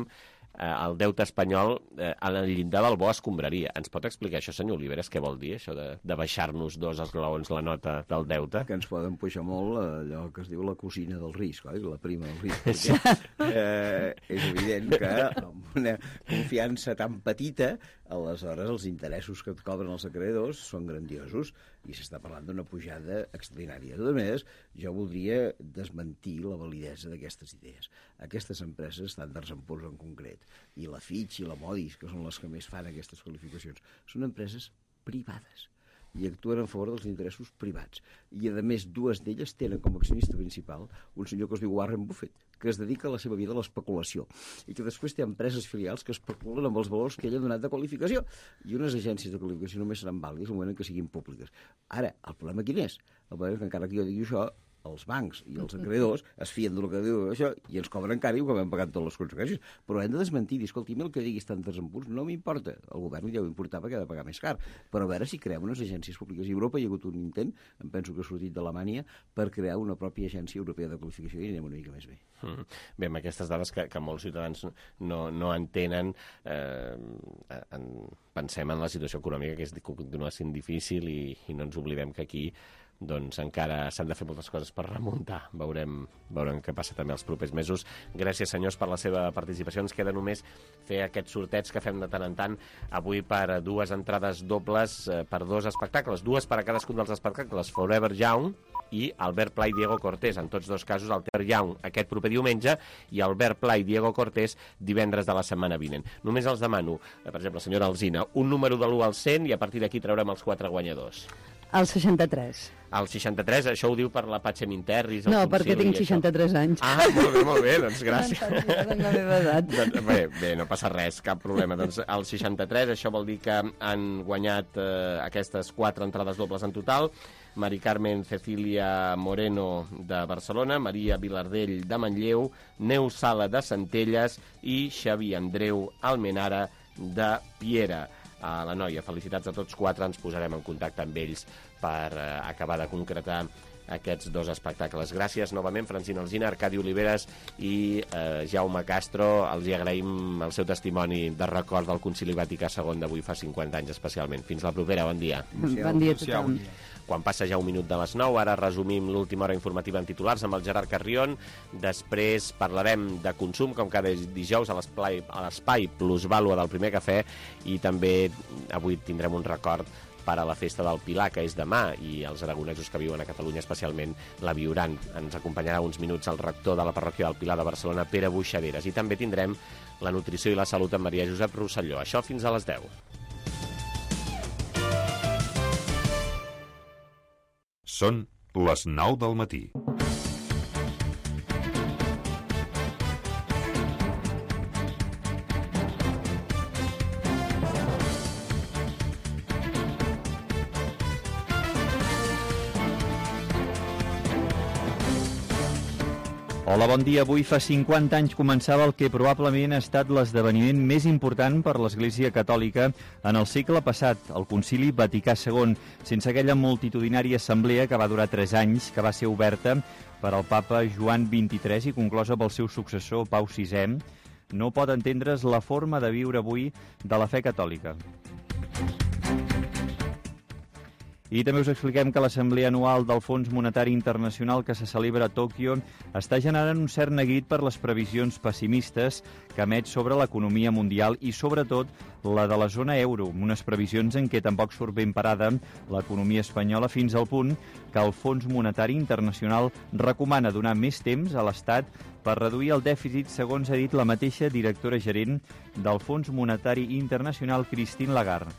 el deute espanyol eh, a la llindar del bo escombraria. Ens pot explicar això, senyor Oliveres, què vol dir, això de, de baixar-nos dos esglaons la nota del deute? Que ens poden pujar molt allò que es diu la cosina del risc, oi? La prima del risc. Perquè, eh, és evident que amb una confiança tan petita, aleshores els interessos que et cobren els acreedors són grandiosos i s'està parlant d'una pujada extraordinària. De totes maneres, jo voldria desmentir la validesa d'aquestes idees. Aquestes empreses, Standard and Poor's en concret, i la Fitch i la Moody's, que són les que més fan aquestes qualificacions, són empreses privades i actuen en favor dels interessos privats. I, a més, dues d'elles tenen com a accionista principal un senyor que es diu Warren Buffett, que es dedica a la seva vida a l'especulació i que després té empreses filials que especulen amb els valors que ell ha donat de qualificació. I unes agències de qualificació només seran vàlides el moment en què siguin públiques. Ara, el problema quin és? El problema és que encara que jo digui això, els bancs i els acreedors es fien del que diu això i ens cobren encara i ho acabem pagant totes les conseqüències. Però hem de desmentir, dir, escolti, el que diguis tantes en punts no m'importa. El govern li deu importar perquè ha de pagar més car. Però a veure si creem unes agències públiques. A Europa hi ha hagut un intent, em penso que ha sortit d'Alemanya, per crear una pròpia agència europea de qualificació i anem una mica més bé. Mm. Bé, amb aquestes dades que, que molts ciutadans no, no entenen, eh, en, pensem en la situació econòmica que és, continua sent difícil i, i no ens oblidem que aquí doncs encara s'han de fer moltes coses per remuntar. Veurem, veurem què passa també els propers mesos. Gràcies, senyors, per la seva participació. Ens queda només fer aquests sortets que fem de tant en tant avui per dues entrades dobles eh, per dos espectacles, dues per a cadascun dels espectacles, Forever Young i Albert Pla i Diego Cortés. En tots dos casos, el Forever Young aquest proper diumenge i Albert Pla i Diego Cortés divendres de la setmana vinent. Només els demano, eh, per exemple, senyora Alsina, un número de l'u al cent i a partir d'aquí traurem els quatre guanyadors. El seixanta-tres. El seixanta-tres, això ho diu per la Patxem Interris? No, perquè tinc seixanta-tres anys. Ah, molt bé, molt bé, doncs gràcies. No la meva edat. Doncs, bé, bé, no passa res, cap problema. Doncs el seixanta-tres, això vol dir que han guanyat eh, aquestes quatre entrades dobles en total. Mari Carmen Cecilia Moreno de Barcelona, Maria Vilardell de Manlleu, Neus Sala de Centelles i Xavi Andreu Almenara de Piera. A la noia, felicitats a tots quatre, ens posarem en contacte amb ells per eh, acabar de concretar aquests dos espectacles. Gràcies novament, Francina Alsina, Arcadi Oliveres i eh, Jaume Castro. Els hi agraïm el seu testimoni de record del Concili Vaticà segon d'avui fa cinquanta anys especialment. Fins la propera, bon dia. Bon dia a tothom. Quan passa ja un minut de les nou, ara resumim l'última hora informativa en titulars amb el Gerard Carrion. Després parlarem de consum, com cada dijous, a l'espai, a l'espai Plusvàlua del Primer Cafè, i també avui tindrem un record per a la festa del Pilar, que és demà, i els aragonesos que viuen a Catalunya especialment la viuran. Ens acompanyarà uns minuts el rector de la parròquia del Pilar de Barcelona, Pere Buixaderes, i també tindrem la nutrició i la salut amb Maria Josep Rosselló. Això fins a les deu. Són les nou del matí. Hola, bon dia. Avui fa cinquanta anys començava el que probablement ha estat l'esdeveniment més important per l'Església Catòlica en el segle passat, el Concili Vaticà segon, sense aquella multitudinària assemblea que va durar tres anys, que va ser oberta per al papa Joan vint-i-tres i conclosa pel seu successor Pau sisè. No pot entendre's la forma de viure avui de la fe catòlica. I també us expliquem que l'Assemblea Anual del Fons Monetari Internacional que se celebra a Tòquio està generant un cert neguit per les previsions pessimistes que emet sobre l'economia mundial i, sobretot, la de la zona euro, unes previsions en què tampoc surt ben parada l'economia espanyola fins al punt que el Fons Monetari Internacional recomana donar més temps a l'Estat per reduir el dèficit, segons ha dit la mateixa directora gerent del Fons Monetari Internacional, Christine Lagarde.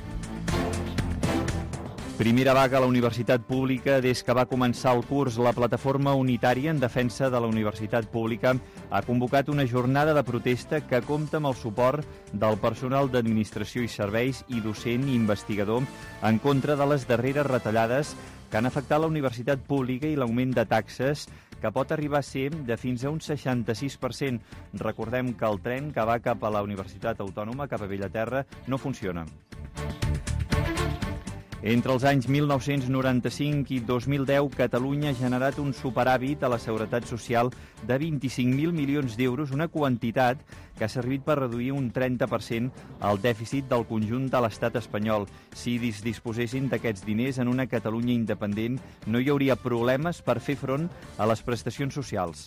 Primera vaga a la universitat pública des que va començar el curs. La plataforma unitària en defensa de la universitat pública ha convocat una jornada de protesta que compta amb el suport del personal d'administració i serveis i docent i investigador en contra de les darreres retallades que han afectat la universitat pública i l'augment de taxes que pot arribar a ser de fins a un seixanta-sis per cent. Recordem que el tren que va cap a la Universitat Autònoma, cap a Bellaterra, no funciona. Entre els anys mil nou-cents noranta-cinc i dos mil deu, Catalunya ha generat un superàvit a la Seguretat Social de vint-i-cinc mil milions d'euros, una quantitat que ha servit per reduir un trenta per cent el dèficit del conjunt de l'estat espanyol. Si es disposessin d'aquests diners en una Catalunya independent, no hi hauria problemes per fer front a les prestacions socials.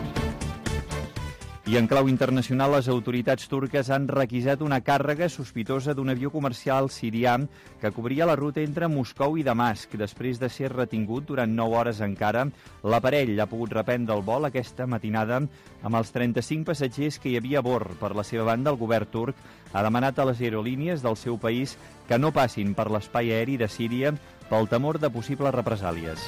I en clau internacional, les autoritats turques han requisat una càrrega sospitosa d'un avió comercial sirià que cobria la ruta entre Moscou i Damasc. Després de ser retingut durant nou hores encara, l'aparell ha pogut reprendre el vol aquesta matinada amb els trenta-cinc passatgers que hi havia a bord. Per la seva banda, el govern turc ha demanat a les aerolínies del seu país que no passin per l'espai aeri de Síria pel temor de possibles represàlies.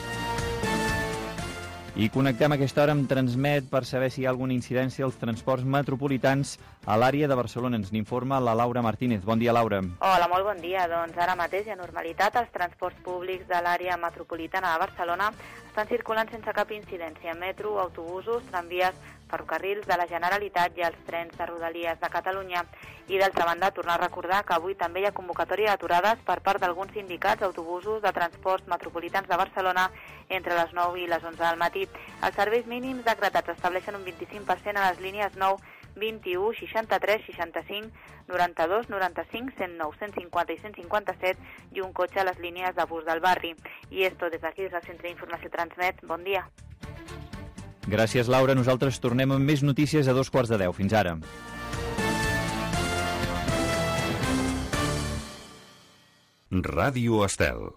I connectem a aquesta hora amb Transmet per saber si hi ha alguna incidència als transports metropolitans a l'àrea de Barcelona. Ens n'informa la Laura Martínez. Bon dia, Laura. Hola, molt bon dia. Doncs ara mateix hi ha normalitat. Els transports públics de l'àrea metropolitana de Barcelona estan circulant sense cap incidència. Metro, autobusos, tramvies, ferrocarrils de la Generalitat i els trens de Rodalies de Catalunya. I d'altra banda, tornar a recordar que avui també hi ha convocatòria d'aturades per part d'alguns sindicats d'autobusos de transports metropolitans de Barcelona entre les nou i les onze del matí. Els serveis mínims decretats estableixen un vint-i-cinc per cent a les línies nou, vint-i-u, seixanta-tres, seixanta-cinc, noranta-dos, noranta-cinc, cent nou, cent cinquanta i cent cinquanta-set i un cotxe a les línies de bus del barri. I esto des d'aquí, des del Centre d'Informació Transmet. Bon dia. Gràcies, Laura. Nosaltres tornem amb més notícies a dos quarts de deu. Fins ara. Ràdio Estel.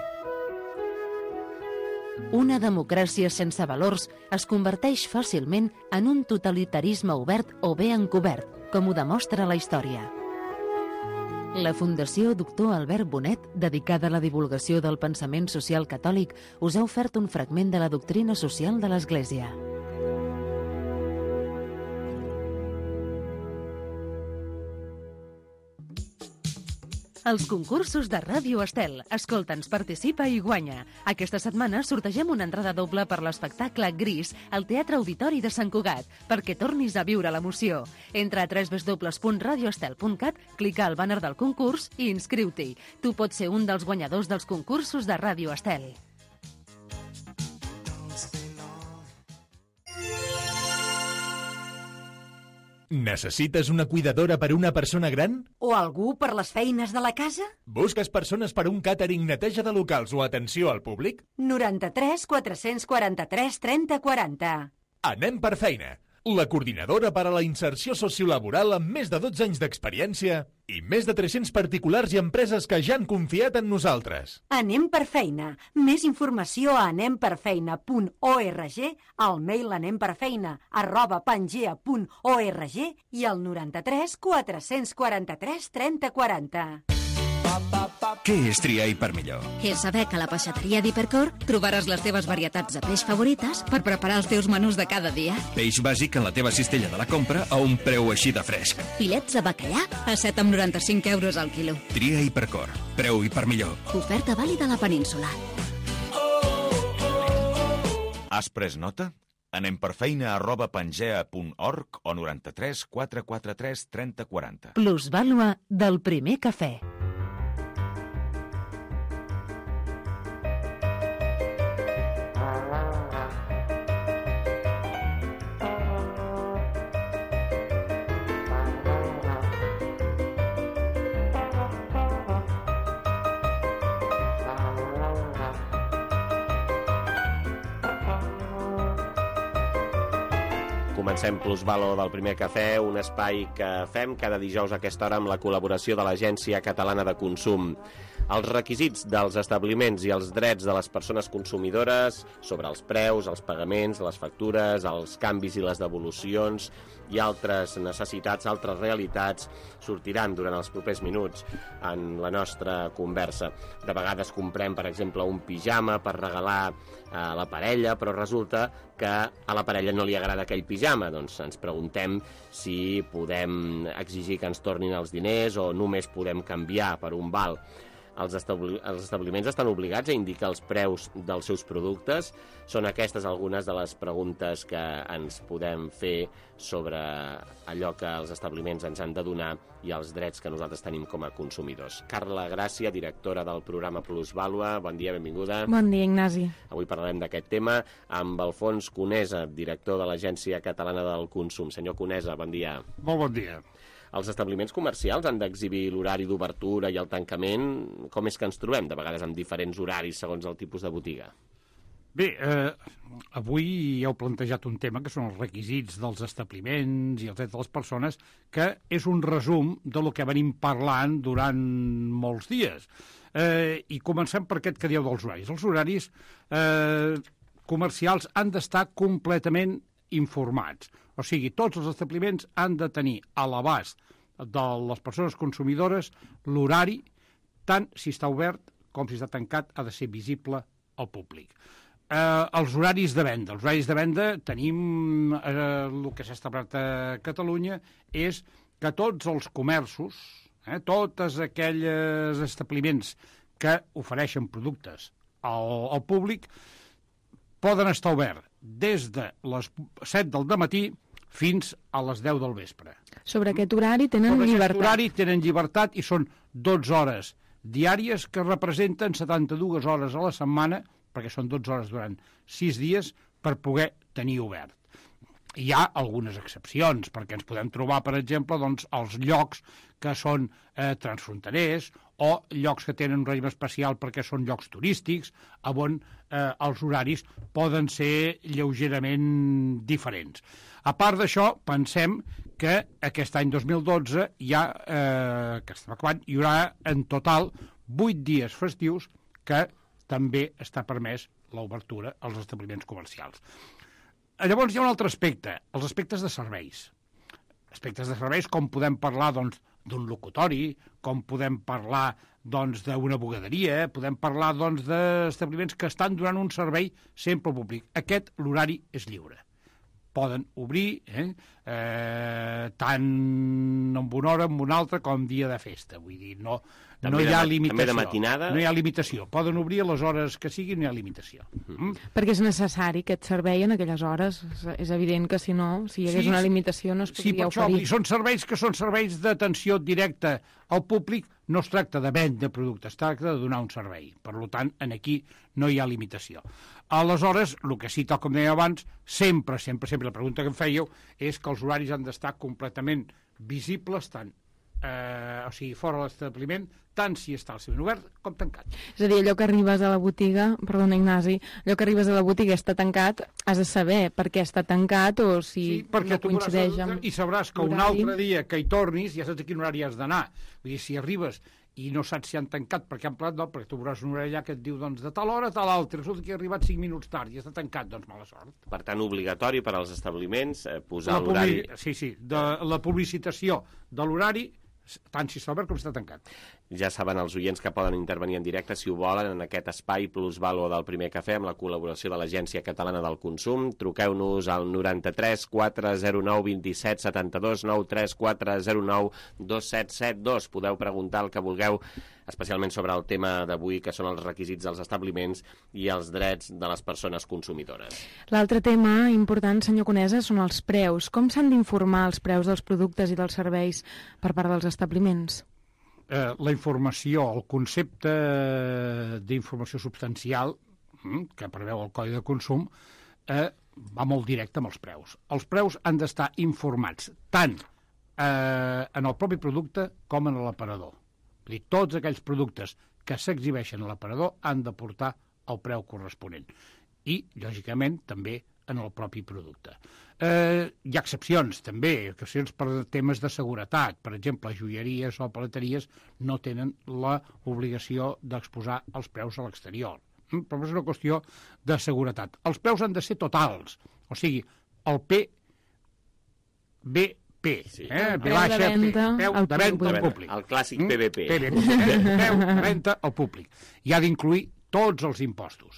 Una democràcia sense valors es converteix fàcilment en un totalitarisme obert o bé encobert, com ho demostra la història. La Fundació Doctor Albert Bonet, dedicada a la divulgació del pensament social catòlic, us ha ofert un fragment de la doctrina social de l'Església. Els concursos de Ràdio Estel. Escolta'ns, participa i guanya. Aquesta setmana sortegem una entrada doble per l'espectacle Gris al Teatre Auditori de Sant Cugat, perquè tornis a viure l'emoció. Entra a w w w punt radio estel punt cat, clica al bàner del concurs i inscriu-t'hi. Tu pots ser un dels guanyadors dels concursos de Ràdio Estel. Necessites una cuidadora per una persona gran? O algú per les feines de la casa? Busques persones per un càtering, neteja de locals o atenció al públic? noranta-tres quatre-cents quaranta-tres trenta quaranta. Anem per feina. La coordinadora per a la inserció sociolaboral amb més de dotze anys d'experiència i més de tres-cents particulars i empreses que ja han confiat en nosaltres. Anem per feina. Més informació a anem per feina punt org, al mail anemperfeina arroba pangea punt org i al noranta-tres quatre-cents quaranta-tres trenta quaranta. Què és triar Hipermillor? És saber que a la peixateria d'Hipercor trobaràs les teves varietats de peix favorites per preparar els teus menús de cada dia. Peix bàsic en la teva cistella de la compra a un preu així de fresc. Filets de bacallà a set coma noranta-cinc euros al quilo. Tria Hipercor. Preu Hipermillor. Oferta vàlida a la península. Has pres nota? Anem per feina arroba pangea punt org o noranta-tres quatre quaranta-tres trenta quaranta. Plusvàlua del primer cafè. Comencem Plusvàlua del primer cafè, un espai que fem cada dijous a aquesta hora amb la col·laboració de l'Agència Catalana de Consum. Els requisits dels establiments i els drets de les persones consumidores sobre els preus, els pagaments, les factures, els canvis i les devolucions i altres necessitats, altres realitats, sortiran durant els propers minuts en la nostra conversa. De vegades comprem, per exemple, un pijama per regalar a la parella, però resulta que a la parella no li agrada aquell pijama. Doncs ens preguntem si podem exigir que ens tornin els diners o només podem canviar per un val. els, establi els establiments estan obligats a indicar els preus dels seus productes? Són aquestes algunes de les preguntes que ens podem fer sobre allò que els establiments ens han de donar i els drets que nosaltres tenim com a consumidors. Carla Gràcia, directora del programa Plusvàlua, bon dia, benvinguda. Bon dia, Ignasi. Avui parlarem d'aquest tema amb Alfons Conesa, director de l'Agència Catalana del Consum. Senyor Conesa, bon dia. Molt bon dia. Els establiments comercials han d'exhibir l'horari d'obertura i el tancament. Com és que ens trobem, de vegades, amb diferents horaris segons el tipus de botiga? Bé, eh, avui heu plantejat un tema que són els requisits dels establiments i els drets de les persones, que és un resum de lo que venim parlant durant molts dies. Eh, I comencem per aquest que dieu dels horaris. Els horaris eh, comercials han d'estar completament informats. O sigui, tots els establiments han de tenir a l'abast de les persones consumidores l'horari, tant si està obert com si està tancat, ha de ser visible al públic. Eh, els horaris de venda. Els horaris de venda tenim, eh, el que s'ha establert a Catalunya és que tots els comerços, eh, tots aquells establiments que ofereixen productes al, al públic, poden estar oberts des de les set del dematí fins a les deu del vespre. Sobre aquest horari tenen Sobre llibertat. Sobre aquest horari tenen llibertat i són dotze hores diàries que representen setanta-dues hores a la setmana, perquè són dotze hores durant sis dies, per poder tenir obert. Hi ha algunes excepcions, perquè ens podem trobar, per exemple, doncs, els llocs que són eh, transfronterers o llocs que tenen un règim especial perquè són llocs turístics, on eh, els horaris poden ser lleugerament diferents. A part d'això, pensem que aquest any dos mil dotze hi ha, eh, que estem acabant, hi haurà en total vuit dies festius que també està permès l'obertura als establiments comercials. Llavors hi ha un altre aspecte, els aspectes de serveis. Aspectes de serveis com podem parlar doncs, d'un locutori, com podem parlar doncs, d'una bugaderia, podem parlar doncs, d'establiments que estan donant un servei sempre al públic. Aquest, l'horari és lliure. Poden obrir eh, eh, tant en una hora, en una altra, com dia de festa. Vull dir, no, no hi ha limitació. També de matinada? No hi ha limitació. Poden obrir a les hores que siguin, no hi ha limitació. Mm. Perquè és necessari aquest servei en aquelles hores. És evident que si no, si hi hagués Sí, una limitació no es Sí, podria per això, vull oferir. dir, són serveis que són serveis d'atenció directa al públic, no es tracta de vendre productes, es tracta de donar un servei. Per tant, en aquí no hi ha limitació. Aleshores, el que sí, tal com deia abans, sempre, sempre, sempre, la pregunta que em fèieu és que els horaris han d'estar completament visibles, tant, eh, o sigui, fora de l'establiment, tant si està al seu obert com tancat. És a dir, allò que arribes a la botiga, perdona Ignasi, allò que arribes a la botiga està tancat, has de saber per què està tancat o si Sí, perquè no tu coincideix veuràs, amb i sabràs que un l'horari. altre dia que hi tornis ja saps a quin horari has d'anar. Vull dir, si arribes i no saps si han tancat perquè han plat, no, perquè tu veuràs un horari allà que et diu doncs, de tal hora a tal altra, resulta que he arribat cinc minuts tard i està tancat, doncs mala sort. Per tant, obligatori per als establiments eh, posar La l'horari... publi- Sí, sí, de la publicitació de l'horari, tant si està obert com si està tancat. Ja saben els oients que poden intervenir en directe, si ho volen, en aquest espai Plusvàlua del Primer Cafè, amb la col·laboració de l'Agència Catalana del Consum. Truqueu-nos al noranta-tres quatre zero nou vint-i-set setanta-dos, noranta-tres quatre zero nou dos set set dos. Podeu preguntar el que vulgueu, especialment sobre el tema d'avui, que són els requisits dels establiments i els drets de les persones consumidores. L'altre tema important, senyor Conesa, són els preus. Com s'han d'informar els preus dels productes i dels serveis per part dels establiments? Eh, la informació, el concepte d'informació substancial mm, que preveu el Codi de Consum eh, va molt directe amb els preus. Els preus han d'estar informats tant eh, en el propi producte com en l'aparador. Vull dir, tots aquells productes que s'exhibeixen a l'aparador han de portar el preu corresponent. I, lògicament, també en el propi producte. Eh, hi ha excepcions, també, excepcions per temes de seguretat. Per exemple, joieries o paleteries no tenen l'obligació d'exposar els preus a l'exterior. Mm? Però és una qüestió de seguretat. Els preus han de ser totals, o sigui, el P, B, P, Sí. eh? El preu de venda P, al de venda al públic. públic. El clàssic Mm? P V P. P V P, eh? Preu de venda al públic. I ha d'incluir tots els impostos.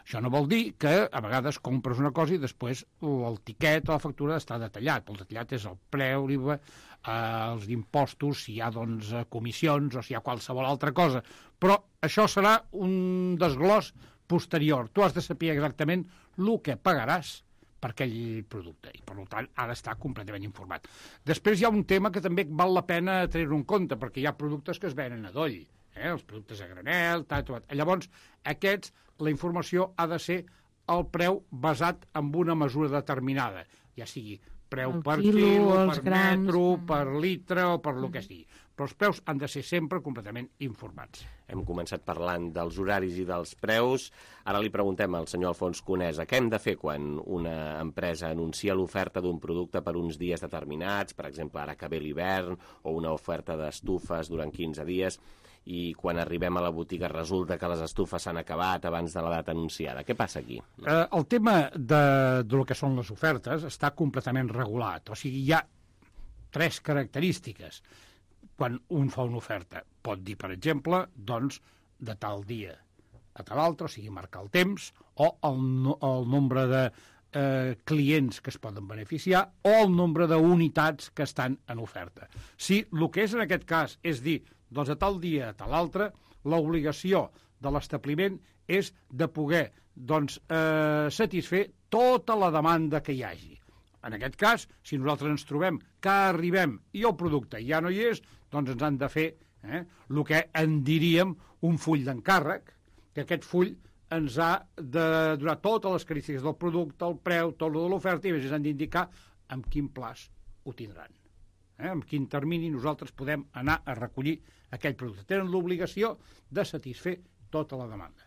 Això no vol dir que a vegades compres una cosa i després el tiquet o la factura està detallat. El detallat és el preu, l'I V A, eh, els impostos, si hi ha doncs, comissions o si hi ha qualsevol altra cosa. Però això serà un desglòs posterior. Tu has de saber exactament el que pagaràs per aquell producte i, per tant, ha d'estar completament informat. Després hi ha un tema que també val la pena tenir-ho en compte, perquè hi ha productes que es venen a doll, eh? Els productes a granel, tal, tal. Llavors, aquests, la informació ha de ser el preu basat en una mesura determinada, ja sigui preu el per quilo, quilo, els per grams, metro, per litre o per el que sigui. Però els preus han de ser sempre completament informats. Hem començat parlant dels horaris i dels preus. Ara li preguntem al senyor Alfons Conesa què hem de fer quan una empresa anuncia l'oferta d'un producte per uns dies determinats, per exemple, ara que ve l'hivern, o una oferta d'estufes durant quinze dies, i quan arribem a la botiga resulta que les estufes s'han acabat abans de la data anunciada. Què passa aquí? Eh, el tema de, de lo que són les ofertes està completament regulat. O sigui, hi ha tres característiques quan un fa una oferta. Pot dir, per exemple, doncs, de tal dia a tal altre, o sigui, marcar el temps, o el, el nombre de eh, clients que es poden beneficiar, o el nombre d'unitats que estan en oferta. Si el que és en aquest cas és dir, doncs a tal dia a tal altre, l'obligació de l'establiment és de poder doncs, eh, satisfer tota la demanda que hi hagi. En aquest cas, si nosaltres ens trobem que arribem i el producte ja no hi és, doncs ens han de fer eh, el que en diríem un full d'encàrrec, que aquest full ens ha de donar totes les característiques del producte, el preu, tot el de l'oferta, i a més ens han d'indicar amb quin plaç ho tindran. Eh, amb quin termini nosaltres podem anar a recollir aquell producte. Tenen l'obligació de satisfer tota la demanda.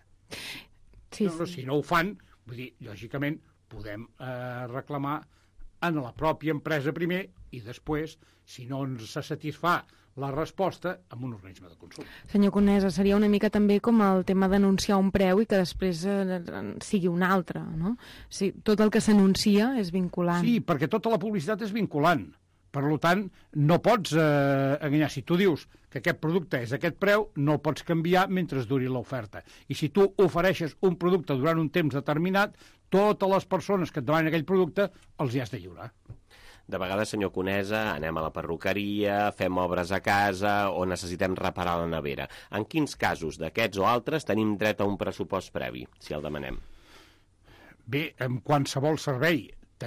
Sí, Però sí. Si no ho fan, vull dir, lògicament, podem eh, reclamar en la pròpia empresa primer i després, si no ens se satisfà la resposta, amb un organisme de consum. Senyor Conesa, seria una mica també com el tema d'anunciar un preu i que després eh, sigui un altre, no? Sí, tot el que s'anuncia és vinculant. Sí, perquè tota la publicitat és vinculant. Per tant, no pots eh, enganyar. Si tu dius que aquest producte és aquest preu, no el pots canviar mentre duri l'oferta. I si tu ofereixes un producte durant un temps determinat, totes les persones que et demanen aquell producte els hi has de lliurar. De vegades, senyor Conesa, anem a la perruqueria, fem obres a casa o necessitem reparar la nevera. En quins casos d'aquests o altres tenim dret a un pressupost previ, si el demanem? Bé, en qualsevol servei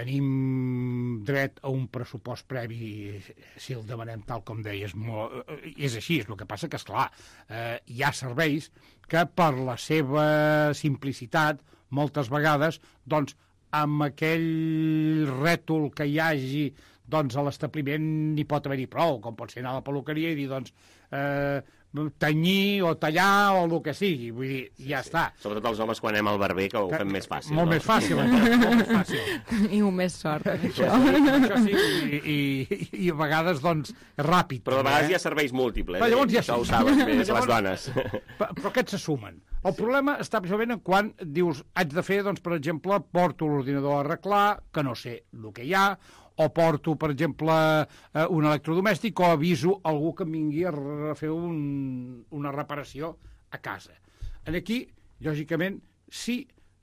tenim dret a un pressupost previ si el demanem tal com deies. Molt, és així, és el que passa que, esclar, eh, hi ha serveis que per la seva simplicitat, moltes vegades, doncs, amb aquell rètol que hi hagi doncs, a l'establiment n'hi pot haver-hi prou, com pot ser anar a la peluqueria i dir, doncs, eh, tenyir o tallar o el que sigui, vull dir, ja sí, està. Sí. Sobretot els homes quan anem al barber, que ho que, fem més fàcil. Molt no? més fàcil, molt més fàcil. Teniu més sort, per això. Això sí, i, i, i a vegades, doncs, ràpid. Però a vegades eh? hi ha serveis múltiples, eh? Llavors, ja això sí. Ho saben més llavors, les dones. Però aquests se sumen. El problema està precisament quan dius, haig de fer, doncs, per exemple, porto l'ordinador a arreglar, que no sé el que hi ha, o porto, per exemple, un electrodomèstic, o aviso algú que em vingui a fer un, una reparació a casa. Aquí, lògicament, si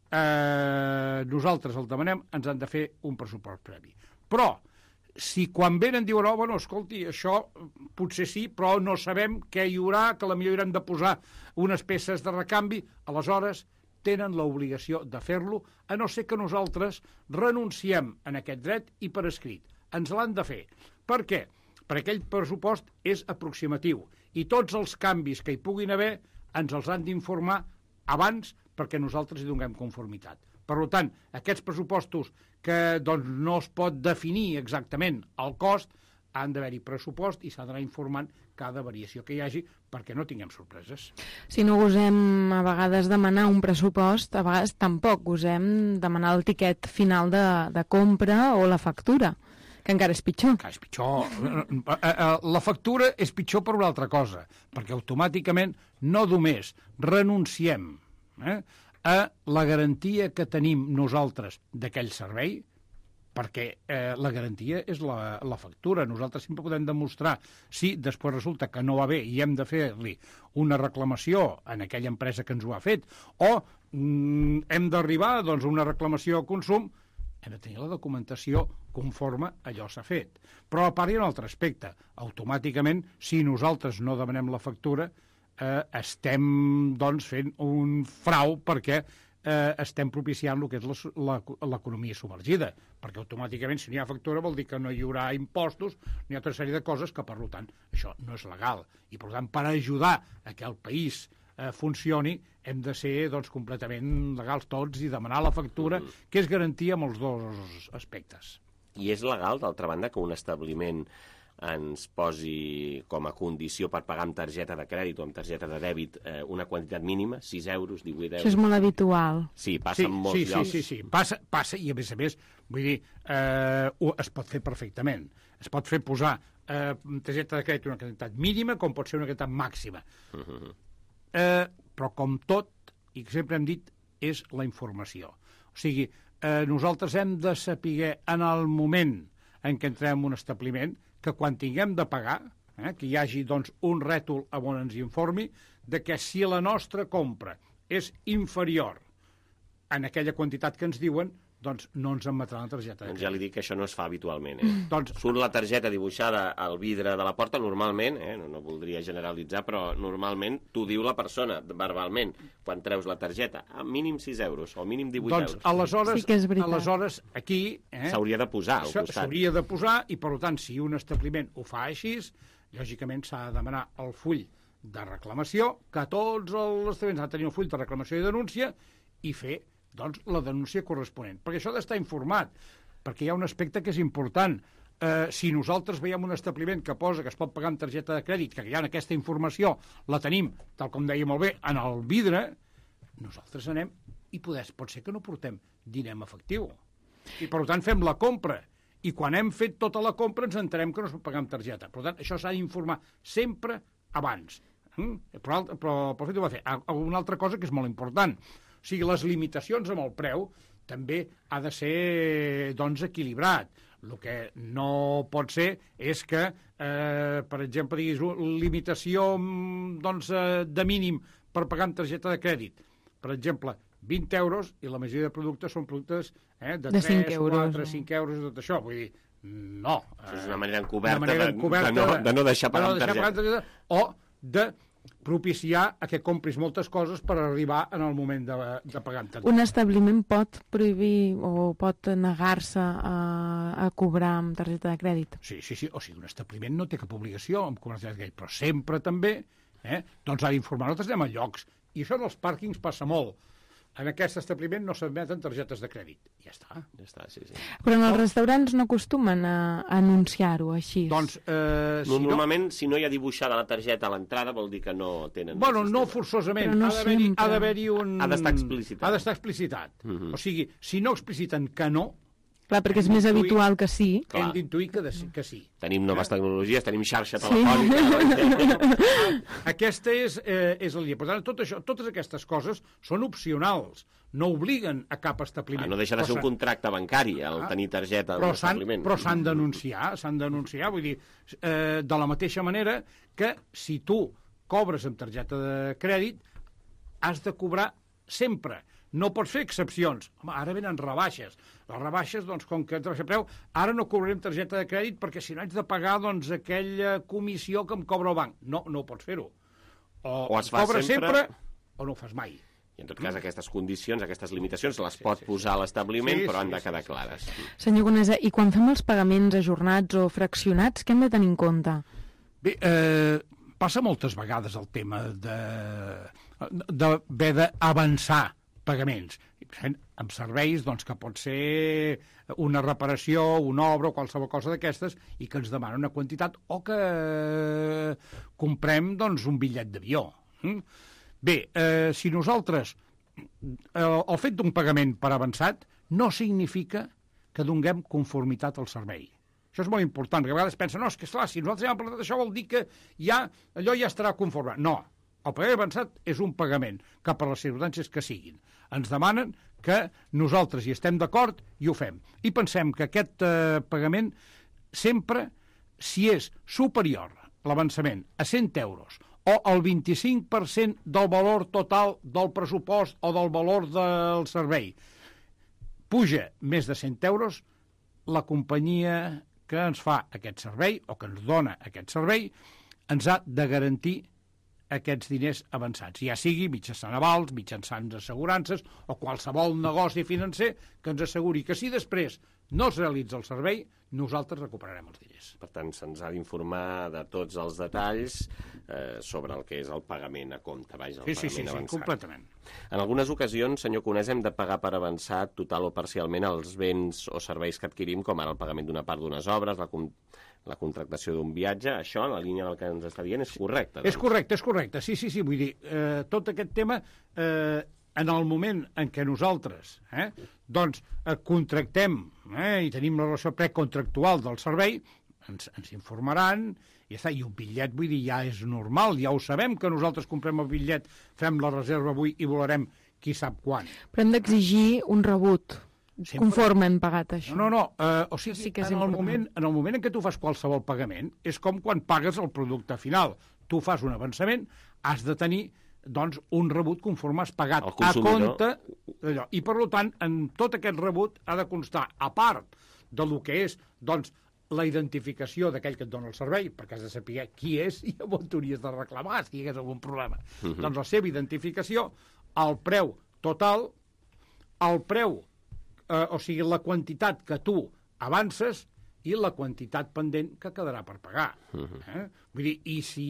eh, nosaltres el demanem, ens han de fer un pressupost previ. Però, si quan venen diuen, oh, bueno, escolti, això potser sí, però no sabem què hi haurà, que potser haurem de posar unes peces de recanvi, aleshores tenen l'obligació de fer-lo, a no ser que nosaltres renunciem en aquest dret i per escrit. Ens l'han de fer. Per què? Perquè aquell pressupost és aproximatiu i tots els canvis que hi puguin haver ens els han d'informar abans perquè nosaltres hi donem conformitat. Per tant, aquests pressupostos que doncs, no es pot definir exactament el cost, han d'haver-hi pressupost i s'ha d'anar informant cada variació que hi hagi perquè no tinguem sorpreses. Si no gosem a vegades demanar un pressupost, a vegades tampoc gosem demanar el tiquet final de, de compra o la factura, que encara és pitjor. Que és pitjor. La factura és pitjor per una altra cosa, perquè automàticament no només renunciem eh, a la garantia que tenim nosaltres d'aquell servei, perquè eh, la garantia és la, la factura. Nosaltres sempre podem demostrar si després resulta que no va bé i hem de fer-li una reclamació en aquella empresa que ens ho ha fet, o mm, hem d'arribar doncs, a una reclamació a consum, hem de tenir la documentació conforme allò s'ha fet. Però a part hi ha un altre aspecte. Automàticament, si nosaltres no demanem la factura, eh, estem doncs, fent un frau perquè eh, estem propiciant el que és l'economia submergida, perquè automàticament, si no hi ha factura, vol dir que no hi haurà impostos, ni altra sèrie de coses que, per tant, això no és legal. I, per tant, per ajudar a que el país eh, funcioni, hem de ser doncs, completament legals tots i demanar la factura, mm. que és garantia amb els dos aspectes. I és legal, d'altra banda, que un establiment ens posi com a condició per pagar amb targeta de crèdit o amb targeta de dèbit eh, una quantitat mínima, sis euros, divuit euros... Això és molt habitual. Sí, passa sí, en molts sí, llocs. Sí, sí, sí, passa, passa i a més a més, vull dir, eh, es pot fer perfectament. Es pot fer posar eh, targeta de crèdit una quantitat mínima com pot ser una quantitat màxima. Uh -huh. eh, però com tot, i que sempre hem dit, és la informació. O sigui, eh, nosaltres hem de saber en el moment en què entrem en un establiment que quan tinguem de pagar, eh, que hi hagi doncs, un rètol on ens informi de que si la nostra compra és inferior en aquella quantitat que ens diuen, doncs no ens emetran la targeta de crèdit. Doncs ja li dic que això no es fa habitualment. Eh? Mm. Doncs... Surt la targeta dibuixada al vidre de la porta, normalment, eh? no, no voldria generalitzar, però normalment t'ho diu la persona, verbalment, quan treus la targeta, a mínim sis euros, o mínim divuit doncs, euros. Aleshores, sí aleshores aquí... Eh, s'hauria de posar al costat. S'hauria de posar, i per tant, si un establiment ho fa així, lògicament s'ha de demanar el full de reclamació, que tots els establiments han de tenir un full de reclamació i denúncia, i fer doncs, la denúncia corresponent. Perquè això ha d'estar informat, perquè hi ha un aspecte que és important. Eh, si nosaltres veiem un establiment que posa que es pot pagar amb targeta de crèdit, que hi ha aquesta informació, la tenim, tal com deia molt bé, en el vidre, nosaltres anem i poder, pot ser que no portem diner en efectiu. I, per tant, fem la compra. I quan hem fet tota la compra ens entenem que no es pot pagar amb targeta. Per tant, això s'ha d'informar sempre abans. Mm? Però, però, però fet ho va fer. Una altra cosa que és molt important. O sigui, les limitacions amb el preu també ha de ser, doncs, equilibrat. El que no pot ser és que, eh, per exemple, diguis, limitació doncs, de mínim per pagar amb targeta de crèdit. Per exemple, vint euros, i la majoria de productes són productes eh, de, de tres, quatre, cinc euros i tot això. Vull dir, no. Això és una manera encoberta, una manera encoberta de, de, no, de no deixar pagar amb targeta. targeta. O de propiciar a que compris moltes coses per arribar en el moment de, de pagar amb targeta. Un establiment pot prohibir o pot negar-se a, a cobrar amb targeta de crèdit? Sí, sí, sí. O sigui, un establiment no té cap obligació amb cobrar targeta de crèdit, però sempre també eh, doncs ha d'informar. Nosaltres anem a llocs, i això en els pàrquings passa molt. En aquest establiment no s'admeten targetes de crèdit. Ja està. Ja està, sí, sí. Però en els restaurants no acostumen a, a anunciar-ho així. Doncs, eh, si Normalment, no... si no hi ha dibuixada la targeta a l'entrada, vol dir que no tenen... Bueno, no forçosament. No ha d'haver-hi ha un... Ha d'estar explicitat. Ha d'estar explicitat. Uh -huh. O sigui, si no expliciten que no... Clar, perquè és més habitual que sí. Hem d'intuir que, que sí. Tenim noves tecnologies, tenim xarxa telefònica... Sí. Aquesta és, eh, és la línia. Per tant, tot això, totes aquestes coses són opcionals. No obliguen a cap establiment. Ah, no deixa de ser un contracte bancari, el tenir targeta en l'establiment. Però s'han de denunciar, s'han de denunciar. Vull dir, eh, de la mateixa manera que si tu cobres amb targeta de crèdit, has de cobrar sempre. No pots fer excepcions. Home, ara venen rebaixes. Les rebaixes, doncs, com que et preu, ara no cobrarem targeta de crèdit perquè si no haig de pagar, doncs, aquella comissió que em cobra el banc. No, no pots fer-ho. O, o es fa cobres sempre... sempre o no ho fas mai. I en tot cas aquestes condicions, aquestes limitacions les sí, pot sí, posar sí. l'establiment, sí, però han de quedar sí, clares. Sí, sí. Senyor Conesa, i quan fem els pagaments ajornats o fraccionats, què hem de tenir en compte? Bé, eh, passa moltes vegades el tema d'haver d'avançar pagaments. Amb serveis, doncs, que pot ser una reparació, una obra o qualsevol cosa d'aquestes i que ens demana una quantitat o que comprem, doncs, un bitllet d'avió. Bé, eh, si nosaltres... Eh, el fet d'un pagament per avançat no significa que donem conformitat al servei. Això és molt important, perquè a vegades pensen, no, és que esclar, si nosaltres hem plantat això vol dir que ja, allò ja estarà conformat. No, el pagament avançat és un pagament que per les circumstàncies que siguin ens demanen que nosaltres hi estem d'acord i ho fem. I pensem que aquest eh, pagament sempre, si és superior l'avançament a cent euros o el vint-i-cinc per cent del valor total del pressupost o del valor del servei puja més de cent euros, la companyia que ens fa aquest servei o que ens dona aquest servei ens ha de garantir aquests diners avançats, ja sigui mitjançant avals, mitjançant assegurances o qualsevol negoci financer que ens asseguri que si després no es realitza el servei, nosaltres recuperarem els diners. Per tant, se'ns ha d'informar de tots els detalls eh, sobre el que és el pagament a compte, vaja, el sí, sí, pagament sí, sí, avançat. completament. En algunes ocasions, senyor Conés, hem de pagar per avançat total o parcialment els béns o serveis que adquirim, com ara el pagament d'una part d'unes obres, la, con la contractació d'un viatge. Això, en la línia del que ens està dient, és correcte. Doncs. És correcte, és correcte, sí, sí, sí, vull dir, eh, tot aquest tema, eh, en el moment en què nosaltres eh, doncs, eh, contractem eh, i tenim la relació precontractual del servei, ens, ens informaran, i ja està, i un bitllet, vull dir, ja és normal, ja ho sabem, que nosaltres comprem el bitllet, fem la reserva avui i volarem qui sap quan. Però hem d'exigir un rebut, sempre, conforme hem pagat això. No, no, no, eh, o sigui, sí que en, el moment, en el moment en què tu fas qualsevol pagament, és com quan pagues el producte final. Tu fas un avançament, has de tenir doncs, un rebut conforme has pagat a compte d'allò. I, per tant, en tot aquest rebut ha de constar, a part de lo que és doncs, la identificació d'aquell que et dona el servei, perquè has de saber qui és i on t'hauries de reclamar si hi hagués algun problema. Uh-huh. Doncs la seva identificació, el preu total, el preu, eh, o sigui, la quantitat que tu avances i la quantitat pendent que quedarà per pagar. Uh-huh. eh? Vull dir, i si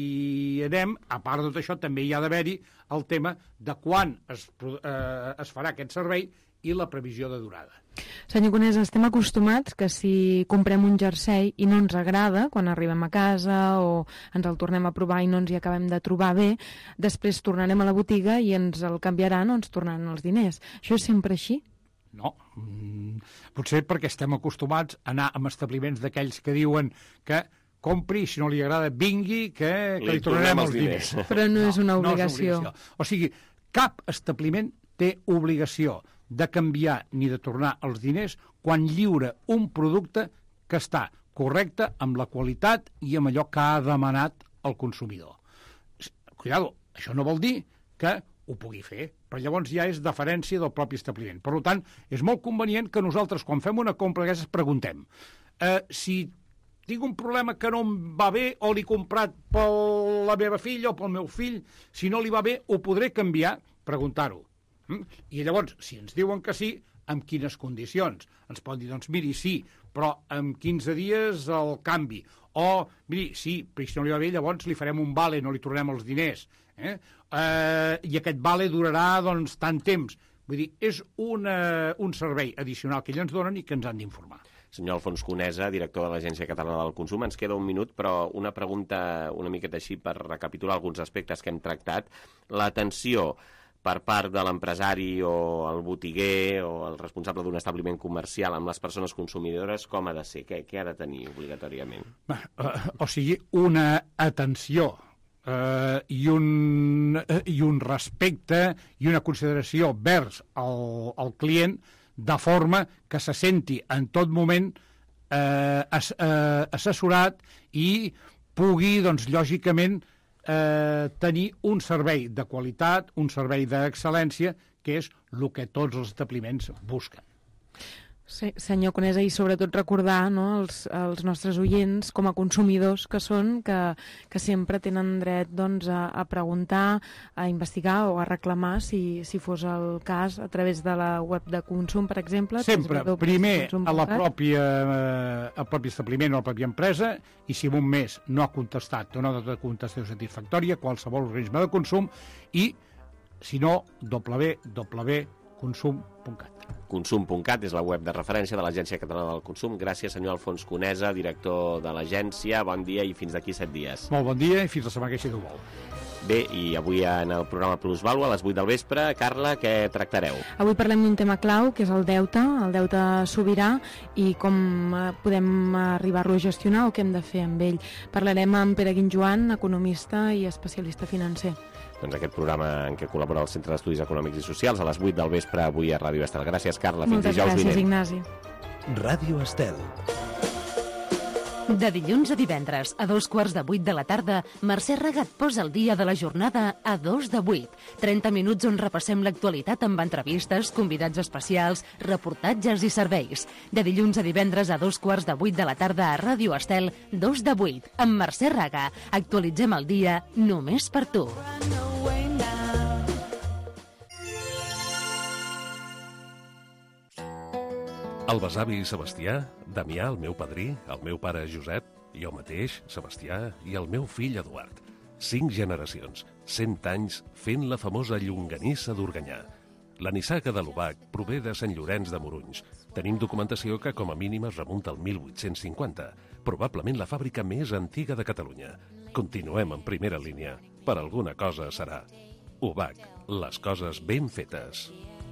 anem, a part de tot això, també hi ha d'haver-hi el tema de quan es, eh, es farà aquest servei i la previsió de durada. Senyor Conés, estem acostumats que si comprem un jersei i no ens agrada quan arribem a casa o ens el tornem a provar i no ens hi acabem de trobar bé, després tornarem a la botiga i ens el canviaran o ens tornaran els diners. Això és sempre així? No, mm, potser perquè estem acostumats a anar a establiments d'aquells que diuen que compri, si no li agrada, vingui, que, que li, li tornarem els diners. diners. Però no, no és una obligació. No és obligació. O sigui, cap establiment té obligació de canviar ni de tornar els diners quan lliura un producte que està correcte amb la qualitat i amb allò que ha demanat el consumidor. Cuidado, això no vol dir que ho pugui fer, però llavors ja és deferència del propi establiment. Per tant, és molt convenient que nosaltres, quan fem una compra d'aquestes, preguntem eh, si tinc un problema que no em va bé o l'he comprat per la meva filla o pel meu fill, si no li va bé, ho podré canviar? Preguntar-ho. Mm? I llavors, si ens diuen que sí, amb quines condicions? Ens poden dir, doncs miri, sí, però en quinze dies el canvi. O, miri, sí, però si no li va bé, llavors li farem un vale, no li tornem els diners. Eh? Eh, I aquest vale durarà, doncs, tant temps. Vull dir, és una, un servei addicional que ells ens donen i que ens han d'informar. Senyor Alfons Conesa, director de l'Agència Catalana del Consum, ens queda un minut, però una pregunta una miqueta així per recapitular alguns aspectes que hem tractat. L'atenció per part de l'empresari o el botiguer o el responsable d'un establiment comercial amb les persones consumidores, com ha de ser? Què, què ha de tenir obligatòriament? O sigui, una atenció eh, i, un, i un respecte i una consideració vers el, el client, de forma que se senti en tot moment eh, as, eh, assessorat i pugui, doncs, lògicament, eh, tenir un servei de qualitat, un servei d'excel·lència, que és el que tots els establiments busquen. Sí, senyor Conesa, i sobretot recordar, no, els, els nostres oients com a consumidors que són, que, que sempre tenen dret, doncs, a, a preguntar, a investigar o a reclamar, si, si fos el cas, a través de la web de consum, per exemple. Sempre, primer a la pròpia, eh, al propi establiment o a la pròpia empresa, i si en un mes no ha contestat o no ha de contestació satisfactòria, qualsevol organisme de consum, i, si no, w w w punt consum punt cat. consum punt cat és la web de referència de l'Agència Catalana del Consum. Gràcies, senyor Alfons Conesa, director de l'agència. Bon dia i fins d'aquí set dies. Molt bon dia i fins la setmana que si Déu vol. Bé, i avui en el programa Plusvàlua, a les vuit del vespre, Carla, què tractareu? Avui parlem d'un tema clau, que és el deute, el deute sobirà, i com podem arribar-lo a gestionar o què hem de fer amb ell. Parlarem amb Pere Guinjoan, economista i especialista financer. Doncs aquest programa en què col·labora el Centre d'Estudis Econòmics i Socials a les vuit del vespre avui a Ràdio Estel. Gràcies, Carla. Fins Moltes dijous gràcies, vinent. Ignasi. Ràdio Estel. De dilluns a divendres, a dos quarts de vuit de la tarda, Mercè Raga et posa el dia de la jornada a dos de vuit. trenta minuts on repassem l'actualitat amb entrevistes, convidats especials, reportatges i serveis. De dilluns a divendres a dos quarts de vuit de la tarda a Ràdio Estel, dos de vuit, amb Mercè Raga. Actualitzem el dia només per tu. El besavi Sebastià, Damià, el meu padrí, el meu pare Josep, jo mateix, Sebastià, i el meu fill Eduard. Cinc generacions, cent anys, fent la famosa llonganissa d'Organyà. La nissaga de l'Ubac prové de Sant Llorenç de Morunys. Tenim documentació que com a mínim es remunta al mil vuit-cents cinquanta, probablement la fàbrica més antiga de Catalunya. Continuem en primera línia. Per alguna cosa serà. Ubac, les coses ben fetes.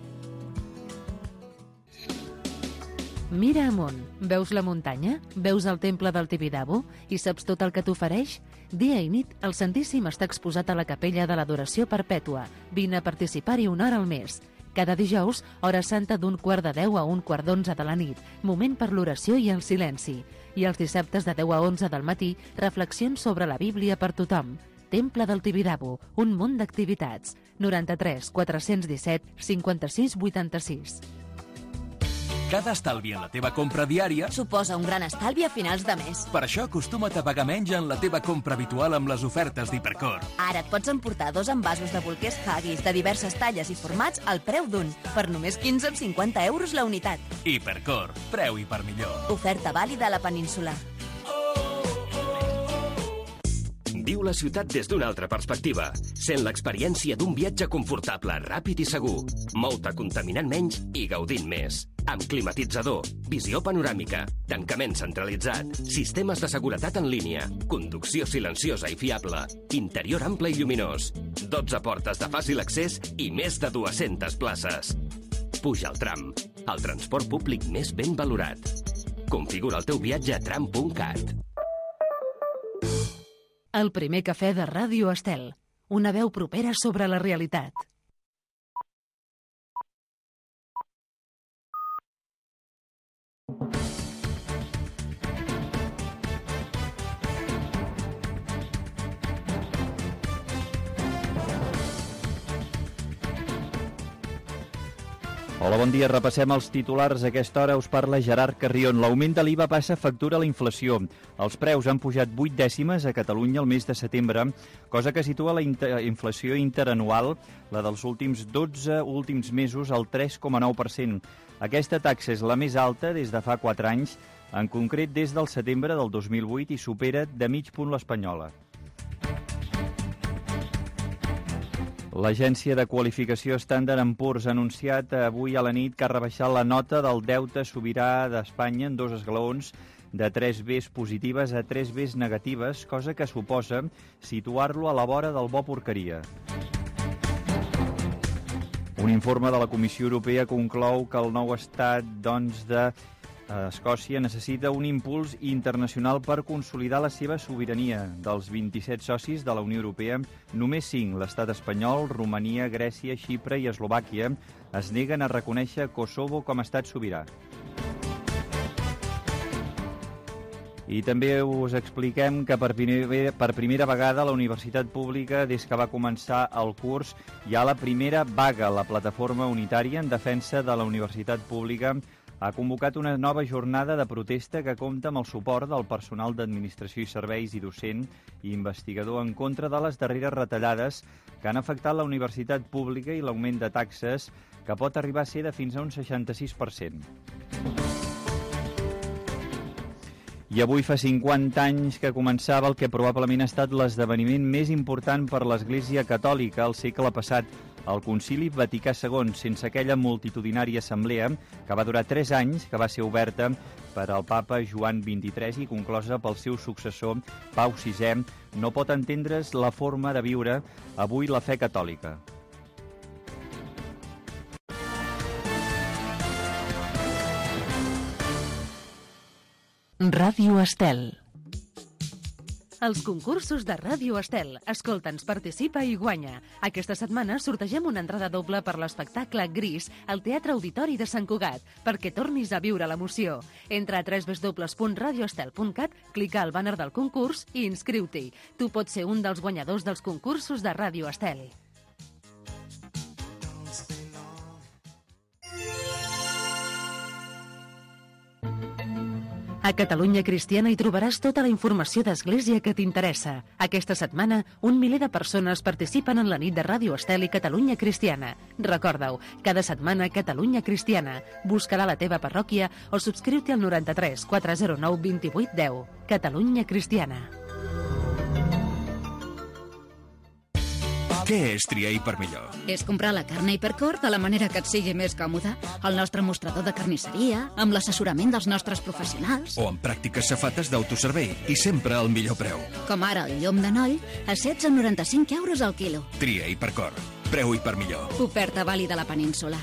Mira amunt. Veus la muntanya? Veus el temple del Tibidabo? I saps tot el que t'ofereix? Dia i nit, el Santíssim està exposat a la capella de l'Adoració Perpètua. Vine a participar-hi una hora al mes. Cada dijous, hora santa d'un quart de deu a un quart d'onze de la nit. Moment per l'oració i el silenci. I els dissabtes de deu a onze del matí, reflexions sobre la Bíblia per tothom. Temple del Tibidabo, un munt d'activitats. noranta-tres quatre-cents disset cinquanta-sis vuitanta-sis. Cada estalvi en la teva compra diària suposa un gran estalvi a finals de mes. Per això acostuma't a pagar menys en la teva compra habitual amb les ofertes d'Hipercor. Ara et pots emportar dos envasos de bolquers Haggis de diverses talles i formats al preu d'un, per només quinze amb cinquanta euros la unitat. Hipercor, preu i per millor. Oferta vàlida a la península. Viu la ciutat des d'una altra perspectiva. Sent l'experiència d'un viatge confortable, ràpid i segur. Mou-te contaminant menys i gaudint més. Amb climatitzador, visió panoràmica, tancament centralitzat, sistemes de seguretat en línia, conducció silenciosa i fiable, interior ample i lluminós, dotze portes de fàcil accés i més de dues-centes places. Puja al tram, el transport públic més ben valorat. Configura el teu viatge a tram punt cat. El primer cafè de Ràdio Estel. Una veu propera sobre la realitat. Hola, bon dia. Repassem els titulars. A aquesta hora us parla Gerard Carrion. L'augment de l'I V A passa factura a la inflació. Els preus han pujat vuit dècimes a Catalunya el mes de setembre, cosa que situa la inter inflació interanual, la dels últims dotze últims mesos, al tres coma nou per cent. Aquesta taxa és la més alta des de fa quatre anys, en concret des del setembre del dos mil vuit, i supera de mig punt l'espanyola. L'agència de qualificació Standard and Poor's ha anunciat avui a la nit que ha rebaixat la nota del deute sobirà d'Espanya en dos esglaons, de tres Bs positives a tres Bs negatives, cosa que suposa situar-lo a la vora del bo porqueria. Un informe de la Comissió Europea conclou que el nou estat, doncs, de Escòcia necessita un impuls internacional per consolidar la seva sobirania. Dels vint-i-set socis de la Unió Europea, només cinc, l'estat espanyol, Romania, Grècia, Xipre i Eslovàquia, es neguen a reconèixer Kosovo com a estat sobirà. I també us expliquem que per primera, per primera vegada la universitat pública, des que va començar el curs, hi ha la primera vaga. La plataforma unitària en defensa de la universitat pública ha convocat una nova jornada de protesta que compta amb el suport del personal d'administració i serveis i docent i investigador en contra de les darreres retallades que han afectat la universitat pública i l'augment de taxes, que pot arribar a ser de fins a un seixanta-sis per cent. I avui fa cinquanta anys que començava el que probablement ha estat l'esdeveniment més important per l'Església Catòlica al segle passat, el Concili Vaticà segon, sense aquella multitudinària assemblea que va durar tres anys, que va ser oberta per al papa Joan vint-i-tres i conclosa pel seu successor Pau sisè, no pot entendre's la forma de viure avui la fe catòlica. Ràdio Estel. Els concursos de Ràdio Estel. Escolta'ns, participa i guanya. Aquesta setmana sortegem una entrada doble per l'espectacle Gris al Teatre Auditori de Sant Cugat, perquè tornis a viure l'emoció. Entra a w w w punt radio estel punt cat, clica al bàner del concurs i inscriu-t'hi. Tu pots ser un dels guanyadors dels concursos de Ràdio Estel. A Catalunya Cristiana hi trobaràs tota la informació d'Església que t'interessa. Aquesta setmana, un miler de persones participen en la nit de Ràdio Estel i Catalunya Cristiana. Recorda-ho, cada setmana Catalunya Cristiana. Busca-la a la teva parròquia o subscriu-t'hi al noranta-tres quatre zero nou vint vuit deu. Catalunya Cristiana. Què és triar i per millor? És comprar la carn Hipercor de la manera que et sigui més còmoda, al nostre mostrador de carnisseria, amb l'assessorament dels nostres professionals. O amb pràctiques safates d'autoservei i sempre al millor preu. Com ara el llom de Noll, a setze coma noranta-cinc euros al quilo. Tria Hipercor. Preu i per millor. Oferta vàlida a la península.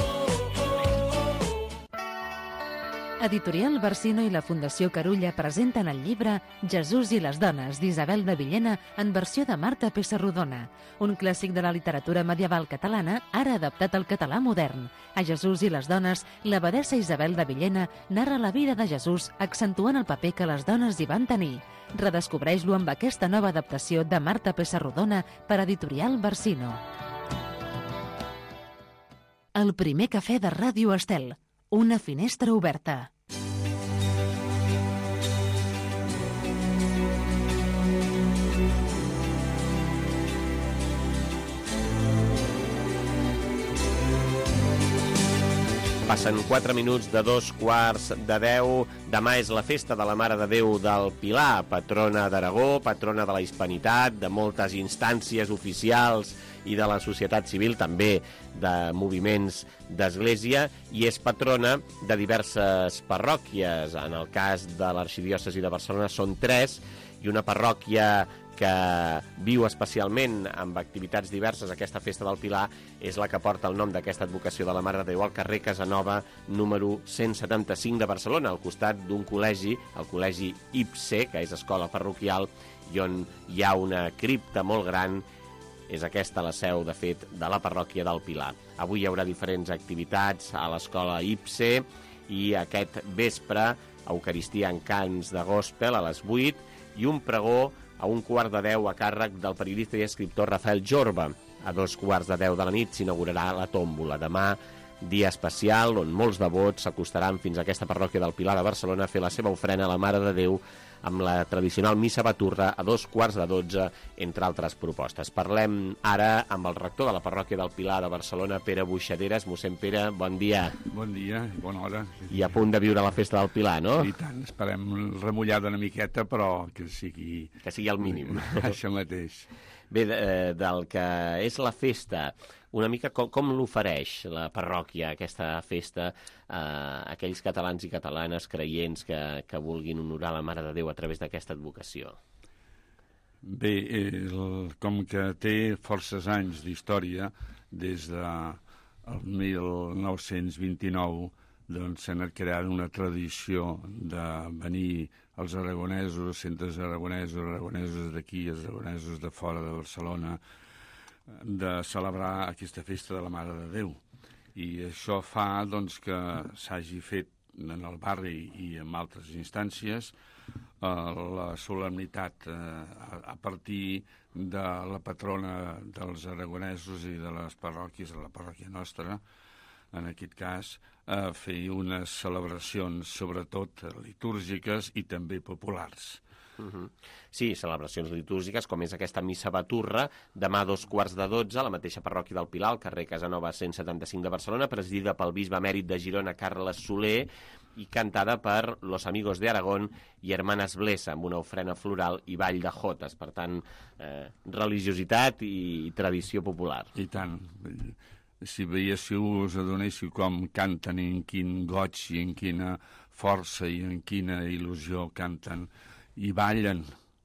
Editorial Barsino i la Fundació Carulla presenten el llibre Jesús i les dones, d'Isabel de Villena, en versió de Marta Pessarrodona, un clàssic de la literatura medieval catalana, ara adaptat al català modern. A Jesús i les dones, l'abadessa Isabel de Villena narra la vida de Jesús, accentuant el paper que les dones hi van tenir. Redescobreix-lo amb aquesta nova adaptació de Marta Pessarrodona per Editorial Barsino. El primer cafè de Ràdio Estel. Una finestra oberta. Passen quatre minuts de dos quarts de deu. Demà és la festa de la Mare de Déu del Pilar, patrona d'Aragó, patrona de la Hispanitat, de moltes instàncies oficials i de la societat civil, també de moviments d'església, i és patrona de diverses parròquies. En el cas de l'arxidiòcesi de Barcelona són tres, i una parròquia que viu especialment amb activitats diverses aquesta festa del Pilar és la que porta el nom d'aquesta advocació de la Mare de Déu al carrer Casanova, número cent setanta-cinc de Barcelona, al costat d'un col·legi, el col·legi I P S E, que és escola parroquial, i on hi ha una cripta molt gran. És aquesta la seu, de fet, de la parròquia del Pilar. Avui hi haurà diferents activitats a l'escola I P S E i aquest vespre Eucaristia en cants de gospel a les vuit i un pregó a un quart de deu a càrrec del periodista i escriptor Rafael Jorba. A dos quarts de deu de la nit s'inaugurarà la tòmbola. Demà, dia especial on molts devots s'acostaran fins a aquesta parròquia del Pilar de Barcelona a fer la seva ofrena a la Mare de Déu amb la tradicional missa baturra a dos quarts de dotze, entre altres propostes. Parlem ara amb el rector de la parròquia del Pilar de Barcelona, Pere Buixaderes. Mossèn Pere, bon dia. Bon dia, bona hora. I a punt de viure la festa del Pilar, no? I tant, esperem remullada una miqueta, però que sigui... Que sigui el mínim. Això mateix. Bé, de, del que és la festa, una mica com, com l'ofereix la parròquia, aquesta festa, a eh, aquells catalans i catalanes creients que, que vulguin honorar la Mare de Déu a través d'aquesta advocació? Bé, el, com que té forces anys d'història, des del mil nou-cents vint-i-nou, doncs s'ha anat creant una tradició de venir els aragonesos, centres aragonesos, aragonesos d'aquí, els aragonesos de fora de Barcelona, de celebrar aquesta festa de la Mare de Déu. I això fa doncs, que s'hagi fet en el barri i en altres instàncies eh, la solemnitat eh, a partir de la patrona dels aragonesos i de les parròquies, de la parròquia nostra, en aquest cas, eh, fer unes celebracions, sobretot litúrgiques i també populars. Uh-huh. Sí, celebracions litúrgiques, com és aquesta missa baturra, demà a dos quarts de dotze, a la mateixa parròquia del Pilar, al carrer Casanova cent setanta-cinc de Barcelona, presidida pel bisbe emèrit de Girona, Carles Soler, i cantada per Los Amigos de Aragón i Hermanas Blesa, amb una ofrena floral i ball de jotes. Per tant, eh, religiositat i, i tradició popular. I tant. Si veiéssiu, us adonéssiu com canten i en quin goig i en quina força i en quina il·lusió canten i ballen.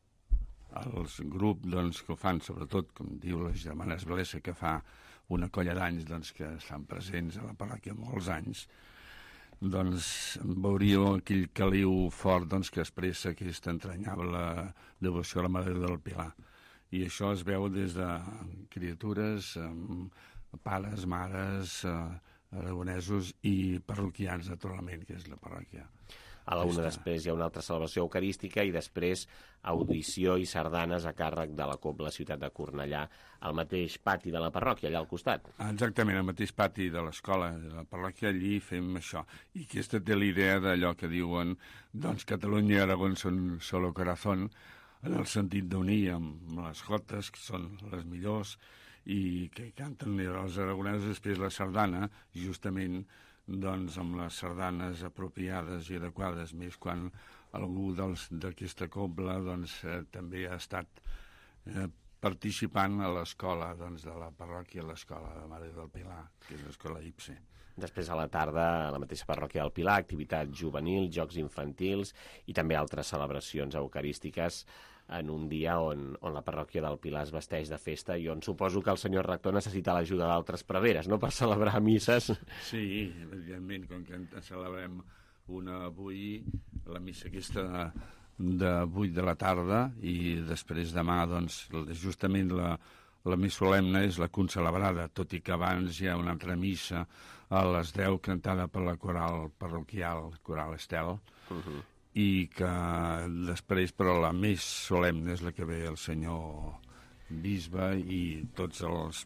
Els grups doncs, que ho fan, sobretot, com diu les germanes Blesa, que fa una colla d'anys doncs, que estan presents a la parròquia molts anys, doncs veuríeu aquell caliu fort doncs, que expressa aquesta entranyable devoció a la Mare del Pilar. I això es veu des de criatures, eh, pares, mares, eh, aragonesos i parroquians, naturalment, que és la parròquia. A la una després hi ha una altra celebració eucarística i després audició i sardanes a càrrec de la Cobla Ciutat de Cornellà, al mateix pati de la parròquia, allà al costat. Exactament, al mateix pati de l'escola de la parròquia, allí fem això. I aquesta té la idea d'allò que diuen, doncs Catalunya i Aragón són solo corazón, en el sentit d'unir amb les jotes, que són les millors, i que canten els aragonesos, després la sardana, justament doncs amb les sardanes apropiades i adequades, més quan algú d'aquesta cobla doncs, eh, també ha estat eh, participant a l'escola doncs, de la parròquia, l'escola de Mare del Pilar, que és l'escola I P S E. Després a la tarda, a la mateixa parròquia del Pilar, activitats juvenils, jocs infantils i també altres celebracions eucarístiques en un dia on, on la parròquia del Pilar es vesteix de festa i on suposo que el senyor rector necessita l'ajuda d'altres preveres, no?, per celebrar misses. Sí, evidentment, com que en celebrem una avui, la missa aquesta de vuit de la tarda, i després demà, doncs, justament la, la més solemne és la concelebrada, tot i que abans hi ha una altra missa a les deu cantada per la coral parroquial, coral Estel, uh-huh. i que després, però la més solemne és la que ve el senyor bisbe i tots els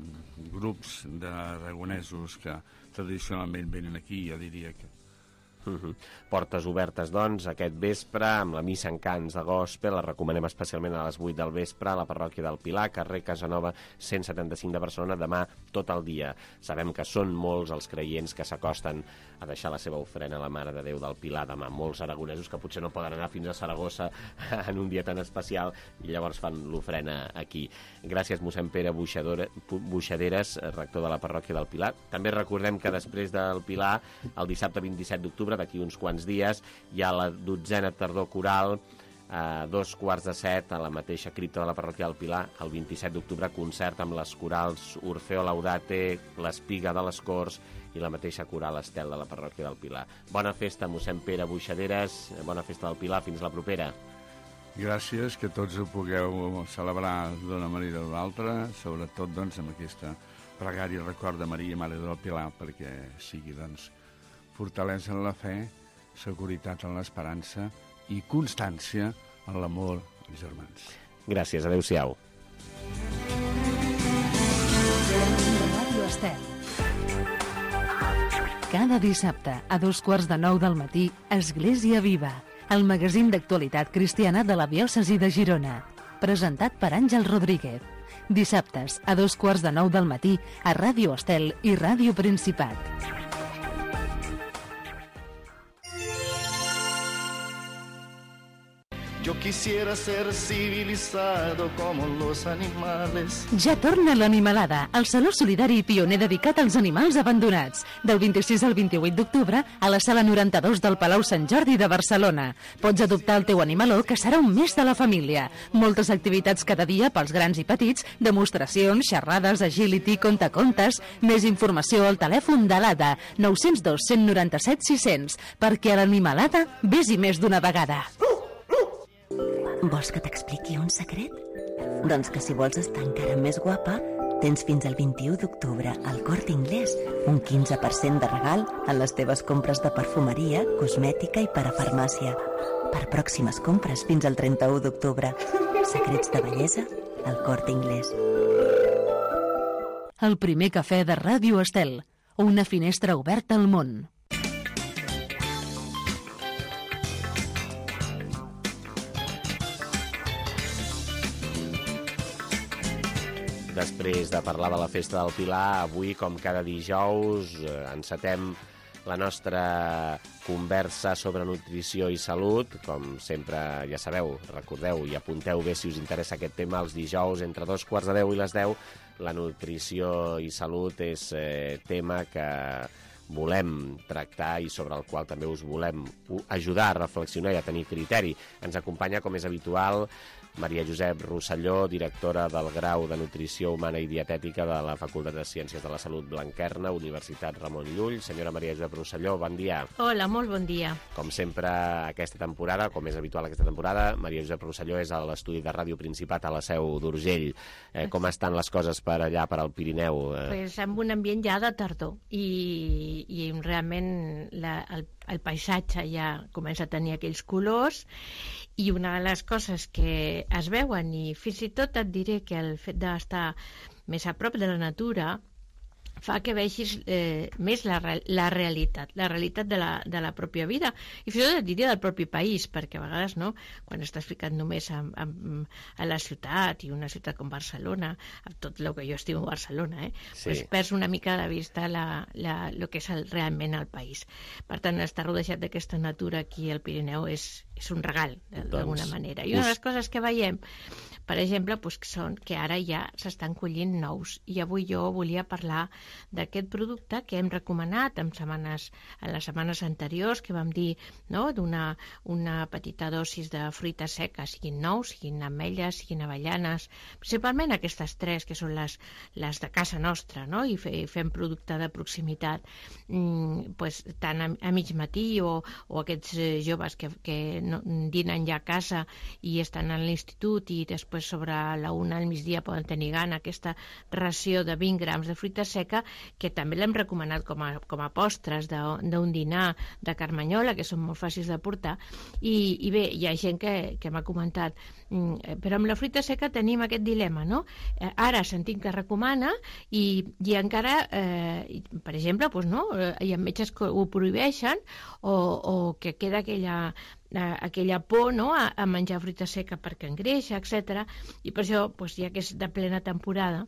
grups d'aragonesos que tradicionalment venen aquí, jo diria que... Uh-huh. Portes obertes, doncs, aquest vespre, amb la missa en cants de gospel, la recomanem especialment a les vuit del vespre, a la parròquia del Pilar, carrer Casanova cent setanta-cinc de Barcelona, demà tot el dia. Sabem que són molts els creients que s'acosten a deixar la seva ofrena a la Mare de Déu del Pilar demà, molts aragonesos que potser no poden anar fins a Saragossa en un dia tan especial i llavors fan l'ofrena aquí. Gràcies, mossèn Pere Buixaderes, rector de la parròquia del Pilar. També recordem que després del Pilar, el dissabte vint-i-set d'octubre, d'aquí uns quants dies, hi ha la dotzena tardor coral, a dos quarts de set, a la mateixa cripta de la parròquia del Pilar, el vint-i-set d'octubre, concert amb les corals Orfeo Laudate, l'Espiga de les Corts i la mateixa coral Estel de la parròquia del Pilar. Bona festa, mossèn Pere Buixaderes, bona festa del Pilar, fins la propera. Gràcies, que tots ho pugueu celebrar d'una manera o d'altra, sobretot doncs, amb aquesta pregària record de Maria, Mare del Pilar, perquè sigui doncs, fortalesa en la fe, seguretat en l'esperança i constància en l'amor als germans. Gràcies, adeu-siau. Ràdio Estel. Cada dissabte, a dos quarts de nou del matí, Església Viva, el magazín d'actualitat cristiana de la diòcesi de Girona. Presentat per Àngel Rodríguez. Dissabtes, a dos quarts de nou del matí, a Ràdio Estel i Ràdio Principat. Yo quisiera ser civilizado como los animales. Ja torna l'Animalada, el saló solidari i pioner dedicat als animals abandonats. Del vint-i-sis al vint-i-vuit d'octubre a la sala noranta-dos del Palau Sant Jordi de Barcelona. Pots adoptar el teu animaló, que serà un més de la família. Moltes activitats cada dia pels grans i petits, demostracions, xerrades, agility, contacontes. Més informació al telèfon de l'A D A, nou zero dos, cent noranta-set, sis cents, perquè a l'Animalada vés-hi més d'una vegada. Vols que t'expliqui un secret? Doncs que si vols estar encara més guapa, tens fins al vint-i-u d'octubre al Corte Inglés un quinze per cent de regal en les teves compres de perfumeria, cosmètica i parafarmàcia. Per pròximes compres fins al trenta-u d'octubre. Secrets de bellesa al Corte Inglés. El primer cafè de Ràdio Estel. Una finestra oberta al món. Després de parlar de la festa del Pilar, avui, com cada dijous, encetem la nostra conversa sobre nutrició i salut. Com sempre, ja sabeu, recordeu i apunteu bé si us interessa aquest tema, els dijous entre dos quarts de deu i les deu. La nutrició i salut és eh, tema que volem tractar i sobre el qual també us volem ajudar a reflexionar i a tenir criteri. Ens acompanya, com és habitual, Maria Josep Rosselló, directora del Grau de Nutrició Humana i Dietètica de la Facultat de Ciències de la Salut Blanquerna, Universitat Ramon Llull. Senyora Maria Josep Rosselló, bon dia. Hola, molt bon dia. Com sempre aquesta temporada, com és habitual aquesta temporada, Maria Josep Rosselló és a l'estudi de Ràdio Principat a la Seu d'Urgell. Eh, com estan les coses per allà, per al Pirineu? Eh... Pues amb un ambient ja de tardor i, i realment la, el, el paisatge ja comença a tenir aquells colors. I una de les coses que es veuen, i fins i tot et diré que el fet d'estar més a prop de la natura fa que vegis eh, més la, la realitat, la realitat de la, de la pròpia vida, i fins i tot et diria del propi país, perquè a vegades, no, quan estàs ficat només a, a, a la ciutat, i una ciutat com Barcelona, amb tot el que jo estimo a Barcelona, eh, sí. Pues perds una mica de vista la, la, el que és el, realment el país. Per tant, estar rodejat d'aquesta natura aquí al Pirineu és, és un regal, d'alguna doncs, manera. I una de les coses que veiem, per exemple, pues, són que ara ja s'estan collint nous, i avui jo volia parlar d'aquest producte que hem recomanat en, setmanes, en les setmanes anteriors, que vam dir, no?, d'una una petita dosis de fruita seca, siguin nous, siguin ametlles, siguin avellanes, principalment aquestes tres, que són les, les de casa nostra, no?, i, fe, i fem producte de proximitat, mm, pues, tant a, a mig matí o, o aquests eh, joves que, que no, dinen ja a casa i estan a l'institut i després sobre la una al migdia poden tenir gana, aquesta ració de vint grams de fruita seca, que també l'hem recomanat com a, com a postres d'un dinar de carmanyola, que són molt fàcils de portar, i, i bé, hi ha gent que, que m'ha comentat, però amb la fruita seca tenim aquest dilema, no? Ara sentim que recomana i, i encara, eh, per exemple, doncs no, hi ha metges que ho prohibeixen o, o que queda aquella aquella por, no?, a, a menjar fruita seca perquè engreixa, etcètera. I per això, doncs, ja que és de plena temporada,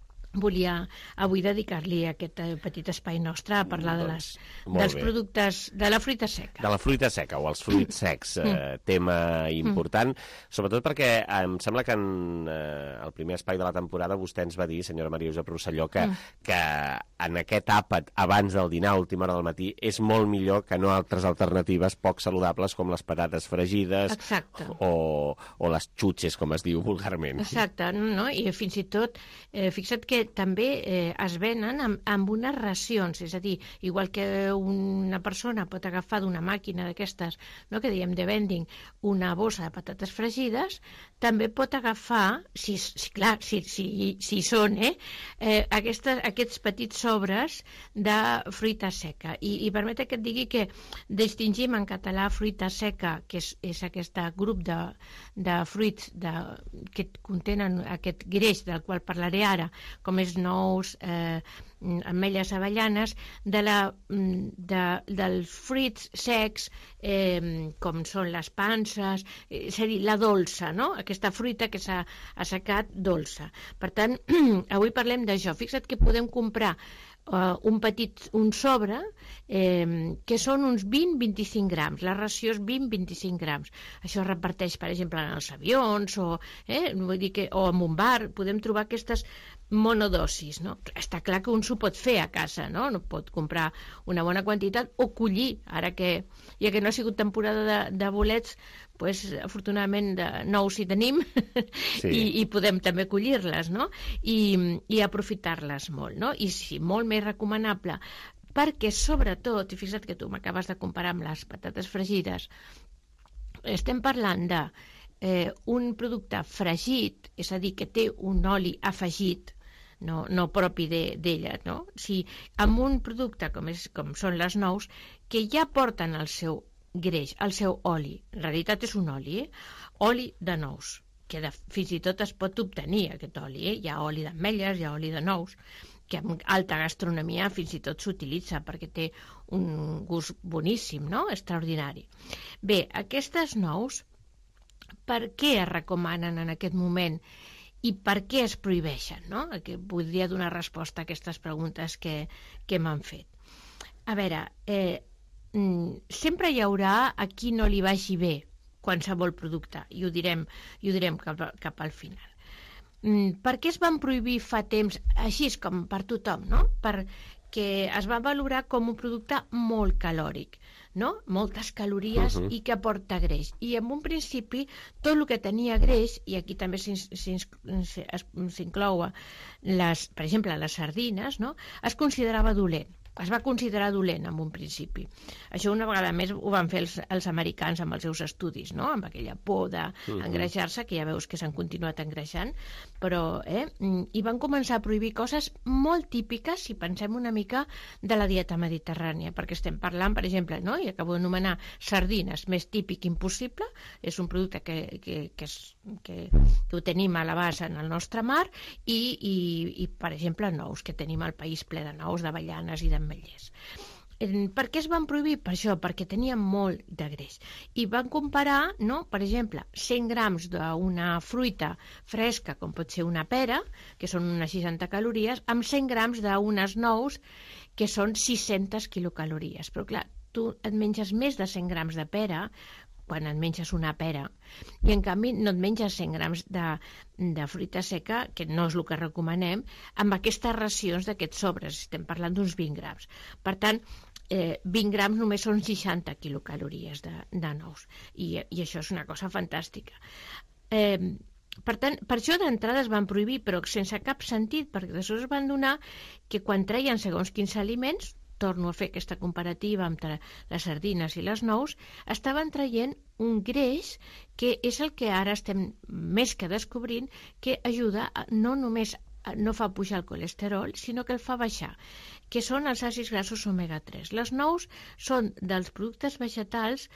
volia avui dedicar-li aquest petit espai nostre a parlar de les, dels bé. productes de la fruita seca. De la fruita seca o els fruits secs, eh, tema important, sobretot perquè em sembla que en eh, el primer espai de la temporada vostè ens va dir, senyora Maria Josep Rosselló, que, que en aquest àpat abans del dinar, a última hora del matí, és molt millor que no altres alternatives poc saludables com les patates fregides o, o les xutxes, com es diu vulgarment. Exacte, no? I fins i tot, eh, fixa't que també eh, es venen amb, amb unes racions, és a dir, igual que una persona pot agafar d'una màquina d'aquestes, no, que diem de vending, una bossa de patates fregides, també pot agafar, si, si clar, si, si, si són, eh, eh, aquestes, aquests petits sobres de fruita seca. I, i permet que et digui que distingim en català fruita seca, que és, és aquest grup de, de fruits de, que contenen aquest greix del qual parlaré ara, com és nous, eh, ametlles, avellanes, de la, de, dels fruits secs, eh, com són les panses, eh, és a dir, la dolça, no?, aquesta fruita que s'ha assecat dolça. Per tant, avui parlem d'això. Fixa't que podem comprar Uh, un petit, un sobre, eh, que són uns vint a vint-i-cinc grams. La ració és vint a vint-i-cinc grams. Això es reparteix, per exemple, en els avions o, eh, vull dir que, o en un bar. Podem trobar aquestes monodosis, no? Està clar que un s'ho pot fer a casa, no? No pot comprar una bona quantitat o collir, ara que, ja que no ha sigut temporada de, de bolets, pues, afortunadament de nous hi tenim, sí. I, i podem també collir-les, no? I, i aprofitar-les molt, no? I sí, molt més recomanable, perquè sobretot, i fixa't que tu m'acabes de comparar amb les patates fregides, estem parlant de eh, un producte fregit, és a dir, que té un oli afegit, no, no propi d'ella, de, no? Si, amb un producte com, és, com són les nous, que ja porten el seu greix, el seu oli, en realitat és un oli, eh? Oli de nous, que de, fins i tot es pot obtenir aquest oli, eh? Hi ha oli d'ametlles, hi ha oli de nous, que en alta gastronomia fins i tot s'utilitza perquè té un gust boníssim, no?, extraordinari. Bé, aquestes nous, per què es recomanen en aquest moment i per què es prohibeixen, no? Que voldria donar resposta a aquestes preguntes que, que m'han fet. A veure, eh, sempre hi haurà a qui no li vagi bé qualsevol producte, i ho direm, i ho direm cap, cap al final. Per què es van prohibir fa temps, així com per tothom, no? Per que es va valorar com un producte molt calòric, no? Moltes calories uh -huh. i que aporta greix. I en un principi tot el que tenia greix, i aquí també s'inclouen, les, per exemple, les sardines, no? Es considerava dolent. Es va considerar dolent en un principi. Això una vegada més ho van fer els, els americans amb els seus estudis, no? Amb aquella por d'engreixar-se, que ja veus que s'han continuat engreixant, però, eh? I van començar a prohibir coses molt típiques, si pensem una mica, de la dieta mediterrània, perquè estem parlant, per exemple, no? I acabo d'anomenar sardines, més típic impossible, és un producte que, que, que, és, que, que ho tenim a la base en el nostre mar, i, i, i per exemple, nous, que tenim al país ple de nous, d'avellanes i de ametllers. Per què es van prohibir? Per això, perquè tenien molt de greix. I van comparar, no? Per exemple, cent grams d'una fruita fresca, com pot ser una pera, que són unes seixanta calories, amb cent grams d'unes nous, que són sis-centes quilocalories. Però clar, tu et menges més de cent grams de pera quan et menges una pera, i en canvi no et menges cent grams de, de fruita seca, que no és el que recomanem, amb aquestes racions d'aquests sobres, estem parlant d'uns vint grams. Per tant, eh, vint grams només són seixanta quilocalories de, de nous, i, i això és una cosa fantàstica. Eh, per tant, per això d'entrada es van prohibir, però sense cap sentit, perquè després es van donar que quan treien segons quins aliments, torno a fer aquesta comparativa entre les sardines i les nous, estaven traient un greix que és el que ara estem més que descobrint, que ajuda a, no només a, no fa pujar el colesterol, sinó que el fa baixar, que són els àcids grassos omega tres. Les nous són dels productes vegetals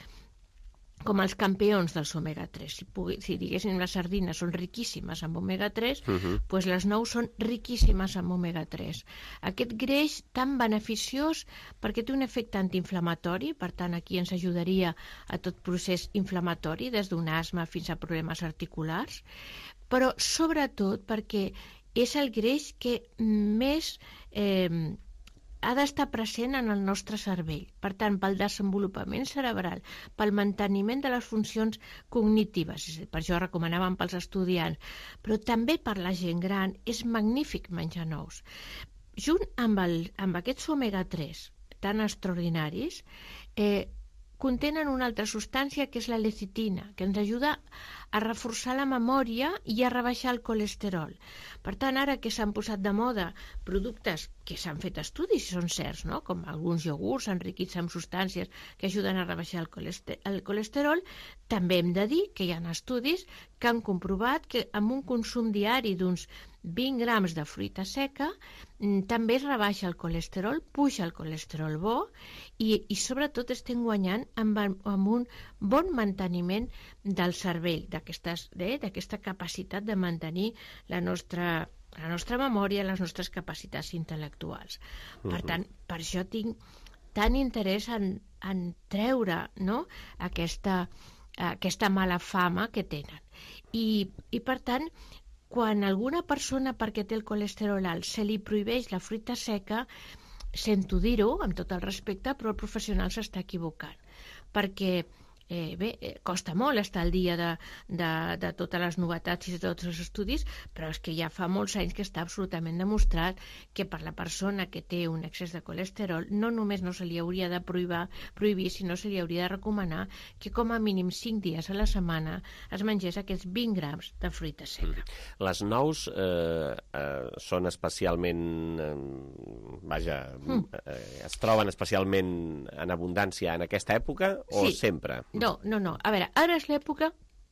com els campions dels omega tres. Si, pugui, si diguéssim les sardines són riquíssimes amb omega tres, uh-huh. pues les nous són riquíssimes amb omega tres. Aquest greix tan beneficiós perquè té un efecte antiinflamatori, per tant aquí ens ajudaria a tot procés inflamatori, des d'un asma fins a problemes articulars, però sobretot perquè és el greix que més eh, ha d'estar present en el nostre cervell. Per tant, pel desenvolupament cerebral, pel manteniment de les funcions cognitives, per això recomanàvem pels estudiants, però també per la gent gran, és magnífic menjar nous. Junt amb, el, amb aquests omega tres tan extraordinaris, eh, contenen una altra substància que és la lecitina, que ens ajuda a reforçar la memòria i a rebaixar el colesterol. Per tant, ara que s'han posat de moda productes que s'han fet estudis, i són certs, no? Com alguns iogurts enriquits amb substàncies que ajuden a rebaixar el colesterol, el colesterol, també hem de dir que hi ha estudis que han comprovat que amb un consum diari d'uns vint grams de fruita seca també es rebaixa el colesterol, puja el colesterol bo i, i sobretot estem guanyant amb, amb un bon manteniment del cervell, eh, d'aquesta capacitat de mantenir la nostra, la nostra memòria, les nostres capacitats intel·lectuals. Uh-huh. Per tant, per això tinc tant interès en, en treure, no?, aquesta, aquesta mala fama que tenen. I, i per tant, quan alguna persona, perquè té el colesterol alt, se li prohibeix la fruita seca, sento dir-ho, amb tot el respecte, però el professional s'està equivocant. Perquè, eh, bé, eh, costa molt estar al dia de, de, de totes les novetats i de tots els estudis, però és que ja fa molts anys que està absolutament demostrat que per la persona que té un excés de colesterol no només no se li hauria de prohibir, prohibir sinó se li hauria de recomanar que com a mínim cinc dies a la setmana es mengés aquests vint grams de fruita seca. Mm. Les nous eh, eh, són especialment... Eh, vaja, mm. eh, es troben especialment en abundància en aquesta època o sí. sempre? No, no, no. A veure, ara és l'època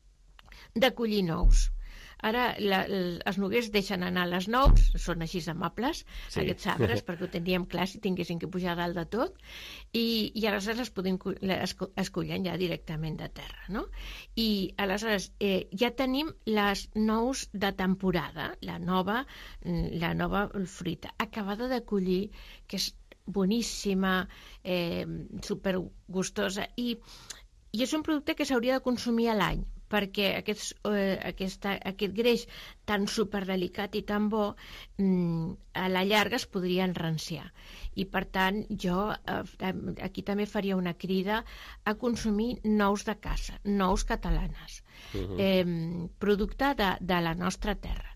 de collir nous. Ara la, els noguers deixen anar les nous, són així amables, sí. Aquests arbres, perquè ho teníem clar si tinguessin que pujar dalt de tot, i, i aleshores es, podem, es, es collen ja directament de terra, no? I aleshores eh, ja tenim les nous de temporada, la nova, la nova fruita, acabada de collir, que és boníssima, eh, supergustosa, i, i és un producte que s'hauria de consumir a l'any, perquè aquests, eh, aquesta, aquest greix tan superdelicat i tan bo mm, a la llarga es podria enranciar. I per tant jo eh, aquí també faria una crida a consumir nous de casa, nous catalanes, uh-huh. eh, producte de, de la nostra terra,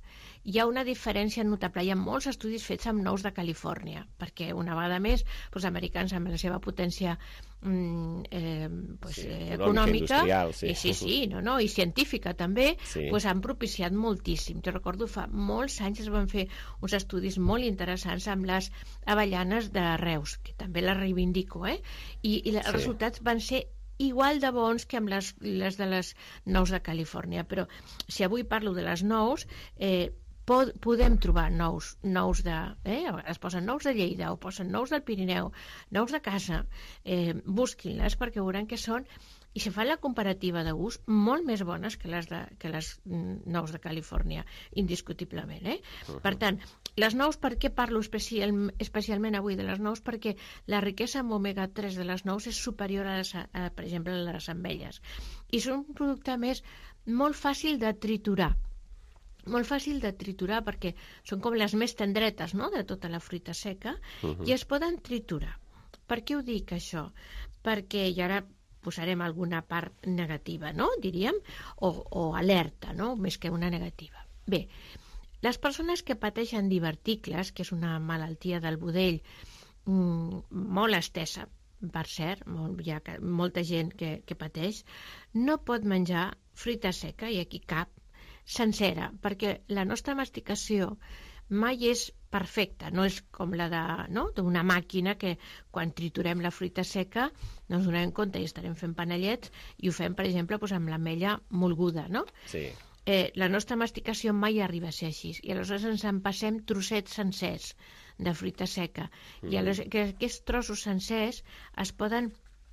hi ha una diferència notable. Hi ha molts estudis fets amb nous de Califòrnia, perquè una vegada més, els americans amb la seva potència mm, eh, pues, Sí, eh, econòmica, econòmica, industrial, sí. i sí, sí, no, no, i científica també, Sí. pues, han propiciat moltíssim. Jo recordo fa molts anys es van fer uns estudis molt interessants amb les avellanes de Reus, que també les reivindico, eh? I, i els Sí. resultats van ser igual de bons que amb les, les de les nous de Califòrnia, però si avui parlo de les nous, eh, pod podem trobar nous, nous de, eh, es posen nous de Lleida o posen nous del Pirineu, nous de casa, eh, busquin-les perquè veuran que són, i si fan la comparativa de gust, molt més bones que les, de, que les mm, nous de Califòrnia, indiscutiblement. Eh? Uh -huh. Per tant, les nous, per què parlo especial, especialment avui de les nous? Perquè la riquesa en omega tres de les nous és superior a, les, a per exemple, a les ametlles. I són un producte més molt fàcil de triturar. Molt fàcil de triturar perquè són com les més tendretes, no?, de tota la fruita seca, uh -huh. i es poden triturar. Per què ho dic, això? Perquè, i ara posarem alguna part negativa, no?, diríem, o, o alerta, no?, més que una negativa. Bé, les persones que pateixen diverticles, que és una malaltia del budell mmm, molt estesa, per cert, molt, hi ha molta gent que, que pateix, no pot menjar fruita seca, i aquí cap, sencera, perquè la nostra masticació mai és perfecta, no és com la de, no? d'una màquina que quan triturem la fruita seca no ens donem compte i estarem fent panellets, i ho fem, per exemple, doncs amb l'ametlla molguda, no? Sí. Eh, la nostra masticació mai arriba a ser així, i aleshores ens en passem trossets sencers de fruita seca, mm. i aleshores, que aquests trossos sencers es poden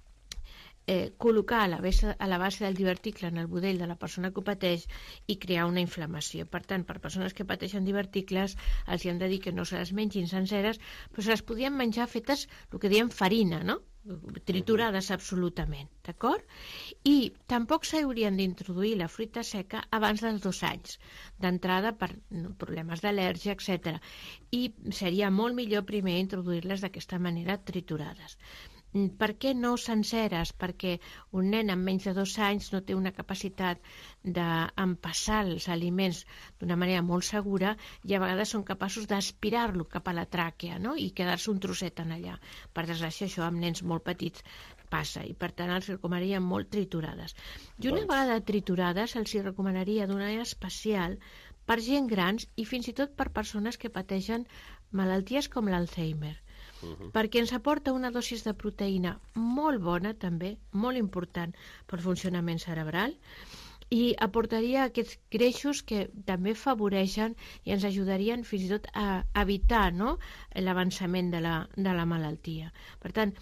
Eh, col·locar a la, base, a la base del diverticle en el budell de la persona que ho pateix i crear una inflamació. Per tant, per persones que pateixen diverticles els hi hem de dir que no se les mengin senceres, però se les podien menjar fetes el que diem farina, no?, triturades absolutament, d'acord? I tampoc s'haurien d'introduir la fruita seca abans dels dos anys d'entrada per problemes d'al·lèrgia, etcètera. I seria molt millor primer introduir-les d'aquesta manera triturades. Per què no senceres? Perquè un nen amb menys de dos anys no té una capacitat d'empassar els aliments d'una manera molt segura, i a vegades són capaços d'aspirar-lo cap a la tràquea, no?, i quedar-se un trosset en allà. Per desgràcia, això amb nens molt petits passa, i per tant els recomanaria molt triturades. I una vegada triturades els recomanaria d'una manera especial per gent grans i fins i tot per persones que pateixen malalties com l'Alzheimer. Uh-huh. Perquè ens aporta una dosis de proteïna molt bona també, molt important pel funcionament cerebral, i aportaria aquests greixos que també afavoreixen i ens ajudarien fins i tot a evitar, no?, l'avançament de la, de la malaltia. Per tant,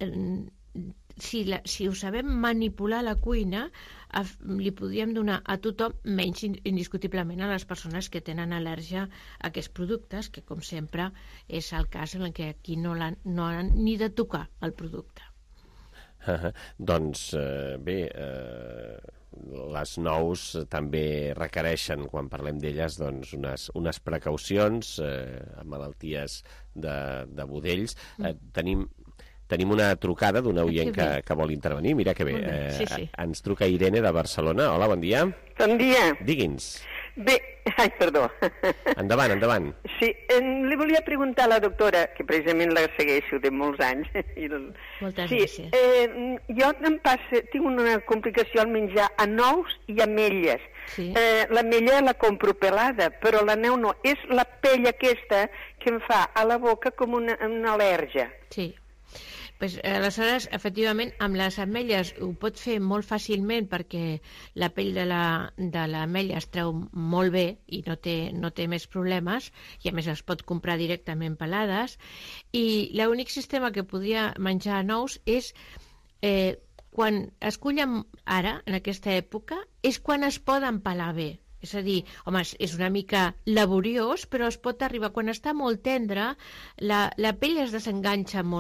si, la, si ho sabem manipular a la cuina, a, li podríem donar a tothom, menys indiscutiblement a les persones que tenen al·lèrgia a aquests productes, que com sempre és el cas en què aquí no, no han ni de tocar el producte. Uh-huh. Doncs eh, bé, eh, les nous també requereixen, quan parlem d'elles, doncs unes, unes precaucions eh, amb malalties de, de budells. Eh, tenim Tenim una trucada d'una oient que, que vol intervenir. Mira que bé. Eh, sí, sí. Ens truca Irene de Barcelona. Hola, bon dia. Bon dia. Digui'ns. Bé, ai, perdó. Endavant, endavant. Sí, eh, li volia preguntar a la doctora, que precisament la segueixo de molts anys. I el... Moltes sí, gràcies. Eh, jo em passa, tinc una complicació al menjar a nous i ametlles. Sí. Eh, l'ametlla la compro pelada, però la neu no. És la pell aquesta que em fa a la boca com una, una al·lèrgia. Sí. Pues, aleshores, efectivament, amb les ametlles ho pot fer molt fàcilment perquè la pell de l'ametlla es treu molt bé i no té, no té més problemes, i a més es pot comprar directament pelades, i l'únic sistema que podria menjar nous és eh, quan es cullen ara, en aquesta època, és quan es poden pelar bé. És a dir, home, és una mica laboriós, però es pot arribar, quan està molt tendre, la, la pell es desenganxa molt bé.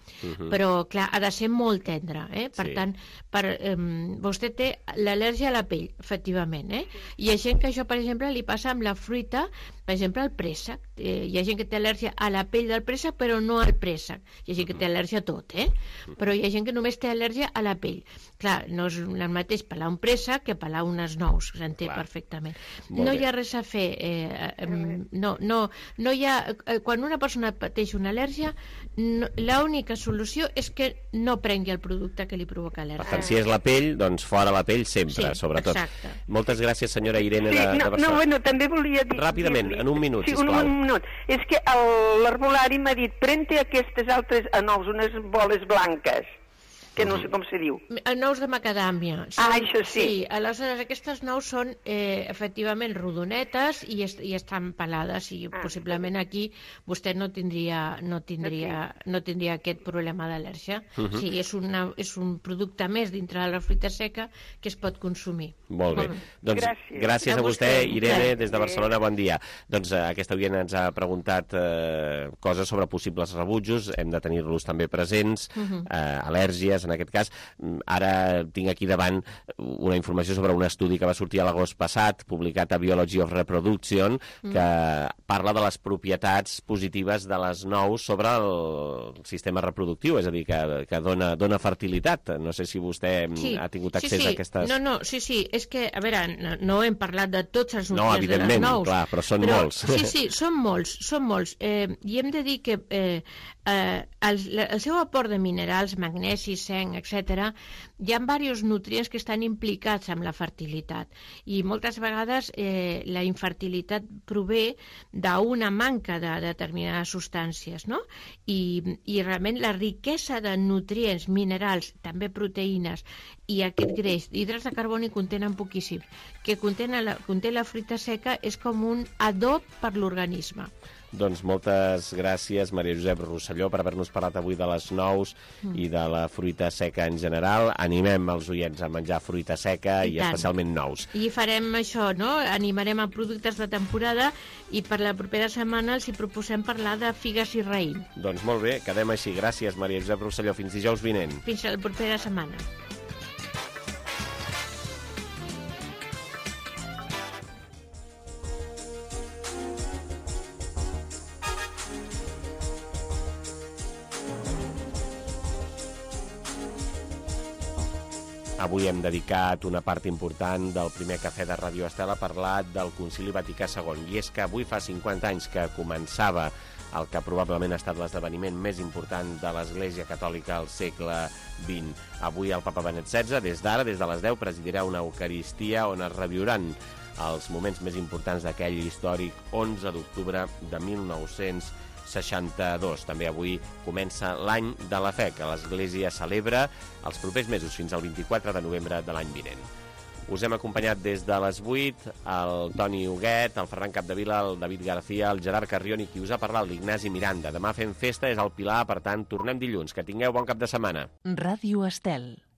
Uh-huh. Però, clar, ha de ser molt tendre, eh? Per sí. tant, per, eh, vostè té l'al·lèrgia a la pell, efectivament, eh? Hi ha gent que això, per exemple, li passa amb la fruita, per exemple, el préssec. Eh, hi ha gent que té al·lèrgia a la pell del préssec, però no al préssec. Hi ha gent que té al·lèrgia a tot, eh? Però hi ha gent que només té al·lèrgia a la pell. Clar, no és el mateix pelar un préssec que pelar unes nous, s'entén perfectament. Molt no bé. Hi ha res a fer. Eh, eh, no, no, no hi ha... Eh, quan una persona pateix una al·lèrgia, no, l'única solució és que no prengui el producte que li provoca al·lèrgia. Per tant, si és la pell, doncs fora la pell sempre, sí, sobretot. Exacte. Moltes gràcies, senyora Irene sí, de, no, de Barcelona. No, bueno, també volia dir... Ràpidament, en un minut, sí, sisplau. Un, un minut. És que l'herbolari m'ha dit, pren-te aquestes altres anous, unes boles blanques, que no sé com se diu. Nous de macadàmia. Són, ah, això sí. Sí, aleshores aquestes nous són eh, efectivament rodonetes i, est i estan pelades i ah, possiblement aquí vostè no tindria, no tindria, okay. no tindria aquest problema d'al·lèrgia. Uh -huh. Sí, és, una, és un producte més dintre de la fruita seca que es pot consumir. Molt bé. Molt bé. Doncs gràcies, gràcies a, a vostè, vostè, Irene, des de Barcelona. Bon dia. Doncs eh, aquesta oient ens ha preguntat eh, coses sobre possibles rebutjos. Hem de tenir-los també presents. Uh -huh. eh, al·lèrgies, en aquest cas. Ara tinc aquí davant una informació sobre un estudi que va sortir a l'agost passat, publicat a Biology of Reproduction, que mm. parla de les propietats positives de les nous sobre el sistema reproductiu, és a dir, que, que dona, dona fertilitat. No sé si vostè sí. ha tingut accés sí, sí. a aquestes... No, no, sí, sí, és que, a veure, no, no hem parlat de tots els nutrients no, evidentment, de les nous. Clar, però són però, molts. Sí, sí, són molts, són molts. Eh, I hem de dir que eh, eh, el, el seu aport de minerals, magnesi, zinc, etcètera, hi ha diversos nutrients que estan implicats amb la fertilitat i moltes vegades eh, la infertilitat prové d'una manca de determinades substàncies, no? I, i realment la riquesa de nutrients, minerals, també proteïnes i aquest greix, hidrats de carboni contenen poquíssims, que conté la, conté la fruita seca és com un adob per l'organisme. Doncs moltes gràcies, Maria Josep Rosselló, per haver-nos parlat avui de les nous mm. i de la fruita seca en general. Animem els oients a menjar fruita seca i, i especialment nous. I farem això, no? Animarem a productes de temporada i per la propera setmana els hi proposem parlar de figues i raïm. Doncs molt bé, quedem així. Gràcies, Maria Josep Rosselló. Fins dijous vinent. Fins a la propera setmana. Avui hem dedicat una part important del primer cafè de Ràdio Estel a parlar del Concili Vaticà segon. I és que avui fa cinquanta anys que començava el que probablement ha estat l'esdeveniment més important de l'Església Catòlica al segle vint. Avui el papa Benet setze, des d'ara, des de les deu, presidirà una Eucaristia on es reviuran els moments més importants d'aquell històric onze d'octubre de mil nou-cents seixanta-dos. També avui comença l'any de la fe, que l'Església celebra els propers mesos, fins al vint-i-quatre de novembre de l'any vinent. Us hem acompanyat des de les vuit el Toni Huguet, el Ferran Capdevila, el David García, el Gerard Carrion i qui us ha parlat, l'Ignasi Miranda. Demà fem festa, és el Pilar, per tant, tornem dilluns. Que tingueu bon cap de setmana. Ràdio Estel.